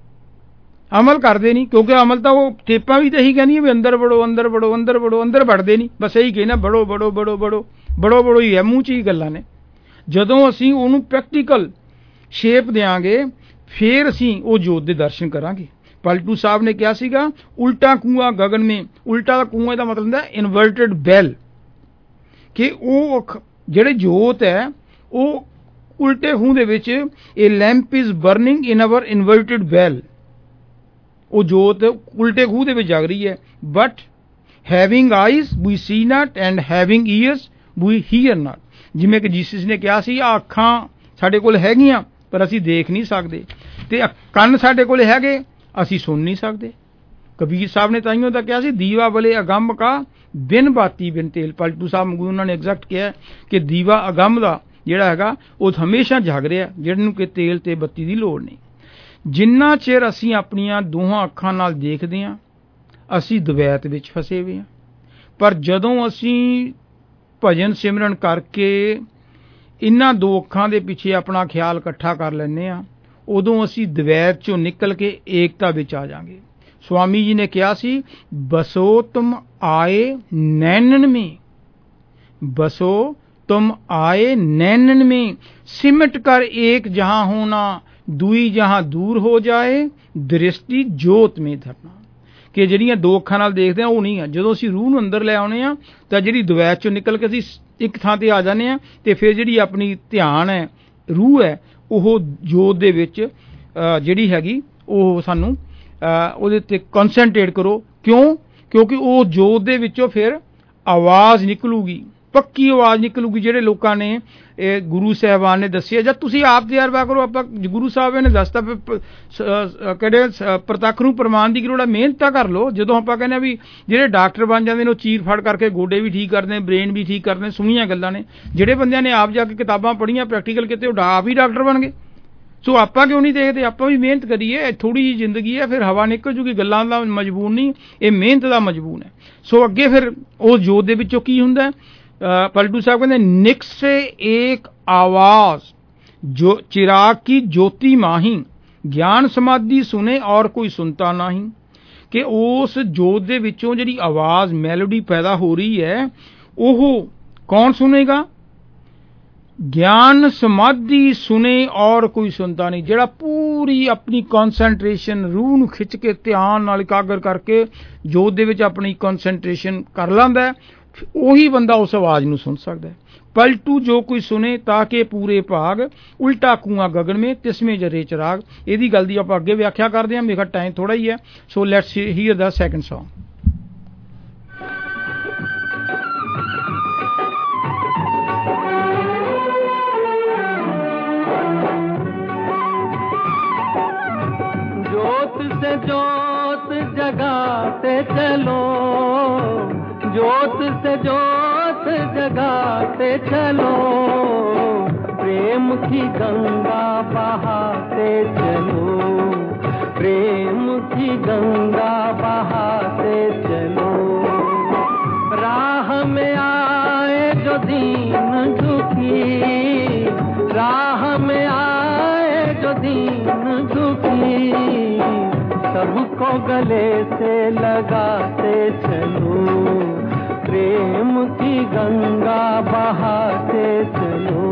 ਅਮਲ ਕਰਦੇ ਨਹੀਂ ਕਿਉਂਕਿ ਅਮਲ ਤਾਂ ਉਹ ਟੇਪਾਂ ਵੀ ਤਾਂ ਇਹੀ ਕਹਿੰਦੀਆਂ ਵੀ ਅੰਦਰ ਵੜੋ ਅੰਦਰ ਵੜੋ ਅੰਦਰ ਵੜੋ ਅੰਦਰ ਵੜਦੇ ਨਹੀਂ ਬਸ ਇਹੀ ਕਹਿਣਾ ਬੜੋ ਬੜੋ ਬੜੋ ਬੜੋ ਬੜੋ ਬੜੋ ਹੀ ਹੈ ਮੂੰਹ 'ਚ ਹੀ ਗੱਲਾਂ ਨੇ। ਜਦੋਂ ਅਸੀਂ ਉਹਨੂੰ ਪ੍ਰੈਕਟੀਕਲ ਸ਼ੇਪ ਦਿਆਂਗੇ ਫਿਰ ਅਸੀਂ ਉਹ ਜੋਤ ਦੇ ਦਰਸ਼ਨ ਕਰਾਂਗੇ। ਪਲਟੂ ਸਾਹਿਬ ਨੇ ਕਿਹਾ ਸੀਗਾ ਉਲਟਾ ਕੂਆਂ ਗगन में ਉਲਟਾ ਕੂਆਂ ਦਾ ਮਤਲਬ ਹੁੰਦਾ ਇਨਵਰਟਡ ਬੈਲ ਕਿ ਉਹ ਜਿਹੜੇ ਜੋਤ ਹੈ ਉਹ ਉਲਟੇ ਖੂਹ ਦੇ ਵਿੱਚ ਇਹ lamp is burning in our inverted well ਉਹ ਜੋਤ ਉਲਟੇ ਖੂਹ ਦੇ ਵਿੱਚ ਜਗ ਰਹੀ ਹੈ। But having eyes we see not and having ears we hear not ਜਿਵੇਂ ਕਿ ਜੀਸਸ ਨੇ ਕਿਹਾ ਸੀ ਆ ਅੱਖਾਂ ਸਾਡੇ ਕੋਲ ਹੈਗੀਆਂ ਪਰ ਅਸੀਂ ਦੇਖ ਨਹੀਂ ਸਕਦੇ ਤੇ ਕੰਨ ਸਾਡੇ ਕੋਲ ਹੈਗੇ ਅਸੀਂ ਸੁਣ ਨਹੀਂ ਸਕਦੇ। ਕਬੀਰ ਸਾਹਿਬ ਨੇ ਤਾਈਓ ਤਾਂ ਕਿਹਾ ਸੀ ਦੀਵਾ ਬਲੇ ਅਗੰਮ ਕਾ ਬਿਨ ਬਾਤੀ ਬਿਨ ਤੇਲ ਪਲਟੂ ਸਾਹਿਬ ਵਾਂਗੂ ਉਹਨਾਂ ਨੇ ਐਗਜ਼ੈਕਟ ਕਿਹਾ ਕਿ ਦੀਵਾ ਅਗੰਮ ਦਾ ਜਿਹੜਾ ਹੈਗਾ ਉਹ ਹਮੇਸ਼ਾ ਜਗ ਰਿਹਾ ਜਿਹਨੂੰ ਕਿ ਤੇਲ ਤੇ ਬੱਤੀ ਦੀ ਲੋੜ ਨਹੀਂ। ਜਿੰਨਾ ਚਿਰ ਅਸੀਂ ਆਪਣੀਆਂ ਦੋਹਾਂ ਅੱਖਾਂ ਨਾਲ ਦੇਖਦੇ ਹਾਂ ਅਸੀਂ ਦਵੈਤ ਵਿੱਚ ਫਸੇ ਹੋਏ ਹਾਂ ਪਰ ਜਦੋਂ ਅਸੀਂ ਭਜਨ ਸਿਮਰਨ ਕਰਕੇ ਇਹਨਾਂ ਦੋ ਅੱਖਾਂ ਦੇ ਪਿੱਛੇ ਆਪਣਾ ਖਿਆਲ ਇਕੱਠਾ ਕਰ ਲੈਂਦੇ ਹਾਂ ਉਦੋਂ ਅਸੀਂ ਦਵੈਤ ਚੋਂ ਨਿਕਲ ਕੇ ਏਕਤਾ ਵਿੱਚ ਆ ਜਾਵਾਂਗੇ। स्वामी जी ने कहा सी बसो तुम आए नैनन में बसो तुम आए नैनन में सिमट कर एक जहां होना दुई जहां दूर हो जाए दृष्टि जोत में धरना कि ਜਿਹੜੀਆਂ ਦੋ ਅੱਖਾਂ ਨਾਲ ਦੇਖਦੇ ਆ ਉਹ ਨਹੀਂ ਆ। ਜਦੋਂ ਅਸੀਂ ਰੂਹ ਨੂੰ ਅੰਦਰ ਲੈ ਆਉਨੇ ਆ ਤਾਂ ਜਿਹੜੀ ਦਵੈਤ ਚੋਂ ਨਿਕਲ ਕੇ ਅਸੀਂ ਇੱਕ ਥਾਂ ਤੇ ਆ ਜਾਂਦੇ ਆ ਤੇ ਫਿਰ ਜਿਹੜੀ ਆਪਣੀ ਧਿਆਨ ਹੈ ਰੂਹ ਹੈ ਉਹ ਜੋਤ ਦੇ ਵਿੱਚ ਜਿਹੜੀ ਹੈਗੀ ਉਹ ਸਾਨੂੰ ਉਹਦੇ ਤੇ ਕਨਸੈਂਟਰੇਟ ਕਰੋ। ਕਿਉਂ? ਕਿਉਂਕਿ ਉਹ ਜੋਤ ਦੇ ਵਿੱਚੋਂ ਫਿਰ ਆਵਾਜ਼ ਨਿਕਲੂਗੀ, ਪੱਕੀ ਆਵਾਜ਼ ਨਿਕਲੂਗੀ। ਜਿਹੜੇ ਲੋਕਾਂ ਨੇ ਇਹ ਗੁਰੂ ਸਾਹਿਬਾਨ ਨੇ ਦੱਸਿਆ ਜਦ ਤੁਸੀਂ ਆਪ ਤਜਰਬਾ ਕਰੋ। ਆਪਾਂ ਗੁਰੂ ਸਾਹਿਬ ਨੇ ਦੱਸਤਾ ਕਿਹੜੇ ਪ੍ਰਤੱਖ ਨੂੰ ਪ੍ਰਮਾਣ ਦੀ ਲੋੜ ਹੈ, ਮਿਹਨਤ ਤਾਂ ਕਰ ਲਓ। ਜਦੋਂ ਆਪਾਂ ਕਹਿੰਦੇ ਵੀ ਜਿਹੜੇ ਡਾਕਟਰ ਬਣ ਜਾਂਦੇ ਨੇ ਉਹ ਚੀਰ ਫੜ ਕਰਕੇ ਗੋਡੇ ਵੀ ਠੀਕ ਕਰਦੇ ਨੇ, ਬ੍ਰੇਨ ਵੀ ਠੀਕ ਕਰਦੇ ਨੇ, ਸੁਣੀਆਂ ਗੱਲਾਂ ਨੇ। ਜਿਹੜੇ ਬੰਦਿਆਂ ਨੇ ਆਪ ਜਾ ਕੇ ਕਿਤਾਬਾਂ ਪੜ੍ਹੀਆਂ, ਪ੍ਰੈਕਟੀਕਲ ਕੀਤੇ, ਉਹ ਆਪ ਹੀ ਡਾਕਟਰ ਬਣ ਗਏ। ਸੋ ਆਪਾਂ ਕਿਉਂ ਨਹੀਂ ਦੇਖਦੇ? ਆਪਾਂ ਵੀ ਮਿਹਨਤ ਕਰੀਏ। ਥੋੜੀ ਜਿਹੀ ਜ਼ਿੰਦਗੀ ਹੈ, ਫਿਰ ਹਵਾ ਨਿਕਲ ਜੂਗੀ। ਗੱਲਾਂ ਦਾ ਮਜਬੂਰ ਨਹੀਂ, ਇਹ ਮਿਹਨਤ ਦਾ ਮਜਬੂਰ ਹੈ। ਸੋ ਅੱਗੇ ਫਿਰ ਉਹ ਜੋਤ ਦੇ ਵਿੱਚੋਂ ਕੀ ਹੁੰਦਾ? पलटू साहब कहते निक से एक आवाज जो चिराग की ज्योति माही ज्ञान समाधि सुने और कोई सुनता नहीं। कि उस जोत दे विचों जिहड़ी आवाज मैलोडी पैदा हो रही है ओह कौन सुनेगा? ज्ञान समाधि सुने और कोई सुनता नहीं। जिहड़ा पूरी अपनी कॉन्सनट्रेशन रूह नूं खिच के ध्यान नाल एकागर करके जोत दे विच अपनी कॉन्सनट्रेशन कर लैंदा है ਉਹੀ ਬੰਦਾ ਉਸ ਆਵਾਜ਼ ਨੂੰ ਸੁਣ ਸਕਦਾ ਹੈ। ਪਲਟੂ ਜੋ ਕੋਈ ਸੁਨੇ ਤਾਂ ਕਿ ਪੂਰੇ ਭਾਗ ਉਲਟਾ ਕੂਆਂ ਗगन में ਤਿਸਵੇਂ ਜਰੇ ਚਿਰਾਗ। ਇਹਦੀ ਗੱਲ ਦੀ ਆਪਾਂ ਅੱਗੇ ਵਿਆਖਿਆ ਕਰਦੇ ਹਾਂ, ਮੇਰਾ ਟਾਈਮ ਥੋੜਾ ਹੀ ਹੈ। So let's hear the second song. जोत से जोत जगाते चलो, जोत से जोत जगाते चलो, प्रेम की गंगा बहाते चलो, प्रेम की गंगा बहाते चलो। राह में आए जो दीन दुखी, राह में आए जो दीन दुखी, सबको गले से लगाते चलो, प्रेम की गंगा बहाते चलो।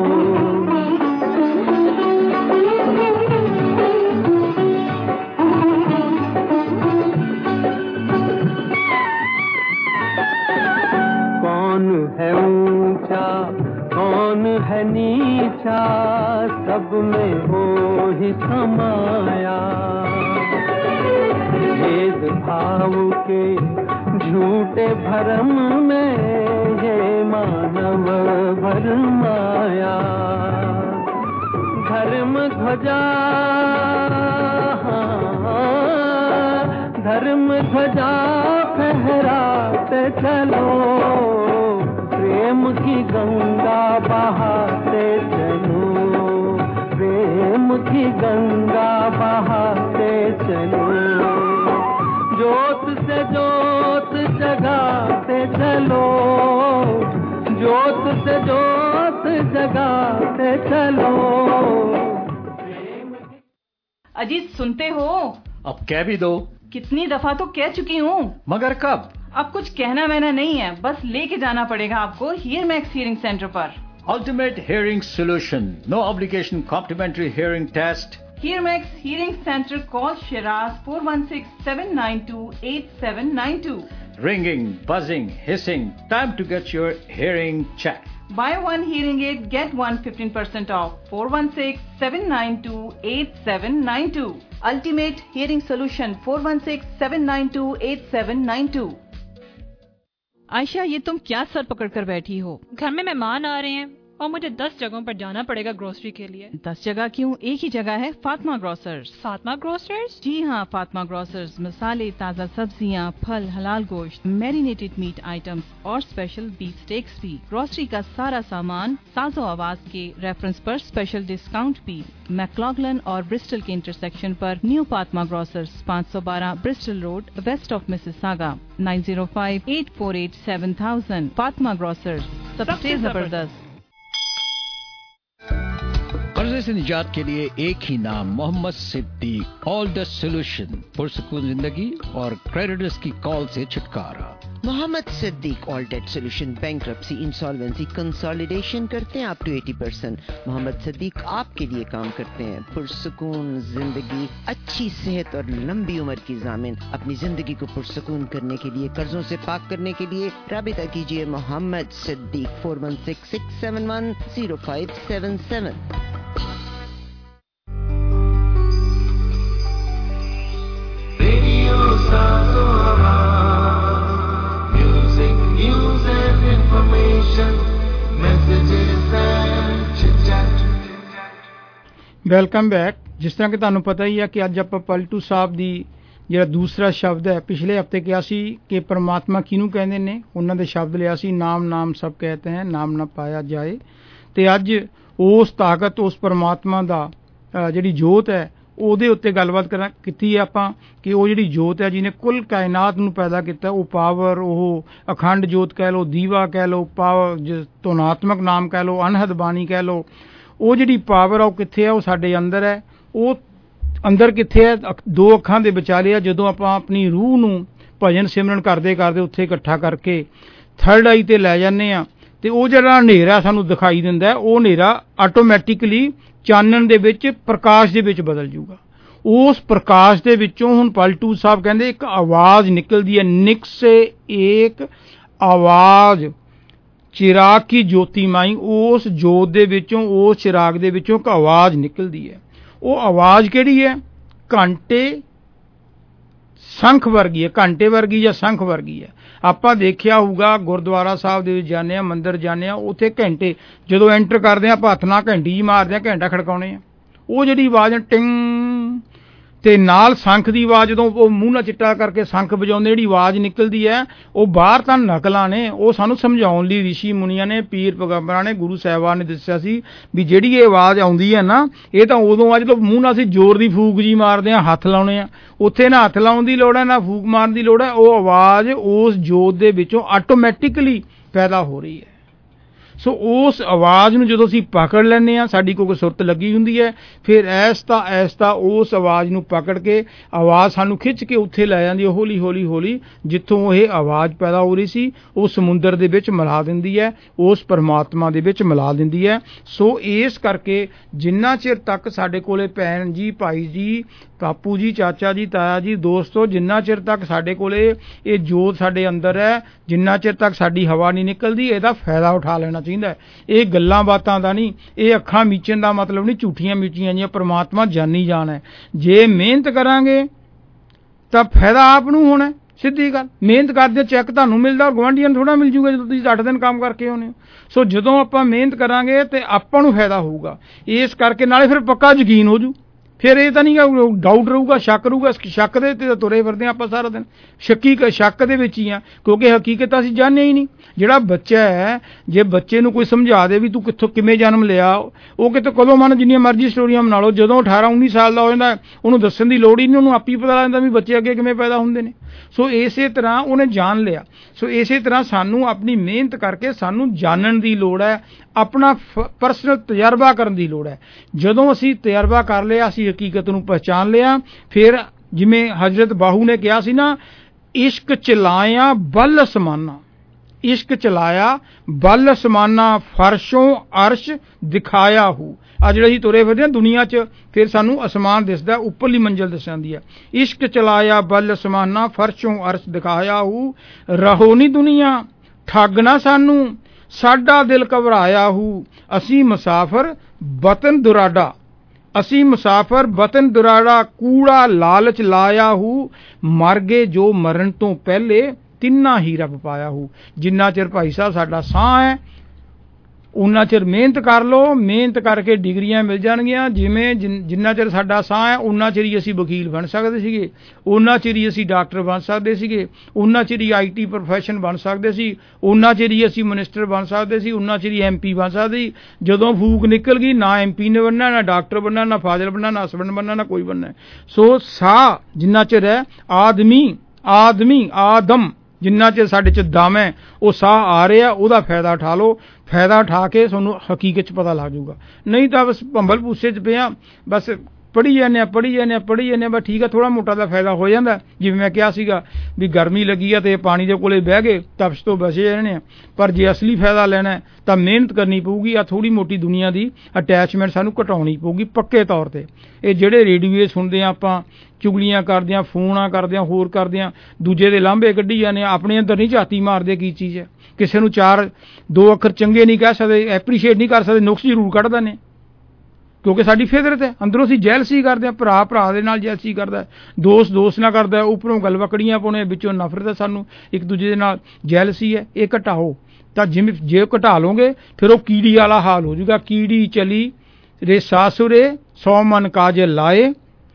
कौन है ऊंचा कौन है नीचा, सब में हो ही समाया। भेद भाव के झूठे भरम में ये मानव भरमाया। धर्म ध्वजा धर्म ध्वजा फहराते चलो, प्रेम की गंगा बहाते चलो, चलो, जोत से जोत जगाते चलो। अजीत सुनते हो? अब कह भी दो। कितनी दफा तो कह चुकी हूँ। मगर कब? अब कुछ कहना वहना नहीं है, बस लेके जाना पड़ेगा आपको हियर मैक्स हियरिंग सेंटर पर। Ultimate hearing solution, no obligation complimentary hearing test. Hear Max Hearing Center, call Shiraz four one six, seven nine two, eight seven nine two. Ringing, buzzing, hissing, time to get your hearing checked. Buy one hearing aid, get one fifteen percent off. four one six, seven nine two, eight seven nine two. Ultimate Hearing Solution, four one six, seven nine two, eight seven nine two. Ayesha, ये तुम क्या sir पकड़ कर बैठी हो? घर में मेहमान आ रहे हैं और मुझे दस जगहों पर जाना पड़ेगा ग्रोसरी के लिए। दस जगह क्यों? एक ही जगह है, फातिमा ग्रोसर्स। फातिमा ग्रोसर्स? जी हाँ, फातिमा ग्रोसर्स मसाले, ताज़ा सब्जियाँ, फल, हलाल गोश्त, मैरिनेटेड मीट आइटम्स और स्पेशल बीफ स्टेक्स भी। ग्रोसरी का सारा सामान साजो आवाज के रेफरेंस पर स्पेशल डिस्काउंट भी। मैक्लॉगलन और ब्रिस्टल के इंटरसेक्शन पर न्यू फातिमा ग्रोसर्स, पाँच सौ बारह Bristol Road, west of Mississauga, nine zero five eight four eight seven thousand. Fatima Grocers, सबसे जबरदस्त। कर्जे से निजात के लिए एक ही नाम, Mohammad Siddiq. All the solution, पुरसुकून जिंदगी और क्रेडिटर्स की कॉल से छुटकारा। Mohammad Siddiq all debt solution, bankruptcy, insolvency, consolidation करते हैं अप टू अस्सी परसेंट। मोहम्मद सिद्दीक आपके लिए काम करते हैं। पुरसुकून जिंदगी, अच्छी सेहत और लंबी उम्र की जामिन। अपनी जिंदगी को पुरसुकून करने के लिए, कर्जों से पाक करने के लिए राबिता कीजिए Mohammad Siddiq four one six six seven one zero five seven seven. Music, news and information, messages and chit-chat. Welcome back. ਜਿਸ ਤਰ੍ਹਾਂ ਕਿ ਤੁਹਾਨੂੰ ਪਤਾ ਹੀ ਹੈ ਕਿ ਅੱਜ ਆਪਾਂ ਪਲਟੂ ਸਾਹਿਬ ਦੀ ਜਿਹੜਾ ਦੂਸਰਾ ਸ਼ਬਦ ਹੈ, ਪਿਛਲੇ ਹਫਤੇ ਕਿਹਾ ਸੀ ਕਿ ਪਰਮਾਤਮਾ ਕਿਹਨੂੰ ਕਹਿੰਦੇ ਨੇ, ਉਹਨਾਂ ਦੇ ਸ਼ਬਦ ਲਿਆ ਸੀ, ਨਾਮ ਨਾਮ ਸਭ ਕਹਤੇ ਹੈ, ਨਾਮ ਨਾ ਪਾਇਆ ਜਾਏ। ਤੇ ਅੱਜ ਉਸ ਤਾਕਤ, ਉਸ ਪਰਮਾਤਮਾ ਦਾ ਜਿਹੜੀ ਜੋਤ ਹੈ, ਉਹਦੇ ਉੱਤੇ ਗੱਲਬਾਤ ਕਰਾਂ ਕੀਤੀ ਹੈ ਆਪਾਂ ਕਿ ਉਹ ਜਿਹੜੀ ਜੋਤ ਹੈ ਜਿਹਨੇ ਕੁੱਲ ਕਾਇਨਾਤ ਨੂੰ ਪੈਦਾ ਕੀਤਾ, ਉਹ ਪਾਵਰ, ਉਹ ਅਖੰਡ ਜੋਤ ਕਹਿ ਲਓ, ਦੀਵਾ ਕਹਿ ਲਓ, ਪਾਵਰ, ਧੁਨਾਤਮਕ ਨਾਮ ਕਹਿ ਲਓ, ਅਨਹਦ ਬਾਣੀ ਕਹਿ ਲਓ, ਉਹ ਜਿਹੜੀ ਪਾਵਰ ਆ ਉਹ ਕਿੱਥੇ ਆ? ਉਹ ਸਾਡੇ ਅੰਦਰ ਹੈ। ਉਹ ਅੰਦਰ ਕਿੱਥੇ ਹੈ? ਦੋ ਅੱਖਾਂ ਦੇ ਵਿਚਾਲੇ ਆ। ਜਦੋਂ ਆਪਾਂ ਆਪਣੀ ਰੂਹ ਨੂੰ ਭਜਨ ਸਿਮਰਨ ਕਰਦੇ ਕਰਦੇ ਉੱਥੇ ਇਕੱਠਾ ਕਰਕੇ ਥਰਡ ਆਈ ਤੇ ਲੈ ਜਾਂਦੇ ਆ ਤੇ ਉਹ ਜਿਹੜਾ ਹਨੇਰਾ ਸਾਨੂੰ ਦਿਖਾਈ ਦਿੰਦਾ, ਉਹ ਹਨੇਰਾ ਆਟੋਮੈਟਿਕਲੀ ਚਾਨਣ ਦੇ ਵਿੱਚ, ਪ੍ਰਕਾਸ਼ ਦੇ ਵਿੱਚ ਬਦਲ ਜੂਗਾ। ਉਸ ਪ੍ਰਕਾਸ਼ ਦੇ ਵਿੱਚੋਂ ਹੁਣ ਪਲਟੂ ਸਾਹਿਬ ਕਹਿੰਦੇ ਇੱਕ ਆਵਾਜ਼ ਨਿਕਲਦੀ ਹੈ, ਨਿਕਸੇ ਏਕ ਆਵਾਜ਼ ਚਿਰਾਗ ਕੀ ਜੋਤੀ ਮਾਈ। ਉਸ ਜੋਤ ਦੇ ਵਿੱਚੋਂ, ਉਸ ਚਿਰਾਗ ਦੇ ਵਿੱਚੋਂ ਇੱਕ ਆਵਾਜ਼ ਨਿਕਲਦੀ ਹੈ। ਉਹ ਆਵਾਜ਼ ਕਿਹੜੀ ਹੈ? ਘੰਟੇ ਸੰਖ ਵਰਗੀ ਹੈ, ਘੰਟੇ ਵਰਗੀ ਜਾਂ ਸੰਖ ਵਰਗੀ ਹੈ। ਆਪਾਂ ਦੇਖਿਆ ਹੋਊਗਾ ਗੁਰਦੁਆਰਾ ਸਾਹਿਬ ਦੇ ਵਿੱਚ ਜਾਂਦੇ ਆ, ਮੰਦਿਰ ਜਾਂਦੇ ਆ, ਉੱਥੇ ਘੰਟੇ ਜਦੋਂ ਐਂਟਰ ਕਰਦੇ ਆ ਆਪਾਂ ਹੱਥ ਨਾਲ ਘੰਟੀ ਜੀ ਮਾਰਦੇ ਆ, ਘੰਟਾ ਖੜਕਾਉਣੇ ਆ। ਉਹ ਜਿਹੜੀ ਆਵਾਜ਼ ਟਿੰਗ ਤੇ ਨਾਲ ਸੰਖ ਦੀ ਆਵਾਜ਼, ਜਦੋਂ ਉਹ ਮੂੰਹ ਨਾਲ ਚਿੱਟਾ ਕਰਕੇ ਸੰਖ ਵਜਾਉਂਦੇ, ਜਿਹੜੀ ਆਵਾਜ਼ ਨਿਕਲਦੀ ਹੈ, ਉਹ ਬਾਹਰ ਤਾਂ ਨਕਲਾਂ ਨੇ, ਉਹ ਸਾਨੂੰ ਸਮਝਾਉਣ ਲਈ ਰਿਸ਼ੀ ਮੁਨੀਆਂ ਨੇ, ਪੀਰ ਪੈਗੰਬਰਾਂ ਨੇ, ਗੁਰੂ ਸਾਹਿਬਾਨ ਨੇ ਦੱਸਿਆ ਸੀ ਵੀ ਜਿਹੜੀ ਇਹ ਆਵਾਜ਼ ਆਉਂਦੀ ਹੈ ਨਾ, ਇਹ ਤਾਂ ਉਦੋਂ ਆ ਜਦੋਂ ਮੂੰਹ ਨਾਲ ਅਸੀਂ ਜ਼ੋਰ ਦੀ ਫੂਕ ਜੀ ਮਾਰਦੇ ਆ, ਹੱਥ ਲਾਉਣੇ ਆ। ਉੱਥੇ ਨਾ ਹੱਥ ਲਾਉਣ ਦੀ ਲੋੜ ਹੈ, ਨਾ ਫੂਕ ਮਾਰਨ ਦੀ ਲੋੜ ਹੈ। ਉਹ ਆਵਾਜ਼ ਉਸ ਜੋਤ ਦੇ ਵਿੱਚੋਂ ਆਟੋਮੈਟਿਕਲੀ ਪੈਦਾ ਹੋ ਰਹੀ ਹੈ। ਸੋ ਉਸ ਆਵਾਜ਼ ਨੂੰ ਜਦੋਂ ਅਸੀਂ ਪਕੜ ਲੈਂਦੇ ਹਾਂ, ਸਾਡੀ ਕੋਈ ਸੁਰਤ ਲੱਗੀ ਹੁੰਦੀ ਹੈ, ਫਿਰ ਐਸਤਾ ਐਸਤਾ ਉਸ ਆਵਾਜ਼ ਨੂੰ ਪਕੜ ਕੇ ਆਵਾਜ਼ ਸਾਨੂੰ ਖਿੱਚ ਕੇ ਉੱਥੇ ਲੈ ਜਾਂਦੀ ਹੈ, ਹੌਲੀ ਹੌਲੀ ਹੌਲੀ ਜਿੱਥੋਂ ਇਹ ਆਵਾਜ਼ ਪੈਦਾ ਹੋ ਰਹੀ ਸੀ, ਉਹ ਸਮੁੰਦਰ ਦੇ ਵਿੱਚ ਮਿਲਾ ਦਿੰਦੀ ਹੈ, ਉਸ ਪਰਮਾਤਮਾ ਦੇ ਵਿੱਚ ਮਿਲਾ ਦਿੰਦੀ ਹੈ। ਸੋ ਇਸ ਕਰਕੇ ਜਿੰਨਾ ਚਿਰ ਤੱਕ ਸਾਡੇ ਕੋਲੇ ਭੈਣ ਜੀ, ਭਾਈ ਜੀ, ਬਾਪੂ ਜੀ, ਚਾਚਾ ਜੀ, ਤਾਇਆ ਜੀ, ਦੋਸਤੋ, ਜਿੰਨਾ ਚਿਰ ਤੱਕ ਸਾਡੇ ਕੋਲੇ ਇਹ ਜੋਤ ਸਾਡੇ ਅੰਦਰ ਹੈ, ਜਿੰਨਾ ਚਿਰ ਤੱਕ ਸਾਡੀ ਹਵਾ ਨਹੀਂ ਨਿਕਲਦੀ, ਇਹਦਾ ਫਾਇਦਾ ਉਠਾ ਲੈਣਾ ਚਾਹੀਦਾ। ਇਹ ਗੱਲਾਂ ਬਾਤਾਂ ਦਾ ਨਹੀਂ, ਇਹ ਅੱਖਾਂ ਮੀਚਣ ਦਾ ਮਤਲਬ ਨਹੀਂ, ਝੂਠੀਆਂ ਮੀਚੀਆਂ ਜੀਆਂ। ਪਰਮਾਤਮਾ ਜਾਨੀ ਜਾਨ ਹੈ। ਜੇ ਮਿਹਨਤ ਕਰਾਂਗੇ ਤਾਂ ਫਾਇਦਾ ਆਪ ਨੂੰ ਹੋਣਾ, ਸਿੱਧੀ ਗੱਲ। ਮਿਹਨਤ ਕਰਦੇ ਚੈੱਕ ਤੁਹਾਨੂੰ ਮਿਲਦਾ, ਗੁਆਂਢੀਆਂ ਨੂੰ ਥੋੜਾ ਮਿਲ ਜੂਗਾ ਜਦੋਂ ਤੁਸੀਂ ਅੱਠ ਦਿਨ ਕੰਮ ਕਰਕੇ ਆਉਨੇ ਹੋ। ਸੋ ਜਦੋਂ ਆਪਾਂ ਮਿਹਨਤ ਕਰਾਂਗੇ ਤੇ ਆਪਾਂ ਨੂੰ ਫਾਇਦਾ ਹੋਊਗਾ। ਇਸ ਕਰਕੇ ਨਾਲੇ ਫਿਰ ਪੱਕਾ ਯਕੀਨ ਹੋ ਜੂ ਫਿਰ ਇਹ ਤਾਂ ਨਹੀਂ ਡਾਊਟ ਰਹੂਗਾ, ਸ਼ੱਕ ਰਹੂਗਾ। ਸ਼ੱਕ ਦੇ ਤੇ ਤੁਰੇ ਫਿਰਦੇ ਆਪਾਂ ਸਾਰਾ ਦਿਨ, ਸ਼ੱਕੀ ਸ਼ੱਕ ਦੇ ਵਿੱਚ ਹੀ ਆ, ਕਿਉਂਕਿ ਹਕੀਕਤ ਅਸੀਂ ਜਾਣਦੇ ਹੀ ਨਹੀਂ। ਜਿਹੜਾ ਬੱਚਾ ਹੈ, ਜੇ ਬੱਚੇ ਨੂੰ ਕੋਈ ਸਮਝਾ ਦੇ ਵੀ ਤੂੰ ਕਿੱਥੋਂ ਕਿਵੇਂ ਜਨਮ ਲਿਆ, ਉਹ ਕਿਤੇ ਕਦੋਂ ਮਨ ਜਿੰਨੀਆਂ ਮਰਜ਼ੀ ਸਟੋਰੀਆਂ ਬਣਾ ਲਓ, ਜਦੋਂ ਅਠਾਰਾਂ ਉੱਨੀ ਸਾਲ ਦਾ ਹੋ ਜਾਂਦਾ ਉਹਨੂੰ ਦੱਸਣ ਦੀ ਲੋੜ ਹੀ ਨਹੀਂ, ਉਹਨੂੰ ਆਪ ਹੀ ਪਤਾ ਲੱਗ ਜਾਂਦਾ ਵੀ ਬੱਚੇ ਅੱਗੇ ਕਿਵੇਂ ਪੈਦਾ ਹੁੰਦੇ ਨੇ। ਸੋ ਇਸੇ ਤਰ੍ਹਾਂ ਉਹਨੇ ਜਾਣ ਲਿਆ। ਸੋ ਇਸੇ ਤਰ੍ਹਾਂ ਸਾਨੂੰ ਆਪਣੀ ਮਿਹਨਤ ਕਰਕੇ ਸਾਨੂੰ ਜਾਣਨ ਦੀ ਲੋੜ ਹੈ, ਆਪਣਾ ਪਰਸਨਲ ਤਜਰਬਾ ਕਰਨ ਦੀ ਲੋੜ ਹੈ। ਜਦੋਂ ਅਸੀਂ ਤਜਰਬਾ ਕਰ ਲਿਆ, ਅਸੀਂ ਹਕੀਕਤ ਨੂੰ ਪਹਿਚਾਨ ਲਿਆ, ਫਿਰ ਜਿਵੇਂ ਹਜ਼ਰਤ ਬਾਹੂ ਨੇ ਕਿਹਾ ਸੀ ਨਾ, ਇਸ਼ਕ ਚਲਾਇਆ ਬਲ ਅਸਮਾਨਾ, ਇਸ਼ਕ ਚਲਾਇਆ ਬਲ ਅਸਮਾਨਾ, ਫਰਸ਼ੋਂ ਅਰਸ਼ ਦਿਖਾਇਆ ਹੂ। ਆ ਜਿਹੜੇ ਅਸੀਂ ਤੁਰੇ ਫਿਰਦੇ ਹਾਂ ਦੁਨੀਆ 'ਚ, ਫਿਰ ਸਾਨੂੰ ਅਸਮਾਨ ਦਿਸਦਾ, ਉੱਪਰਲੀ ਮੰਜ਼ਿਲ ਦਿਸ ਜਾਂਦੀ ਹੈ। ਇਸ਼ਕ ਚਲਾਇਆ ਬਲ ਅਸਮਾਨਾ, ਫਰਸ਼ੋਂ ਅਰਸ਼ ਦਿਖਾਇਆ ਹੂ। ਰਹੋ ਨੀ ਦੁਨੀਆ ਠੱਗ ਨਾ ਸਾਨੂੰ, ਸਾਡਾ ਦਿਲ ਘਬਰਾਇਆ ਹੂ। ਅਸੀਂ ਮੁਸਾਫਰ ਵਤਨ ਦੁਰਾਡਾ, ਅਸੀਂ ਮੁਸਾਫਰ ਵਤਨ ਦੁਰਾੜਾ, ਕੂੜਾ ਲਾਲਚ ਲਾਇਆ ਹੂ। ਮਰ ਗਏ ਜੋ ਮਰਨ ਤੋਂ ਪਹਿਲੇ, ਤਿੰਨਾ ਹੀ ਰੱਬ ਪਾਇਆ ਹੂ। ਜਿੰਨਾ ਚਿਰ ਭਾਈ ਸਾਹਿਬ ਸਾਡਾ ਸਾਹ ਹੈ ਉਨਾ ਚਿਰ ਮਿਹਨਤ ਕਰ ਲਓ, ਮਿਹਨਤ ਕਰਕੇ ਡਿਗਰੀਆਂ ਮਿਲ ਜਾਣਗੀਆਂ। ਜਿਵੇਂ ਜਿੰਨਾ ਚਿਰ ਸਾਡਾ ਸਾਹ ਹੈ ਉਨਾ ਚਿਰ ਹੀ ਅਸੀਂ ਵਕੀਲ ਬਣ ਸਕਦੇ ਸੀਗੇ, ਉਨਾ ਚਿਰ ਹੀ ਅਸੀਂ ਡਾਕਟਰ ਬਣ ਸਕਦੇ ਸੀਗੇ, ਉਨਾ ਚਿਰ ਹੀ ਆਈ ਟੀ ਪ੍ਰੋਫੈਸ਼ਨ ਬਣ ਸਕਦੇ ਸੀ, ਉਨਾ ਚਿਰ ਹੀ ਅਸੀਂ ਮਿਨਿਸਟਰ ਬਣ ਸਕਦੇ ਸੀ, ਉਨਾ ਚਿਰ ਹੀ ਐਮ ਪੀ ਬਣ ਸਕਦੇ ਸੀ। ਜਦੋਂ ਫੂਕ ਨਿਕਲ ਗਈ, ਨਾ ਐਮ ਪੀ ਨੇ ਬਣਨਾ, ਨਾ ਡਾਕਟਰ ਬਣਨਾ, ਨਾ ਫਾਜ਼ਲ ਬਣਨਾ, ਨਾ ਹਸਬੈਂਡ ਬਣਨਾ, ਨਾ ਕੋਈ ਬਣਨਾ। ਸੋ ਸਾਹ ਜਿੰਨਾ ਚਿਰ ਹੈ, ਆਦਮੀ ਆਦਮੀ ਆਦਮ ਜਿੰਨਾ ਚਿਰ ਸਾਡੇ 'ਚ ਦਮ ਹੈ, ਉਹ ਸਾਹ ਆ ਰਿਹਾ, ਉਹਦਾ ਫਾਇਦਾ ਉਠਾ ਲਓ। ਫਾਇਦਾ ਉਠਾ ਕੇ ਤੁਹਾਨੂੰ ਹਕੀਕਤ 'ਚ ਪਤਾ ਲੱਗ ਜਾਊਗਾ। ਨਹੀਂ ਤਾਂ ਬਸ ਭੰਬਲ ਭੂਸੇ 'ਚ ਪਿਆ, ਬਸ ਪੜ੍ਹੀ ਜਾਂਦੇ ਆ ਪੜ੍ਹੀ ਜਾਂਦੇ ਆ ਪੜ੍ਹੀ ਜਾਂਦੇ ਆ ਬਸ ਠੀਕ ਆ, ਥੋੜ੍ਹਾ ਮੋਟਾ ਦਾ ਫਾਇਦਾ ਹੋ ਜਾਂਦਾ। ਜਿਵੇਂ ਮੈਂ ਕਿਹਾ ਸੀਗਾ ਵੀ ਗਰਮੀ ਲੱਗੀ ਆ ਅਤੇ ਪਾਣੀ ਦੇ ਕੋਲੇ ਬਹਿ ਗਏ, ਤਪਸ਼ ਤੋਂ ਬਚੇ ਰਹਿਣੇ ਆ। ਪਰ ਜੇ ਅਸਲੀ ਫਾਇਦਾ ਲੈਣਾ ਤਾਂ ਮਿਹਨਤ ਕਰਨੀ ਪਊਗੀ। ਆ ਥੋੜ੍ਹੀ ਮੋਟੀ ਦੁਨੀਆ ਦੀ ਅਟੈਚਮੈਂਟ ਸਾਨੂੰ ਘਟਾਉਣੀ ਪਊਗੀ ਪੱਕੇ ਤੌਰ 'ਤੇ। ਇਹ ਜਿਹੜੇ ਰੇਡੀਓ ਸੁਣਦੇ ਆ ਆਪਾਂ, ਚੁਗਲੀਆਂ ਕਰਦੇ ਹਾਂ, ਫੋਨਾਂ ਕਰਦੇ ਹਾਂ, ਹੋਰ ਕਰਦੇ ਹਾਂ, ਦੂਜੇ ਦੇ ਲਾਂਭੇ ਕੱਢੀ ਜਾਂਦੇ ਹਾਂ, ਆਪਣੇ ਅੰਦਰ ਨਹੀਂ ਝਾਤੀ ਮਾਰਦੇ ਕੀ ਚੀਜ਼ ਹੈ। ਕਿਸੇ ਨੂੰ ਚਾਰ ਦੋ ਅੱਖਰ ਚੰਗੇ ਨਹੀਂ ਕਹਿ ਸਕਦੇ, ਐਪਰੀਸ਼ੀਏਟ ਨਹੀਂ ਕਰ ਸਕਦੇ, ਨੁਕਸ ਜ਼ਰੂਰ ਕੱਢ ਦਿੰਦੇ, ਕਿਉਂਕਿ ਸਾਡੀ ਫਿਤਰਤ ਹੈ। ਅੰਦਰੋਂ ਅਸੀਂ ਜੈਲਸੀ ਕਰਦੇ ਹਾਂ, ਭਰਾ ਭਰਾ ਦੇ ਨਾਲ ਜੈਲਸੀ ਕਰਦਾ, ਦੋਸਤ ਦੋਸਤ ਨਾਲ ਕਰਦਾ, ਉੱਪਰੋਂ ਗਲਵਕੜੀਆਂ ਪਾਉਣੇ, ਵਿੱਚੋਂ ਨਫ਼ਰਤ ਹੈ ਸਾਨੂੰ ਇੱਕ ਦੂਜੇ ਦੇ ਨਾਲ, ਜੈਲਸੀ ਹੈ। ਇਹ ਘਟਾਓ ਤਾਂ ਜਿਵੇਂ ਜੇ ਘਟਾ ਲਓਗੇ ਫਿਰ ਉਹ ਕੀੜੀ ਵਾਲਾ ਹਾਲ ਹੋ ਜਾਊਗਾ। ਕੀੜੀ ਚਲੀ ਰੇ ਸਾਸੁਰੇ ਸੌ ਮਨ ਕਾਜਲ ਲਾਏ,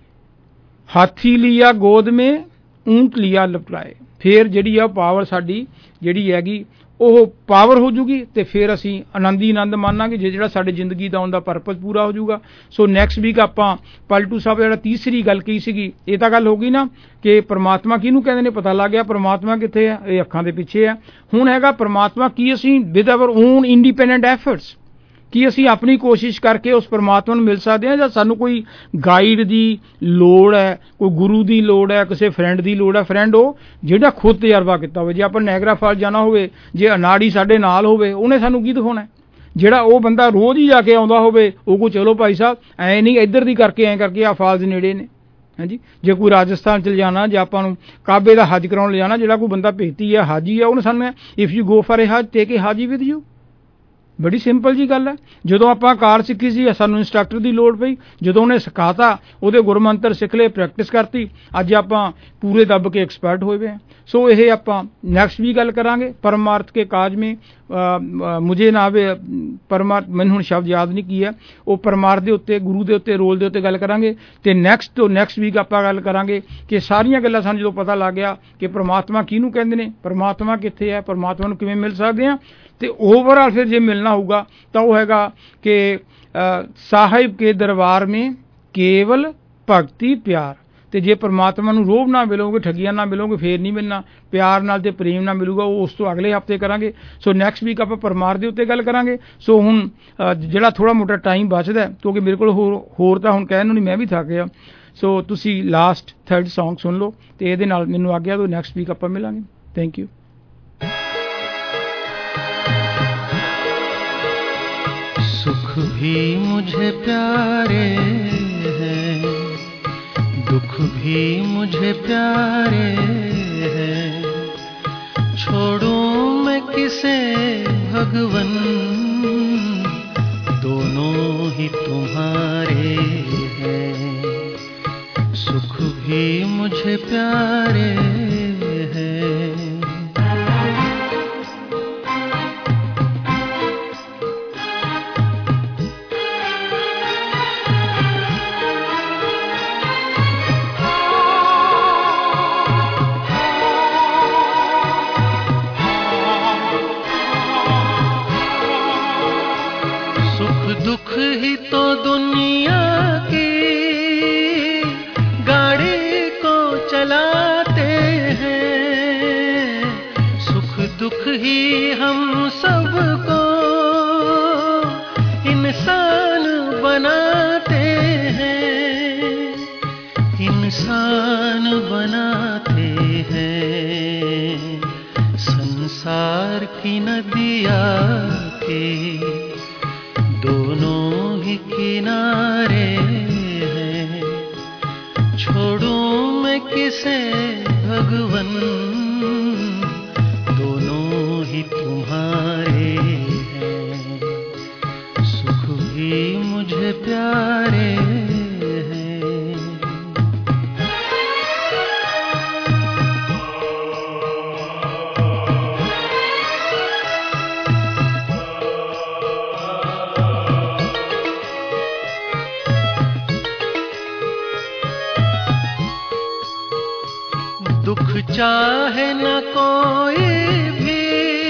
ਹਾਥੀ ਲਿਆ ਗੋਦ ਮੇ ਊਂਟ ਲਿਆ ਲਪਟਾਏ। ਫਿਰ ਜਿਹੜੀ ਆ ਪਾਵਰ ਸਾਡੀ ਜਿਹੜੀ ਹੈਗੀ ਉਹ ਪਾਵਰ ਹੋ ਜੂਗੀ, ਤੇ ਫਿਰ ਅਸੀਂ ਆਨੰਦ ਹੀ ਆਨੰਦ ਮਾਨਾਂਗੇ, ਜੇ ਜਿਹੜਾ ਸਾਡੇ ਜ਼ਿੰਦਗੀ ਦਾ ਉਹਦਾ ਪਰਪਸ ਪੂਰਾ ਹੋ ਜਾਊਗਾ। ਸੋ ਨੈਕਸਟ ਵੀਕ ਆਪਾਂ ਪਲਟੂ ਸਾਹਿਬ ਜਿਹੜਾ ਤੀਸਰੀ ਗੱਲ ਕਹੀ ਸੀਗੀ, ਇਹ ਤਾਂ ਗੱਲ ਹੋ ਗਈ ਨਾ ਕਿ ਪਰਮਾਤਮਾ ਕਿਹਨੂੰ ਕਹਿੰਦੇ ਨੇ, ਪਤਾ ਲੱਗ ਗਿਆ ਪਰਮਾਤਮਾ ਕਿੱਥੇ ਆ, ਇਹ ਅੱਖਾਂ ਦੇ ਪਿੱਛੇ ਆ। ਹੁਣ ਹੈਗਾ ਪਰਮਾਤਮਾ ਕੀ ਅਸੀਂ with our own independent efforts, ਕੀ ਅਸੀਂ ਆਪਣੀ ਕੋਸ਼ਿਸ਼ ਕਰਕੇ ਉਸ ਪਰਮਾਤਮਾ ਨੂੰ ਮਿਲ ਸਕਦੇ ਹਾਂ, ਜਾਂ ਸਾਨੂੰ ਕੋਈ ਗਾਈਡ ਦੀ ਲੋੜ ਹੈ, ਕੋਈ ਗੁਰੂ ਦੀ ਲੋੜ ਹੈ, ਕਿਸੇ ਫਰੈਂਡ ਦੀ ਲੋੜ ਹੈ। ਫਰੈਂਡ ਉਹ ਜਿਹੜਾ ਖੁਦ ਤਜਰਬਾ ਕੀਤਾ ਹੋਵੇ। ਜੇ ਆਪਾਂ ਨਾਇਗਰਾ ਫਾਲ ਜਾਣਾ ਹੋਵੇ, ਜੇ ਅਨਾੜੀ ਸਾਡੇ ਨਾਲ ਹੋਵੇ, ਉਹਨੇ ਸਾਨੂੰ ਕੀ ਦਿਖਾਉਣਾ। ਜਿਹੜਾ ਉਹ ਬੰਦਾ ਰੋਜ਼ ਹੀ ਜਾ ਕੇ ਆਉਂਦਾ ਹੋਵੇ, ਉਹ ਕੋ ਚਲੋ ਭਾਈ ਸਾਹਿਬ ਐਂ ਨਹੀਂ ਇੱਧਰ ਦੀ ਕਰਕੇ ਐਂ ਕਰਕੇ ਆ ਫਾਲਸ ਨੇੜੇ ਨੇ। ਹਾਂਜੀ, ਜੇ ਕੋਈ ਰਾਜਸਥਾਨ ਚਲ ਜਾਣਾ, ਜੇ ਆਪਾਂ ਨੂੰ ਕਾਬੇ ਦਾ ਹੱਜ ਕਰਾਉਣ ਲਿਜਾਣਾ, ਜਿਹੜਾ ਕੋਈ ਬੰਦਾ ਭੇਤੀ ਹੈ, ਹਾਜੀ ਹੈ, ਉਹਨੇ ਸਾਨੂੰ if you go for a ਹਜ ਟੇਕ ਏ ਹਾਜੀ ਵਿਦ ਯੂ। ਬੜੀ ਸਿੰਪਲ ਜੀ ਗੱਲ ਹੈ। ਜਦੋਂ ਆਪਾਂ ਕਾਰ ਸਿੱਖੀ ਸੀ, ਸਾਨੂੰ ਇੰਸਟਰਕਟਰ ਦੀ ਲੋੜ ਪਈ, ਜਦੋਂ ਉਹਨੇ ਸਿਖਾਤਾ, ਉਹਦੇ ਗੁਰਮੰਤਰ ਸਿੱਖ ਲਏ, ਪ੍ਰੈਕਟਿਸ ਕਰਤੀ, ਅੱਜ ਆਪਾਂ ਪੂਰੇ ਦੱਬ ਕੇ ਐਕਸਪਰਟ ਹੋਏ ਪਏ। ਸੋ ਇਹ ਆਪਾਂ ਨੈਕਸਟ ਵੀ ਗੱਲ ਕਰਾਂਗੇ। ਪਰਮਾਰਥ ਕੇ ਕਾਜ ਮੇਂ ਮੁਝੇ ਨਾ ਆਵੇ ਪਰਮਾਰਥ, ਮੈਨੂੰ ਹੁਣ ਸ਼ਬਦ ਯਾਦ ਨਹੀਂ ਕੀ ਹੈ, ਉਹ ਪਰਮਾਰਥ ਦੇ ਉੱਤੇ, ਗੁਰੂ ਦੇ ਉੱਤੇ, ਰੋਲ ਦੇ ਉੱਤੇ ਗੱਲ ਕਰਾਂਗੇ। ਤੇ ਨੈਕਸਟ ਤੋਂ ਨੈਕਸਟ ਵੀਕ ਆਪਾਂ ਗੱਲ ਕਰਾਂਗੇ ਕਿ ਸਾਰੀਆਂ ਗੱਲਾਂ ਸਾਨੂੰ ਜਦੋਂ ਪਤਾ ਲੱਗ ਗਿਆ ਕਿ ਪਰਮਾਤਮਾ ਕਿਹਨੂੰ ਕਹਿੰਦੇ ਨੇ, ਪਰਮਾਤਮਾ ਕਿੱਥੇ ਹੈ, ਪਰਮਾਤਮਾ ਨੂੰ ਕਿਵੇਂ ਮਿਲ ਸਕਦੇ ਹਾਂ, ਤੇ ਓਵਰਆਲ ਫਿਰ ਜੇ ਮਿਲਣਾ ਹੋਊਗਾ ਤਾਂ ਉਹ ਹੈਗਾ ਕਿ ਸਾਹਿਬ ਕੇ ਦਰਬਾਰ ਮੇਂ ਕੇਵਲ ਭਗਤੀ ਪਿਆਰ। ਤੇ ਜੇ ਪਰਮਾਤਮਾ ਨੂੰ ਰੋਹਬ ਨਾ ਮਿਲੋਗੇ, ਠੱਗੀਆਂ ਨਾ ਮਿਲੋਗੇ, ਫੇਰ ਨਹੀਂ ਮਿਲਣਾ। ਪਿਆਰ ਨਾਲ ਤੇ ਪ੍ਰੇਮ ਨਾਲ ਮਿਲੂਗਾ, ਉਹ ਉਸ ਤੋਂ ਅਗਲੇ ਹਫਤੇ ਕਰਾਂਗੇ। ਸੋ ਨੈਕਸਟ ਵੀਕ ਆਪਾਂ ਪਰਮਾਰ ਦੇ ਉੱਤੇ ਗੱਲ ਕਰਾਂਗੇ। ਸੋ ਹੁਣ ਜਿਹੜਾ ਥੋੜਾ ਮੋਟਾ ਟਾਈਮ ਬਚਦਾ, ਕਿਉਂਕਿ ਮੇਰੇ ਕੋਲ ਹੋਰ ਹੋਰ ਤਾਂ ਹੁਣ ਕਹਿਣ ਨੂੰ ਨਹੀਂ, ਮੈਂ ਵੀ ਥੱਕ ਗਿਆ। ਸੋ ਤੁਸੀਂ ਲਾਸਟ ਥਰਡ ਸੌਂਗ ਸੁਣ ਲਓ ਤੇ ਇਹਦੇ ਨਾਲ ਮੈਨੂੰ ਆਗਿਆ ਦਿਓ। ਨੈਕਸਟ ਵੀਕ ਆਪਾਂ ਮਿਲਾਂਗੇ। Thank you. सुख भी मुझे प्यारे हैं, दुख भी मुझे प्यारे हैं, छोड़ूं मैं किसे भगवन, दोनों ही तुम्हारे हैं। सुख भी मुझे प्यारे हैं। ही तो दुनिया की गाड़ी को चलाते हैं, सुख दुख ही हम सबको इंसान बनाते हैं, इंसान बनाते हैं। संसार की नदिया के दोनों ही किनारे हैं, छोड़ूं मैं किसे भगवन, दोनों ही तुम्हारे हैं, सुख भी मुझे प्यारे हैं। दुख चाहे न कोई भी,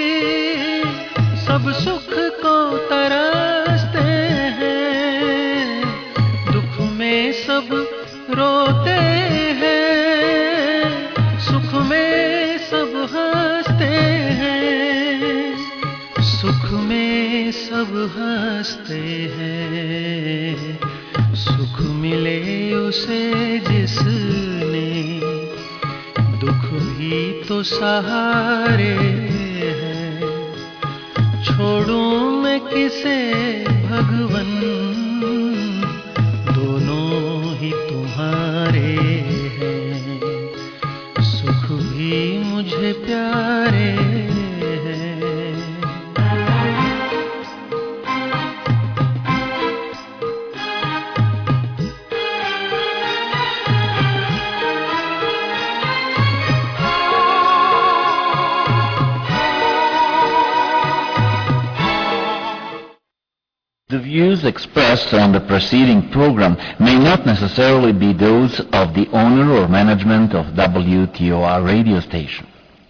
सब सुख को तरसते हैं, दुख में सब रोते हैं, सुख में सब हंसते हैं, सुख में सब हंसते हैं। सुख मिले उसे जिसने दुख भी तो सहारे हैं, छोड़ूं मैं किसे भगवन, दोनों ही तुम्हारे हैं, सुख भी मुझे प्यारे हैं। The views expressed on the preceding program may not necessarily be those of the owner or management of W T O R radio station.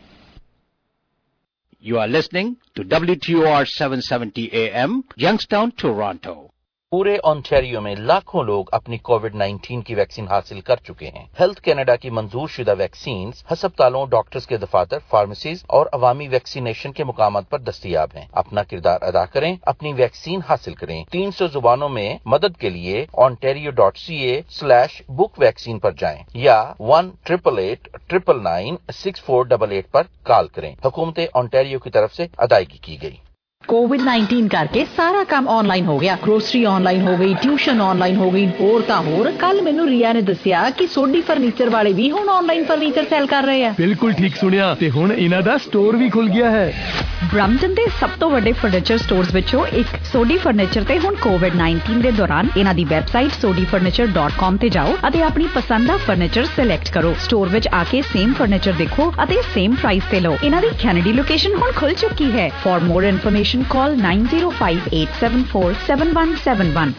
You are listening to W T O R seven seventy A M, Youngstown, Toronto. पूरे Ontario में लाखों लोग अपनी Covid nineteen की vaccine हासिल कर चुके हैं। हेल्थ कनाडा की मंजूर शुदा वैक्सीन हस्पतालों, डॉक्टर्स के दफातर, फार्मेसीज और अवामी वैक्सीनेशन के मुकामात पर दस्तयाब हैं। अपना किरदार अदा करें, अपनी वैक्सीन हासिल करें। तीन सौ जुबानों में मदद के लिए ontario dot c a slash book vaccine पर जाएं या one triple eight triple nine six four double eight पर कॉल करें। हुकूमत ओंटारियो की तरफ से अदायगी की गई। कोविड नाइन्टीन करके सारा काम ऑनलाइन हो गया, ग्रोसरी ऑनलाइन हो गई, ट्यूशन ऑनलाइन हो गई, और ता होर कल मैनू रिया ने दसिया कि सोडी फर्नीचर वाले भी हुण ऑनलाइन फर्नीचर सेल कर रहे हैं। बिल्कुल ठीक सुनिया, ते हुण इन्हां दा स्टोर भी खुल गया है। ब्रैम्पटन ਦੇ ਸਭ ਤੋਂ ਵੱਡੇ ਫਰਨੀਚਰ ਸਟੋਰਸ ਵਿੱਚੋਂ ਇੱਕ ਸੋਡੀ ਫਰਨੀਚਰ ਤੇ ਹੁਣ ਕੋਵਿਡ ਨਾਈਨਟੀਨ ਦੇ ਦੌਰਾਨ ਇਹਨਾਂ ਦੀ website Sodhi furniture dot com ਤੇ ਜਾਓ ਅਤੇ ਆਪਣੀ ਪਸੰਦ ਦਾ ਫਰਨੀਚਰ ਸਿਲੈਕਟ ਕਰੋ। ਸਟੋਰ ਵਿੱਚ ਆ ਕੇ ਸੇਮ ਫਰਨੀਚਰ ਦੇਖੋ ਅਤੇ ਸੇਮ ਪ੍ਰਾਈਸ ਤੇ ਲਓ। ਇਹਨਾਂ ਦੀ ਕੈਨੇਡੀ ਲੋਕੇਸ਼ਨ ਹੁਣ ਖੁੱਲ ਚੁੱਕੀ ਹੈ। For more information call nine zero five eight seven four seven one seven one।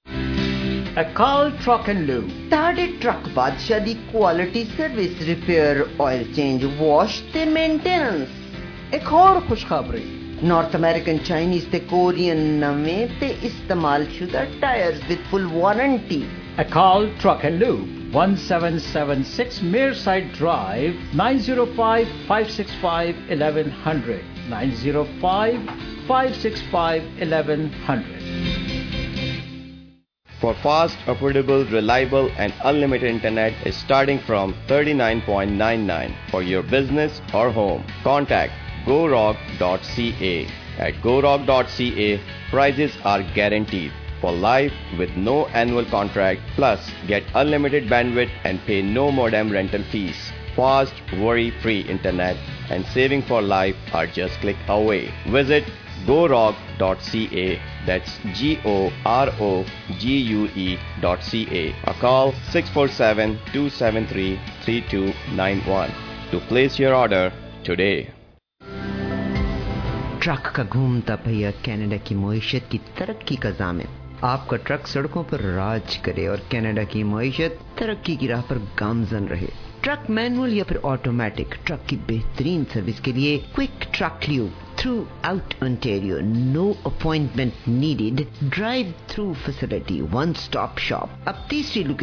Akal Truck and Lube ਤੁਹਾਡੇ ਟਰੱਕ ਬਾਦਸ਼ਾਹ ਦੀ quality service, repair, oil change, wash ਤੇ ਮੇਨਟੇਨੈਂਸ। एक और खुशखबरी, नॉर्थ अमेरिकन, चाइनीज ते कोरियन नवें ते इस्तेमाल शुदा tyres with full warranty. Akal Truck and Lube, one seven seven six Mearside Drive, nine zero five five six five eleven hundred, nine zero five five six five eleven hundred. For fast, affordable, reliable and unlimited internet is starting from thirty-nine ninety-nine for your business or home. Contact go rock dot c a. At go rock dot c a, prices are guaranteed for life with no annual contract, plus get unlimited bandwidth and pay no modem rental fees. Fast, worry-free internet and saving for life are just click away. Visit go rock dot c a. That's G O R O G U E dot C A. Or call six four seven two seven three three two nine one to place your order today. Truck का घूमता पहिया Canada की मईशत की तरक्की का ज़ामिन। आपका truck सड़कों पर राज करे और कनाडा की मईशत तरक्की की राह पर गामजन रहे। ट्रक मैनुअल या फिर ऑटोमेटिक, ट्रक की बेहतरीन सर्विस के लिए quick truck lube throughout Ontario. No appointment needed. Drive-through facility. One-stop shop. अब तीसरी